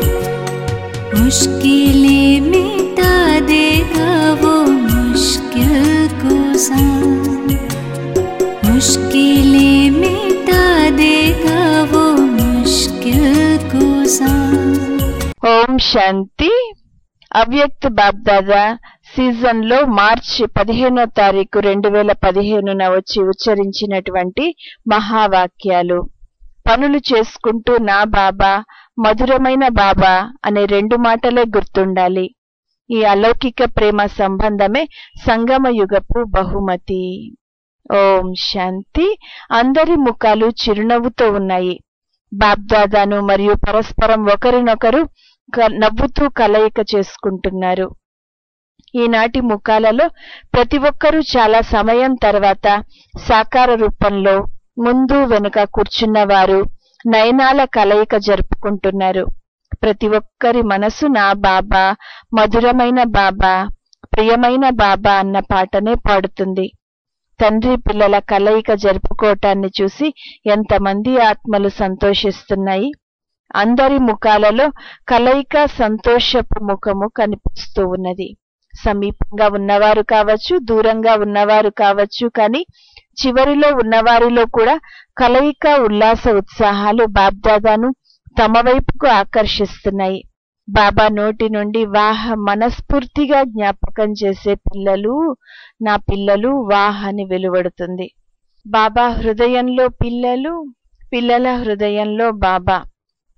मुश्किलें मिटा देगा वो मुश्किल कुसान मुश्किलें मिटा देगा वो मुश्किल कुसान ఓం శాంతి అవ్యక్త బాబ్దాదా సీజన్ లో మార్చి 15వ తారీఖు 2015న వచ్చి ఉచ్చరించినటువంటి మహావాక్యాలు పనులు చేసుకుంటూ నా బాబా మధురమైన బాబా అనే 2 మాటలే గుర్తుండాలి ఈ అలౌకిక ప్రేమ సంబంధమే సంగమ యుగపు బహుమతి ఓం శాంతి అందరి ముఖాలు చిరునవ్వుతో ఉన్నాయి బాబ్దాదాను మరియు పరస్పరం ఒకరినొకరు నవ్వుతూ కలయిక చేసుకుంటున్నారు ఈనాటి ముఖాలలో ప్రతి ఒక్కరూ చాలా సమయం తర్వాత సాకార రూపంలో ముందు వెనుక కూర్చున్నవారు నయనాల కలయిక జరుపుకుంటున్నారు ప్రతి ఒక్కరి మనసు నా బాబా మధురమైన బాబా ప్రియమైన బాబా అన్న పాటనే పాడుతుంది తండ్రి పిల్లల కలయిక జరుపుకోవటాన్ని చూసి ఎంతమంది ఆత్మలు సంతోషిస్తున్నాయి అందరి ముఖాలలో కలయిక సంతోషపు ముఖము కనిపిస్తూ ఉన్నది సమీపంగా ఉన్నవారు కావచ్చు దూరంగా ఉన్నవారు కావచ్చు కానీ చివరిలో ఉన్నవారిలో కూడా కలయిక ఉల్లాస ఉత్సాహాలు బాబ్దాదాను తమ వైపుకు ఆకర్షిస్తున్నాయి బాబా నోటి నుండి వాహ్ మనస్ఫూర్తిగా జ్ఞాపకం చేసే పిల్లలు నా పిల్లలు వాహ్ అని వెలువడుతుంది బాబా హృదయంలో పిల్లలు పిల్లల హృదయంలో బాబా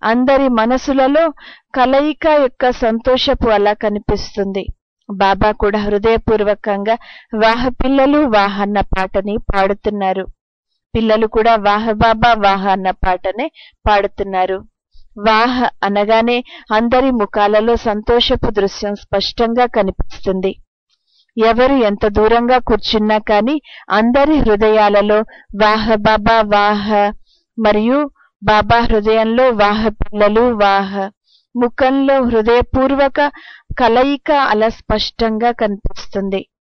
అందరి మనసులలో కలయిక యొక్క సంతోషపు అలా కనిపిస్తుంది. బాబా కూడా హృదయపూర్వకంగా వాహ పిల్లలు వాహ అన్న పాటని పాడుతున్నారు. పిల్లలు కూడా వాహ బాబా వాహ అన్న పాటనే పాడుతున్నారు. వాహ అనగానే అందరి ముఖాలలో సంతోషపు దృశ్యం స్పష్టంగా కనిపిస్తుంది. ఎవరు ఎంత దూరంగా కూర్చున్నా కానీ అందరి హృదయాలలో వాహ బాబా వాహ మరియు బాబా హృదయంలో వాహ పిల్లలు వాహ, ముఖంలో హృదయపూర్వక కలయిక అలా స్పష్టంగా కనిపిస్తుంది.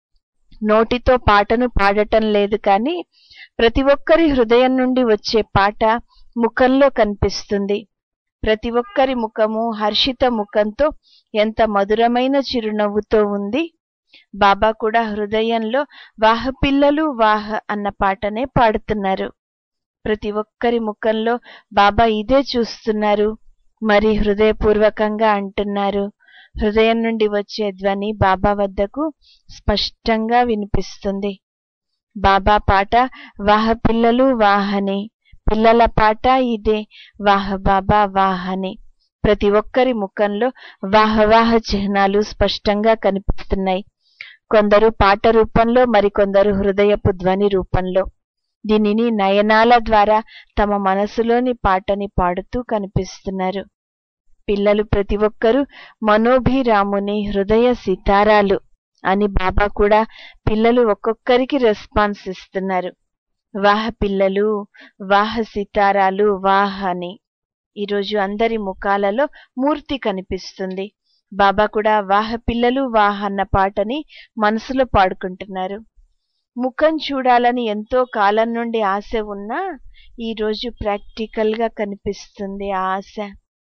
నోటితో పాటను పాడటం లేదు కానీ ప్రతి ఒక్కరి హృదయం నుండి వచ్చే పాట ముఖంలో కనిపిస్తుంది. ప్రతి ఒక్కరి ముఖము హర్షిత ముఖంతో ఎంత మధురమైన చిరునవ్వుతో ఉంది. బాబా కూడా హృదయంలో వాహ పిల్లలు వాహ అన్న పాటనే పాడుతున్నారు. ప్రతి ఒక్కరి ముఖంలో బాబా ఇదే చూస్తున్నారు. మరి హృదయపూర్వకంగా అంటున్నారు. హృదయం నుండి వచ్చే ధ్వని బాబా వద్దకు స్పష్టంగా వినిపిస్తుంది. బాబా పాట వాహ పిల్లలు వాహని, పిల్లల పాట ఇదే వాహ బాబా వాహని. ప్రతి ఒక్కరి ముఖంలో వాహ వాహ చిహ్నాలు స్పష్టంగా కనిపిస్తున్నాయి. కొందరు పాట రూపంలో, మరికొందరు హృదయపు ధ్వని రూపంలో. దీనిని నయనాల ద్వారా తమ మనసులోని పాటని పాడుతూ కనిపిస్తున్నారు. పిల్లలు ప్రతి ఒక్కరూ మనోభిరాముని హృదయ సితారాలు అని బాబా కూడా పిల్లలు ఒక్కొక్కరికి రెస్పాన్స్ ఇస్తున్నారు. వాహ పిల్లలు వాహ సితారాలు వాహ అని. ఈరోజు అందరి ముఖాలలో మూర్తి కనిపిస్తుంది. బాబా కూడా వాహ పిల్లలు వాహ అన్న పాటని మనసులో పాడుకుంటున్నారు. ముఖం చూడాలని ఎంతో కాలం నుండి ఆశ ఉన్నా ఈరోజు ప్రాక్టికల్ గా కనిపిస్తుంది ఆ ఆశ.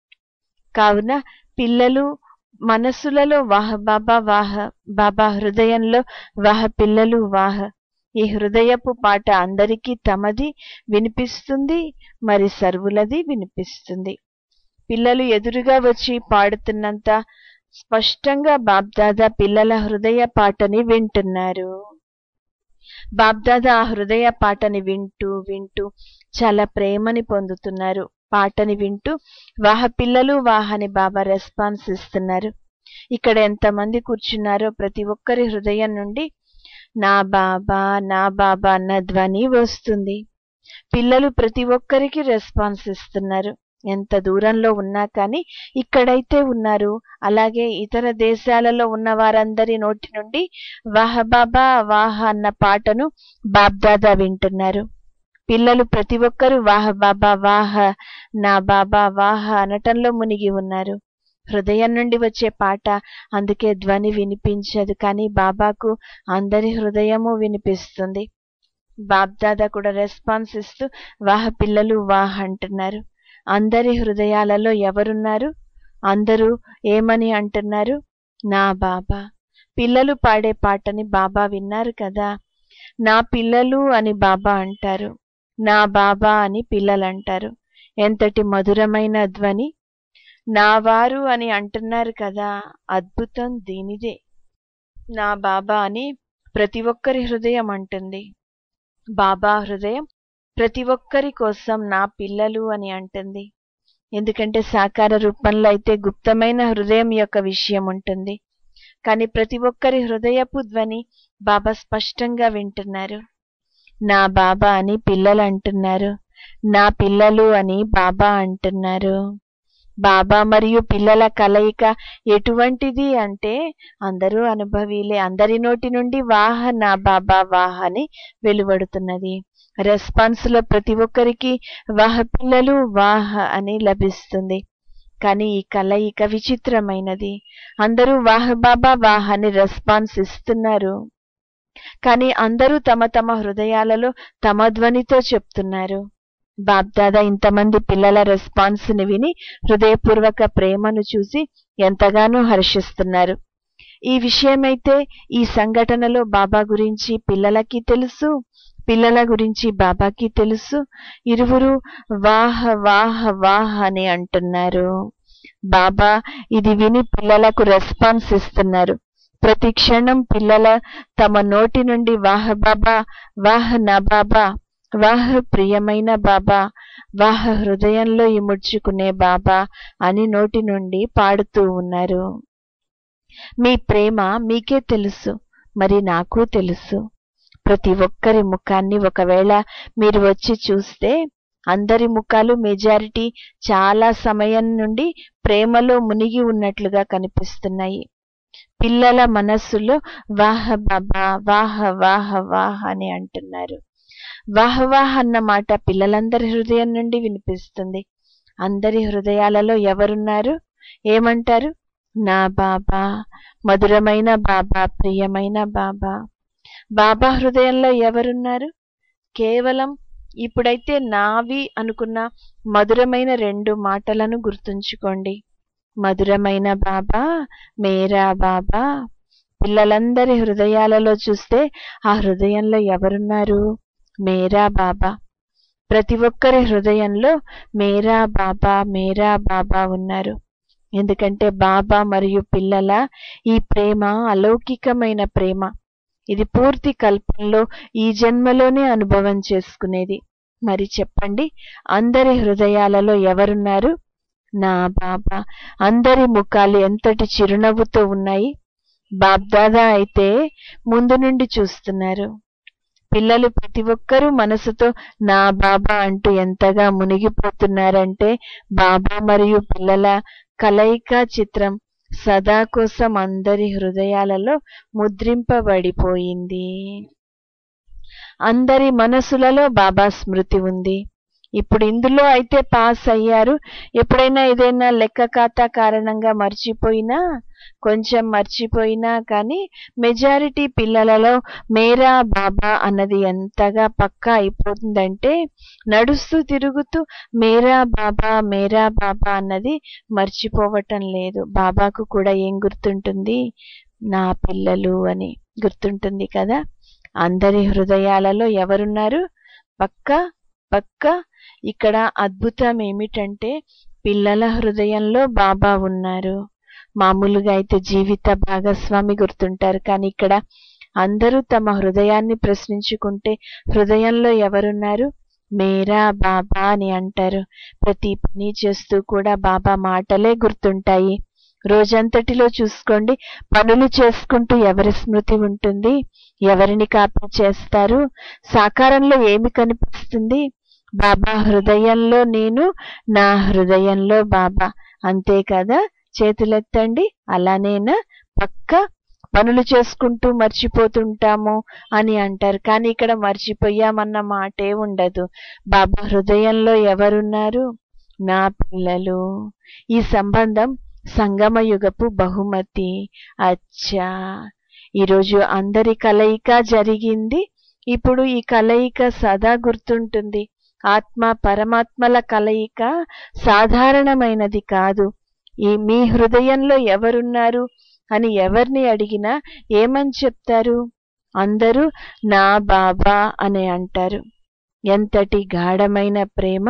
కావున పిల్లలు మనసులలో వాహ బాబా వాహ, బాబా హృదయంలో వాహ పిల్లలు వాహ. ఈ హృదయపు పాట అందరికీ తమది వినిపిస్తుంది, మరి సర్వులది వినిపిస్తుంది. పిల్లలు ఎదురుగా వచ్చి పాడుతున్నంత స్పష్టంగా బాబ్దాదా పిల్లల హృదయ పాటని వింటున్నారు. బాబ్దాదా ఆ హృదయ పాటని వింటూ వింటూ చాలా ప్రేమని పొందుతున్నారు. పాటని వింటూ వాహ పిల్లలు వాహ అని బాబా రెస్పాన్స్ ఇస్తున్నారు. ఇక్కడ ఎంతమంది కూర్చున్నారో ప్రతి ఒక్కరి హృదయం నుండి నా బాబా అన్న ధ్వని వస్తుంది. పిల్లలు ప్రతి ఒక్కరికి రెస్పాన్స్ ఇస్తున్నారు. ఎంత దూరంలో ఉన్నా కానీ ఇక్కడైతే ఉన్నారు. అలాగే ఇతర దేశాలలో ఉన్న వారందరి నోటి నుండి వాహ బాబా వాహ అన్న పాటను బాబ్దాదా వింటున్నారు. పిల్లలు ప్రతి ఒక్కరూ వాహ బాబా వాహ, నా బాబా వాహ అనటంలో మునిగి ఉన్నారు. హృదయం నుండి వచ్చే పాట, అందుకే ధ్వని వినిపించదు, కానీ బాబాకు అందరి హృదయము వినిపిస్తుంది. బాబ్దాదా కూడా రెస్పాన్స్ ఇస్తూ వాహ పిల్లలు వాహ అంటున్నారు. అందరి హృదయాలలో ఎవరున్నారు? అందరూ ఏమని అంటున్నారు? నా బాబా. పిల్లలు పాడే పాటని బాబా విన్నారు కదా. నా పిల్లలు అని బాబా అంటారు, నా బాబా అని పిల్లలు అంటారు. ఎంతటి మధురమైన ధ్వని. నా వారు అని అంటున్నారు కదా, అద్భుతం దీనిదే. నా బాబా అని ప్రతి ఒక్కరి హృదయం అంటుంది. బాబా హృదయం ప్రతి ఒక్కరి కోసం నా పిల్లలు అని అంటుంది. ఎందుకంటే సాకార రూపంలో అయితే గుప్తమైన హృదయం యొక్క విషయం ఉంటుంది, కానీ ప్రతి ఒక్కరి హృదయపు ధ్వని బాబా స్పష్టంగా వింటున్నారు. నా బాబా అని పిల్లలు అంటున్నారు, నా పిల్లలు అని బాబా అంటున్నారు. బాబా మరియు పిల్లల కలయిక ఎటువంటిది అంటే అందరూ అనుభవీలే. అందరి నోటి నుండి వాహ నా బాబా వాహ అని వెలువడుతున్నది. రెస్పాన్స్ లో ప్రతి ఒక్కరికి వాహ పిల్లలు వాహ అని లభిస్తుంది. కానీ ఈ కలయిక విచిత్రమైనది. అందరూ వాహ బాబా వాహ అని రెస్పాన్స్ ఇస్తున్నారు, కానీ అందరూ తమ తమ హృదయాలలో తమ ధ్వనితో చెప్తున్నారు. బాబ్దాదా ఇంతమంది పిల్లల రెస్పాన్స్ ని విని హృదయపూర్వక ప్రేమను చూసి ఎంతగానో హర్షిస్తున్నారు. ఈ విషయమైతే ఈ సంఘటనలో బాబా గురించి పిల్లలకి తెలుసు, పిల్లల గురించి బాబాకి తెలుసు. ఇరువురు వాహ వాహ వాహ అని అంటున్నారు. బాబా ఇది విని పిల్లలకు రెస్పాన్స్ ఇస్తున్నారు. ప్రతి క్షణం పిల్లల తమ నోటి నుండి వాహ బాబా వాహ నా బాబా వాహ ప్రియమైన బాబా వాహ హృదయంలో ఇముడ్చుకునే బాబా అని నోటి నుండి పాడుతూ ఉన్నారు. మీ ప్రేమ మీకే తెలుసు, మరి నాకు తెలుసు. ప్రతి ఒక్కరి ముఖాన్ని ఒకవేళ మీరు వచ్చి చూస్తే అందరి ముఖాలు మెజారిటీ చాలా సమయం నుండి ప్రేమలో మునిగి ఉన్నట్లుగా కనిపిస్తున్నాయి. పిల్లల మనస్సులో వాహ బాబా, వాహ వాహ వాహ అని అంటున్నారు. వాహ వాహ అన్న మాట పిల్లలందరి హృదయం నుండి వినిపిస్తుంది. అందరి హృదయాలలో ఎవరున్నారు? ఏమంటారు? నా బాబా, మధురమైన బాబా, ప్రియమైన బాబా. బాబా హృదయంలో ఎవరున్నారు? కేవలం ఇప్పుడైతే నావి అనుకున్న మధురమైన 2 మాటలను గుర్తుంచుకోండి. మధురమైన బాబా, మేరా బాబా. పిల్లలందరి హృదయాలలో చూస్తే ఆ హృదయంలో ఎవరున్నారు? మేరా బాబా. ప్రతి ఒక్కరి హృదయంలో మేరా బాబా, మేరా బాబా ఉన్నారు. ఎందుకంటే బాబా మరియు పిల్లల ఈ ప్రేమ అలౌకికమైన ప్రేమ. ఇది పూర్తి కల్పంలో ఈ జన్మలోనే అనుభవం చేసుకునేది. మరి చెప్పండి, అందరి హృదయాలలో ఎవరున్నారు? నా బాబా. అందరి ముఖాలు ఎంతటి చిరునవ్వుతో ఉన్నాయి. బాబ్దాదా అయితే ముందు నుండి చూస్తున్నారు. పిల్లలు ప్రతి ఒక్కరూ మనసుతో నా బాబా అంటూ ఎంతగా మునిగిపోతున్నారంటే బాబా మరియు పిల్లల కలయిక చిత్రం సదా కోసం అందరి హృదయాలలో ముద్రింపబడిపోయింది. అందరి మనసులలో బాబా స్మృతి ఉంది. ఇప్పుడు ఇందులో అయితే పాస్ అయ్యారు. ఎప్పుడైనా ఏదైనా లెక్క ఖాతా కారణంగా కొంచెం మర్చిపోయినా కానీ మెజారిటీ పిల్లలలో మేరా బాబా అన్నది ఎంతగా పక్కా అయిపోతుందంటే నడుస్తూ తిరుగుతూ మేరా బాబా అన్నది మర్చిపోవటం లేదు. బాబాకు కూడా ఏం గుర్తుంటుంది? నా పిల్లలు అని గుర్తుంటుంది కదా. అందరి హృదయాలలో ఎవరున్నారు? పక్కా ఇక్కడ అద్భుతం ఏమిటంటే పిల్లల హృదయంలో బాబా ఉన్నారు. మామూలుగా అయితే జీవిత భాగస్వామి గుర్తుంటారు, కానీ ఇక్కడ అందరూ తమ హృదయాన్ని ప్రశ్నించుకుంటే హృదయంలో ఎవరున్నారు? మేరా బాబా అని అంటారు. ప్రతి పని చేస్తూ కూడా బాబా మాటలే గుర్తుంటాయి. రోజంతటిలో చూసుకోండి, పనులు చేసుకుంటూ ఎవరి స్మృతి ఉంటుంది? ఎవరిని కాపీ చేస్తారు? సాకారంలో ఏమి కనిపిస్తుంది? బాబా హృదయంలో నేను, నా హృదయంలో బాబా. అంతే కదా. చేతులెత్తండి. అలానేనా? పక్కా పనులు చేసుకుంటూ మర్చిపోతుంటాము అని అంటారు, కానీ ఇక్కడ మర్చిపోయామన్న మాటే ఉండదు. బాబా హృదయంలో ఎవరున్నారు? నా పిల్లలు. ఈ సంబంధం సంగమయుగపు బహుమతి. అచ్చా, ఈరోజు అందరి కలయిక జరిగింది. ఇప్పుడు ఈ కలయిక సదా గుర్తుంటుంది. ఆత్మ పరమాత్మల కలయిక సాధారణమైనది కాదు. మీ హృదయంలో ఎవరున్నారు అని ఎవరిని అడిగినా ఏమని చెప్తారు? అందరూ నా బాబా అని అంటారు. ఎంతటి గాఢమైన ప్రేమ!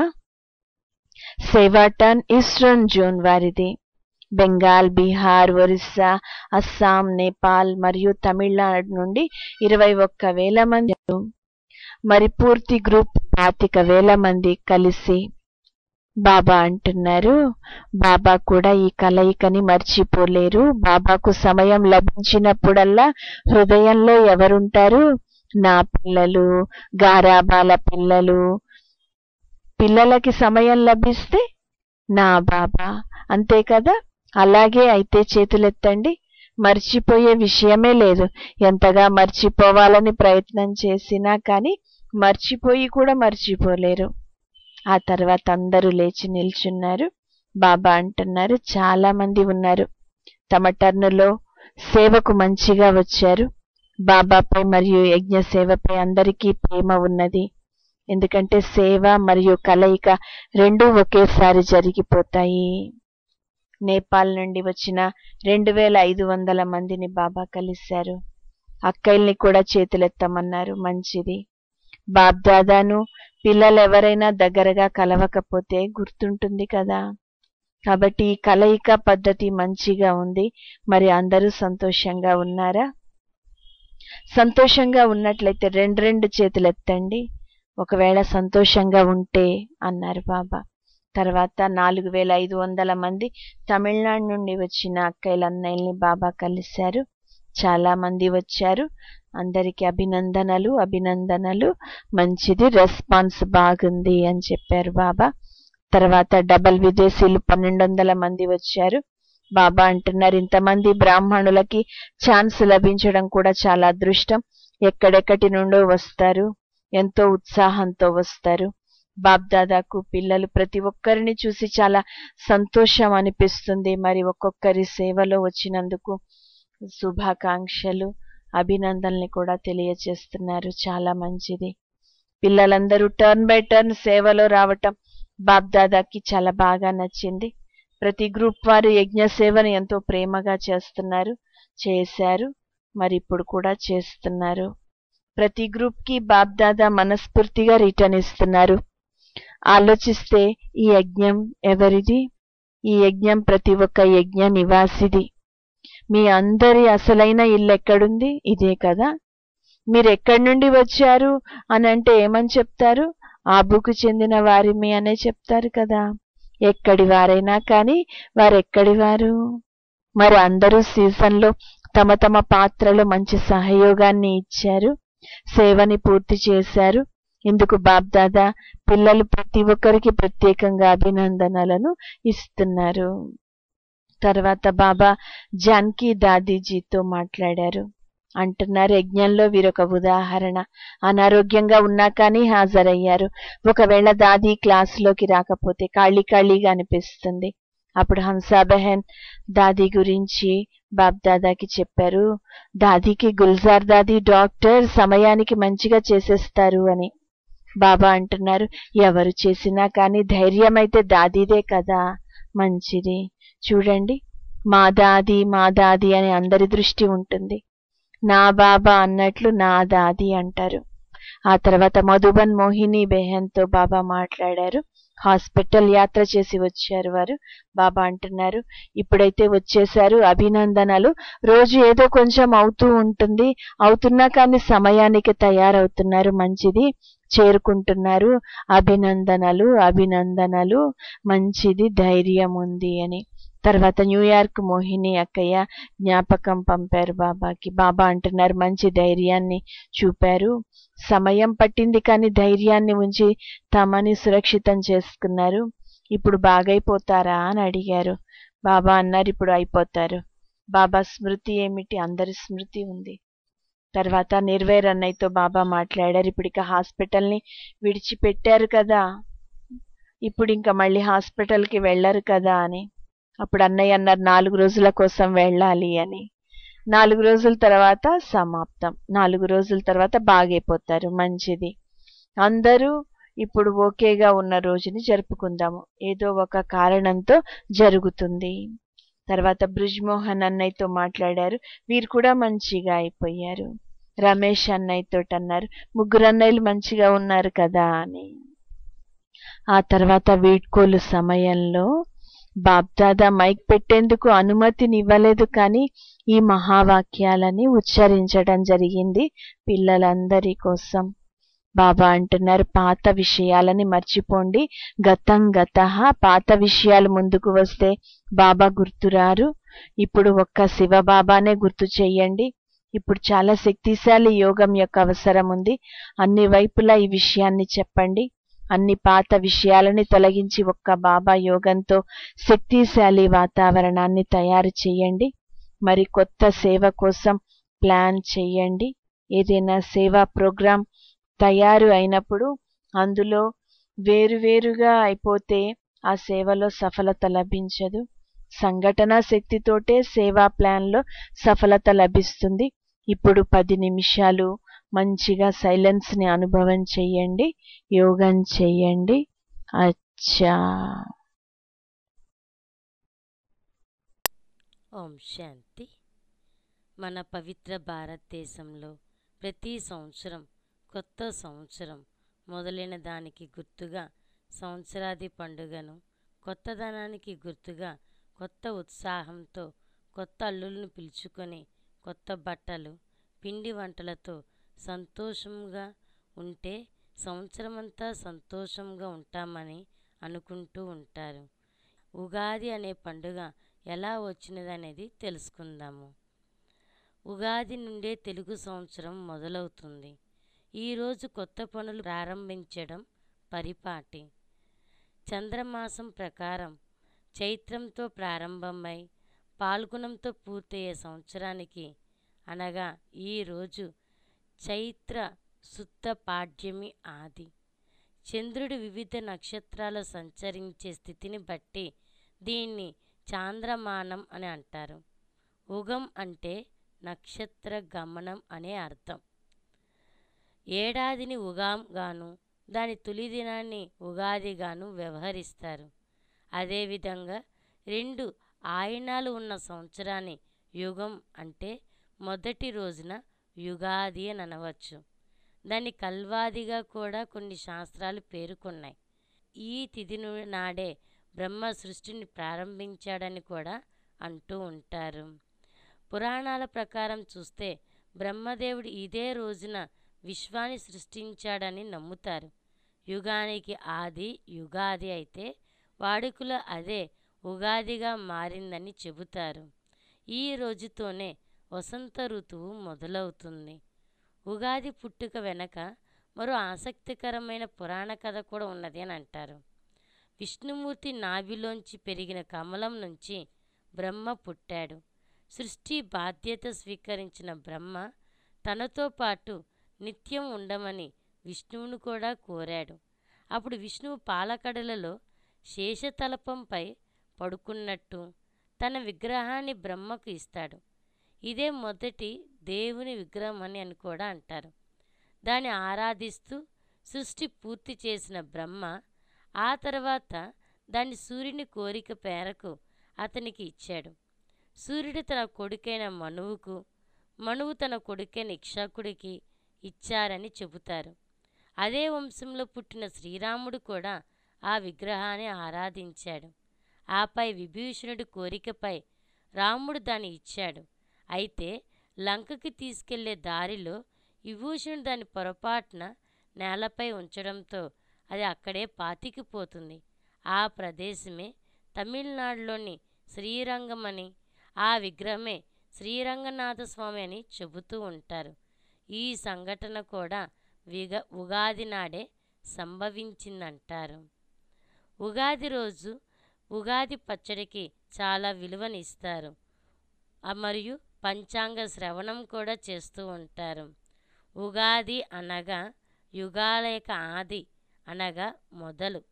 సేవాటన్ ఈస్టర్న్ జోన్ వారిది. బెంగాల్, బీహార్, ఒరిస్సా, అస్సాం, నేపాల్ మరియు తమిళనాడు నుండి 21,000 మంది, మరి పూర్తి గ్రూప్ 25,000 మంది కలిసి బాబా అంటున్నారు. బాబా కూడా ఈ కలయికని మర్చిపోలేరు. బాబాకు సమయం లభించినప్పుడల్లా హృదయంలో ఎవరుంటారు? నా పిల్లలు, గారాబాల పిల్లలు. పిల్లలకి సమయం లభిస్తే నా బాబా. అంతే కదా. అలాగే అయితే చేతులెత్తండి. మర్చిపోయే విషయమే లేదు. ఎంతగా మర్చిపోవాలని ప్రయత్నం చేసినా కానీ మర్చిపోయి కూడా మర్చిపోలేరు. ఆ తర్వాత అందరూ లేచి నిల్చున్నారు. బాబా అంటున్నారు, చాలా మంది ఉన్నారు, తమ టర్నులో సేవకు మంచిగా వచ్చారు. బాబాపై మరియు యజ్ఞ సేవపై అందరికీ ప్రేమ ఉన్నది. ఎందుకంటే సేవ మరియు కలయిక రెండూ ఒకేసారి జరిగిపోతాయి. నేపాల్ నుండి వచ్చిన 2,500 మందిని బాబా కలిశారు. అక్కయ్యల్ని కూడా చేతులెత్తమన్నారు. మంచిది. బాబ్దాదాను పిల్లలు ఎవరైనా దగ్గరగా కలవకపోతే గుర్తుంటుంది కదా. కాబట్టి ఈ కలయిక పద్ధతి మంచిగా ఉంది. మరి అందరూ సంతోషంగా ఉన్నారా? సంతోషంగా ఉన్నట్లయితే 2 చేతులెత్తండి. ఒకవేళ సంతోషంగా ఉంటే అన్నారు బాబా. తర్వాత 4500 మంది తమిళనాడు నుండి వచ్చిన అక్కయ్యల అన్నయ్యల్ని బాబా కలిశారు. చాలా మంది వచ్చారు. అందరికీ అభినందనలు అభినందనలు, మంచిది, రెస్పాన్స్ బాగుంది అని చెప్పారు బాబా. తర్వాత డబల్ విదేశీయులు 1200 మంది వచ్చారు. బాబా అంటున్నారు, ఇంతమంది బ్రాహ్మణులకి ఛాన్స్ లభించడం కూడా చాలా అదృష్టం. ఎక్కడెక్కడి నుండో వస్తారు, ఎంతో ఉత్సాహంతో వస్తారు. బాబ్దాదాకు పిల్లలు ప్రతి ఒక్కరిని చూసి చాలా సంతోషం అనిపిస్తుంది. మరి ఒక్కొక్కరి సేవలో వచ్చినందుకు శుభాకాంక్షలు, అభినందనల్ని కూడా తెలియచేస్తున్నారు. చాలా మంచిది. పిల్లలందరూ టర్న్ బై టర్న్ సేవలో రావటం బాబ్దాదాకి చాలా బాగా నచ్చింది. ప్రతి గ్రూప్ వారు యజ్ఞ సేవను ఎంతో ప్రేమగా చేశారు. మరి ఇప్పుడు కూడా చేస్తున్నారు. ప్రతి గ్రూప్ కి బాబ్దాదా మనస్ఫూర్తిగా రిటర్న్ ఇస్తున్నారు. ఆలోచిస్తే ఈ యజ్ఞం ఎవరిది? ఈ యజ్ఞం ప్రతి ఒక్క యజ్ఞ నివాసిది. మీ అందరి అసలైన ఇల్లు ఎక్కడుంది? ఇదే కదా. మీరు ఎక్కడి నుండి వచ్చారు అని అంటే ఏమని చెప్తారు? ఆబుకు చెందిన వారిమి అనే చెప్తారు కదా. ఎక్కడి వారైనా కానీ వారెక్కడి వారు? మరి అందరూ సీజన్లో తమ తమ పాత్రలో మంచి సహయోగాన్ని ఇచ్చారు, సేవని పూర్తి చేశారు. ఇందుకు బాబ్దాదా పిల్లలు ప్రతి ఒక్కరికి ప్రత్యేకంగా అభినందనలను ఇస్తున్నారు. తర్వాత బాబా జానకి దాదీజీతో మాట్లాడారు. అంటున్నారు, యజ్ఞంలో వీరొక ఉదాహరణ. అనారోగ్యంగా ఉన్నా కానీ హాజరయ్యారు. ఒకవేళ దాదీ క్లాసులోకి రాకపోతే ఖాళీగా అనిపిస్తుంది. అప్పుడు హంసాబెహన్ దాదీ గురించి బాబ్దాదాకి చెప్పారు. దాదీకి గుల్జార్ దాదీ డాక్టర్ సమయానికి మంచిగా చేసేస్తారు అని. బాబా అంటున్నారు, ఎవరు చేసినా కానీ ధైర్యం అయితే దాదీదే కదా. మంచిది. చూడండి, మా దాది అని అందరి దృష్టి ఉంటుంది. నా బాబా అన్నట్లు నా దాది అంటారు. ఆ తర్వాత మధుబన్ మోహిని బెహన్తో బాబా మాట్లాడారు. హాస్పిటల్ యాత్ర చేసి వచ్చారు వారు. బాబా అంటున్నారు, ఇప్పుడైతే వచ్చేశారు, అభినందనలు. రోజు ఏదో కొంచెం అవుతూ ఉంటుంది, అవుతున్నా కానీ సమయానికి తయారవుతున్నారు, మంచిది, చేరుకుంటున్నారు, అభినందనలు, మంచిది, ధైర్యం ఉంది అని. తర్వాత న్యూయార్క్ మోహిని అక్కయ్య జ్ఞాపకం పంపారు బాబాకి. బాబా అంటున్నారు, మంచి ధైర్యాన్ని చూపారు. సమయం పట్టింది కానీ ధైర్యాన్ని ఉంచి తమని సురక్షితం చేసుకున్నారు. ఇప్పుడు బాగైపోతారా అని అడిగారు. బాబా అన్నారు, ఇప్పుడు అయిపోతారు. బాబా స్మృతి ఏమిటి? అందరి స్మృతి ఉంది. తర్వాత నిర్వేర్ అన్నయ్యతో బాబా మాట్లాడారు. ఇప్పుడు ఇక హాస్పిటల్ని విడిచిపెట్టారు కదా, ఇప్పుడు ఇంకా మళ్ళీ హాస్పిటల్కి వెళ్ళరు కదా అని. అప్పుడు అన్నయ్య అన్నారు, 4 రోజుల కోసం వెళ్ళాలి అని. 4 రోజుల తర్వాత సమాప్తం. 4 రోజుల తర్వాత బాగైపోతారు. మంచిది. అందరూ ఇప్పుడు ఓకేగా ఉన్న రోజుని జరుపుకుందాము. ఏదో ఒక కారణంతో జరుగుతుంది. తర్వాత బ్రిజ్మోహన్ అన్నయ్యతో మాట్లాడారు. వీరు కూడా మంచిగా అయిపోయారు. రమేష్ అన్నయ్యతో అన్నారు, 3 అన్నయ్యలు మంచిగా ఉన్నారు కదా అని. ఆ తర్వాత వీడ్కోలు సమయంలో బాబ్దాదా మైక్ పెట్టేందుకు అనుమతిని ఇవ్వలేదు, కానీ ఈ మహావాక్యాలని ఉచ్చరించడం జరిగింది పిల్లలందరి కోసం. బాబా అంటున్నారు, పాత విషయాలని మర్చిపోండి. గతం గతః. పాత విషయాలు ముందుకు వస్తే బాబా గుర్తురారు. ఇప్పుడు ఒక్క శివ బాబానే గుర్తు చెయ్యండి. ఇప్పుడు చాలా శక్తిశాలి యోగం యొక్క అవసరం ఉంది. అన్ని వైపులా ఈ విషయాన్ని చెప్పండి. అన్ని పాత విషయాలని తొలగించి ఒక్క బాబా యోగంతో శక్తిశాలి వాతావరణాన్ని తయారు చేయండి. మరి కొత్త సేవ కోసం ప్లాన్ చేయండి. ఏదైనా సేవా ప్రోగ్రాం తయారు అయినప్పుడు అందులో వేరువేరుగా అయిపోతే ఆ సేవలో సఫలత లభించదు. సంఘటన శక్తితోటే సేవా ప్లాన్లో సఫలత లభిస్తుంది. ఇప్పుడు 10 నిమిషాలు మంచిగా సైలెన్స్ని అనుభవం చెయ్యండి, యోగం చెయ్యండి. అచ్చా. ఓం శాంతి. మన పవిత్ర భారతదేశంలో ప్రతి సంవత్సరం కొత్త సంవత్సరం మొదలైన దానికి గుర్తుగా సంవత్సరాది పండుగను, కొత్తదనానికి గుర్తుగా కొత్త ఉత్సాహంతో కొత్త అల్లులను పిలుచుకొని కొత్త బట్టలు, పిండి వంటలతో సంతోషంగా ఉంటే సంవత్సరమంతా సంతోషంగా ఉంటామని అనుకుంటూ ఉంటారు. ఉగాది అనే పండుగ ఎలా వచ్చినదనేది తెలుసుకుందాము. ఉగాది నుండే తెలుగు సంవత్సరం మొదలవుతుంది. ఈరోజు కొత్త పనులు ప్రారంభించడం పరిపాటి. చంద్రమాసం ప్రకారం చైత్రంతో ప్రారంభమై పాల్గొనంతో పూర్తయ్యే సంవత్సరానికి అనగా ఈరోజు చైత్ర శుద్ధ పాడ్యమి ఆది. చంద్రుడు వివిధ నక్షత్రాలు సంచరించే స్థితిని బట్టి దీన్ని చాంద్రమానం అని అంటారు. ఉగం అంటే నక్షత్ర గమనం అనే అర్థం. ఏడాదిని ఉగాంగాను దాని తొలి దినాన్ని ఉగాదిగాను వ్యవహరిస్తారు. అదేవిధంగా 2 ఆయనాలు ఉన్న సంవత్సరాన్ని యుగం అంటే మొదటి రోజున యుగాది అని అనవచ్చు. దాన్ని కల్వాదిగా కూడా కొన్ని శాస్త్రాలు పేర్కొన్నాయి. ఈ తిథి నాడే బ్రహ్మ సృష్టిని ప్రారంభించాడని కూడా అంటూ ఉంటారు. పురాణాల ప్రకారం చూస్తే బ్రహ్మదేవుడు ఇదే రోజున విశ్వాన్ని సృష్టించాడని నమ్ముతారు. యుగానికి ఆది యుగాది అయితే వాడుకలో అదే ఉగాదిగా మారిందని చెబుతారు. ఈ రోజుతోనే వసంత ఋతువు మొదలవుతుంది. ఉగాది పుట్టుక వెనక మరో ఆసక్తికరమైన పురాణ కథ కూడా ఉన్నది అని అంటారు. విష్ణుమూర్తి నాభిలోంచి పెరిగిన కమలం నుంచి బ్రహ్మ పుట్టాడు. సృష్టి బాధ్యత స్వీకరించిన బ్రహ్మ తనతో పాటు నిత్యం ఉండమని విష్ణువును కూడా కోరాడు. అప్పుడు విష్ణువు పాలకడలలో శేషతలపంపై పడుకున్నట్టు తన విగ్రహాన్ని బ్రహ్మకు ఇస్తాడు. ఇదే మొదటి దేవుని విగ్రహం అని కూడా అంటారు. దాన్ని ఆరాధిస్తూ సృష్టి పూర్తి చేసిన బ్రహ్మ ఆ తర్వాత దాన్ని సూర్యుని కోరిక మేరకు అతనికి ఇచ్చాడు. సూర్యుడు తన కొడుకైన మనువుకు, మనువు తన కొడుకైన ఇక్షకుడికి ఇచ్చారని చెబుతారు. అదే వంశంలో పుట్టిన శ్రీరాముడు కూడా ఆ విగ్రహాన్ని ఆరాధించాడు. ఆపై విభీషణుడి కోరికపై రాముడు దాన్ని ఇచ్చాడు. అయితే లంకకి తీసుకెళ్లే దారిలో విభూషణుడు దాని పొరపాటున నేలపై ఉంచడంతో అది అక్కడే పాతికిపోతుంది. ఆ ప్రదేశమే తమిళనాడులోని శ్రీరంగం అని, ఆ విగ్రహమే శ్రీరంగనాథ స్వామి అని చెబుతూ ఉంటారు. ఈ సంఘటన కూడా ఉగాది నాడే సంభవించిందంటారు. ఉగాది రోజు ఉగాది పచ్చడికి చాలా విలువనిస్తారు. మరియు పంచాంగ శ్రవణం కూడా చేస్తూ ఉంటారు. ఉగాది అనగా యుగాల యొక్క ఆది అనగా మొదలు.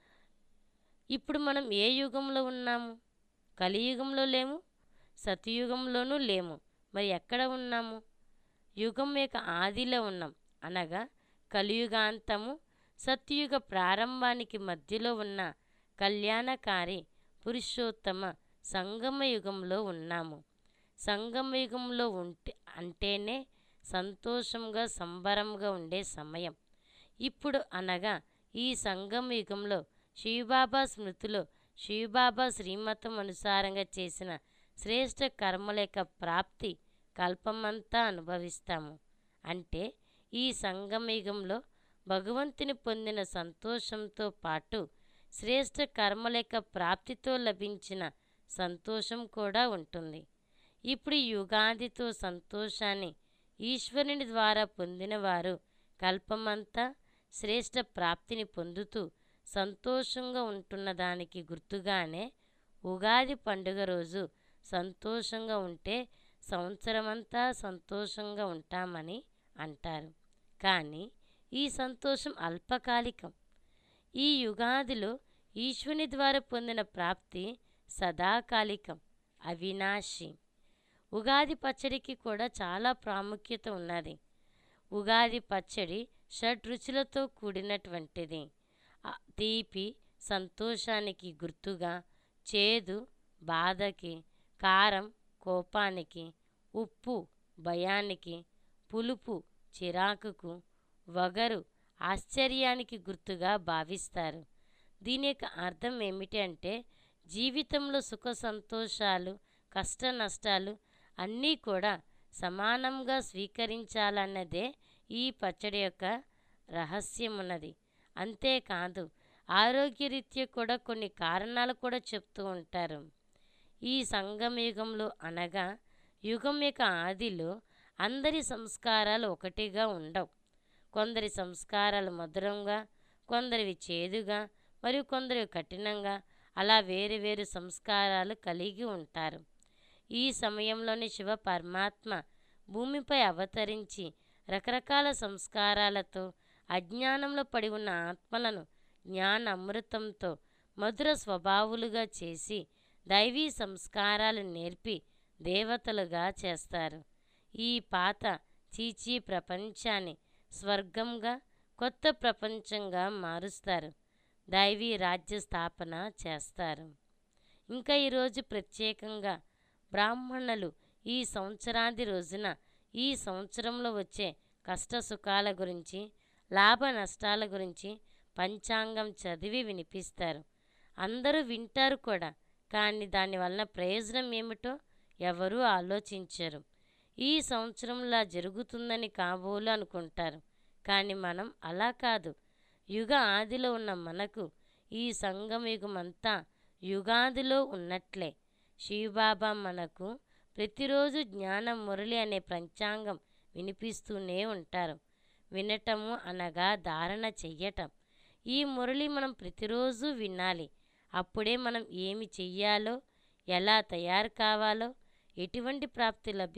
ఇప్పుడు మనం ఏ యుగంలో ఉన్నాము? కలియుగంలో లేము, సతయుగంలోనూ లేము. మరి ఎక్కడ ఉన్నాము? యుగం యొక్క ఆదిలో ఉన్నాం అనగా కలియుగాంతము సత్యుగ ప్రారంభానికి మధ్యలో ఉన్న కళ్యాణకారి పురుషోత్తమ సంగమ యుగంలో ఉన్నాము. సంగమ యుగంలో అంటేనే సంతోషంగా సంబరంగా ఉండే సమయం. ఇప్పుడు అనగా ఈ సంగమ యుగంలో శివబాబా స్మృతిలో శివబాబా శ్రీమతం అనుసారంగా చేసిన శ్రేష్ఠ కర్మల యొక్క ప్రాప్తి కల్పమంతా అనుభవిస్తాము. అంటే ఈ సంగమయుగంలో భగవంతుని పొందిన సంతోషంతో పాటు శ్రేష్ఠ కర్మల యొక్క ప్రాప్తితో లభించిన సంతోషం కూడా ఉంటుంది. ఇప్పుడు ఈ యుగాదితో సంతోషాన్ని ఈశ్వరుని ద్వారా పొందిన వారు కల్పమంతా శ్రేష్ఠ ప్రాప్తిని పొందుతూ సంతోషంగా ఉంటున్న దానికి గుర్తుగానే ఉగాది పండుగ రోజు సంతోషంగా ఉంటే సంవత్సరమంతా సంతోషంగా ఉంటామని అంటారు. కానీ ఈ సంతోషం అల్పకాలికం. ఈ యుగాదిలో ఈశ్వరుని ద్వారా పొందిన ప్రాప్తి సదాకాలికం, అవినాశి. ఉగాది పచ్చడికి కూడా చాలా ప్రాముఖ్యత ఉన్నది. ఉగాది పచ్చడి షడ్రుచులతో కూడినటువంటిది. తీపి సంతోషానికి గుర్తుగా, చేదు బాధకి, కారం కోపానికి, ఉప్పు భయానికి, పులుపు చిరాకుకు, వగరు ఆశ్చర్యానికి గుర్తుగా భావిస్తారు. దీని యొక్క అర్థం ఏమిటి అంటే జీవితంలో సుఖ సంతోషాలు, కష్ట నష్టాలు అన్నీ కూడా సమానంగా స్వీకరించాలన్నదే ఈ పచ్చడి యొక్క రహస్యమున్నది. అంతేకాదు ఆరోగ్యరీత్యా కూడా కొన్ని కారణాలు కూడా చెప్తూ ఉంటారు. ఈ సంగమయుగంలో అనగా యుగం యొక్క ఆదిలో అందరి సంస్కారాలు ఒకటిగా ఉండవు. కొందరి సంస్కారాలు మధురంగా, కొందరివి చేదుగా, మరియు కొందరివి కఠినంగా, అలా వేరు వేరు సంస్కారాలు కలిగి ఉంటారు. ఈ సమయంలోని శివ పరమాత్మ భూమిపై అవతరించి రకరకాల సంస్కారాలతో అజ్ఞానంలో పడి ఉన్న ఆత్మలను జ్ఞాన అమృతంతో మధుర స్వభావులుగా చేసి దైవీ సంస్కారాలు నేర్పి దేవతలుగా చేస్తారు. ఈ పాత చీచీ ప్రపంచాన్ని స్వర్గంగా, కొత్త ప్రపంచంగా మారుస్తారు. దైవీ రాజ్య స్థాపన చేస్తారు. ఇంకా ఈరోజు ప్రత్యేకంగా బ్రాహ్మణులు ఈ సంవత్సరాది రోజున ఈ సంవత్సరంలో వచ్చే కష్ట సుఖాల గురించి, లాభ నష్టాల గురించి పంచాంగం చదివి వినిపిస్తారు. అందరూ వింటారు కూడా, కానీ దానివలన ప్రయోజనం ఏమిటో ఎవరూ ఆలోచించరు. ఈ సంవత్సరంలా జరుగుతుందని కాబోలు అనుకుంటారు. కానీ మనం అలా కాదు. యుగ ఆదిలో ఉన్న మనకు ఈ సంగమయుగమంతా యుగాదిలో ఉన్నట్లే. శివబాబా మనకు ప్రతిరోజు జ్ఞాన మురళి అనే పంచాంగం వినిపిస్తూనే ఉంటారు. వినటము అనగా ధారణ చెయ్యటం. ఈ మురళి మనం ప్రతిరోజు వినాలి. అప్పుడే మనం ఏమి చెయ్యాలో, ఎలా తయారు కావాలో, ఎటువంటి ప్రాప్తి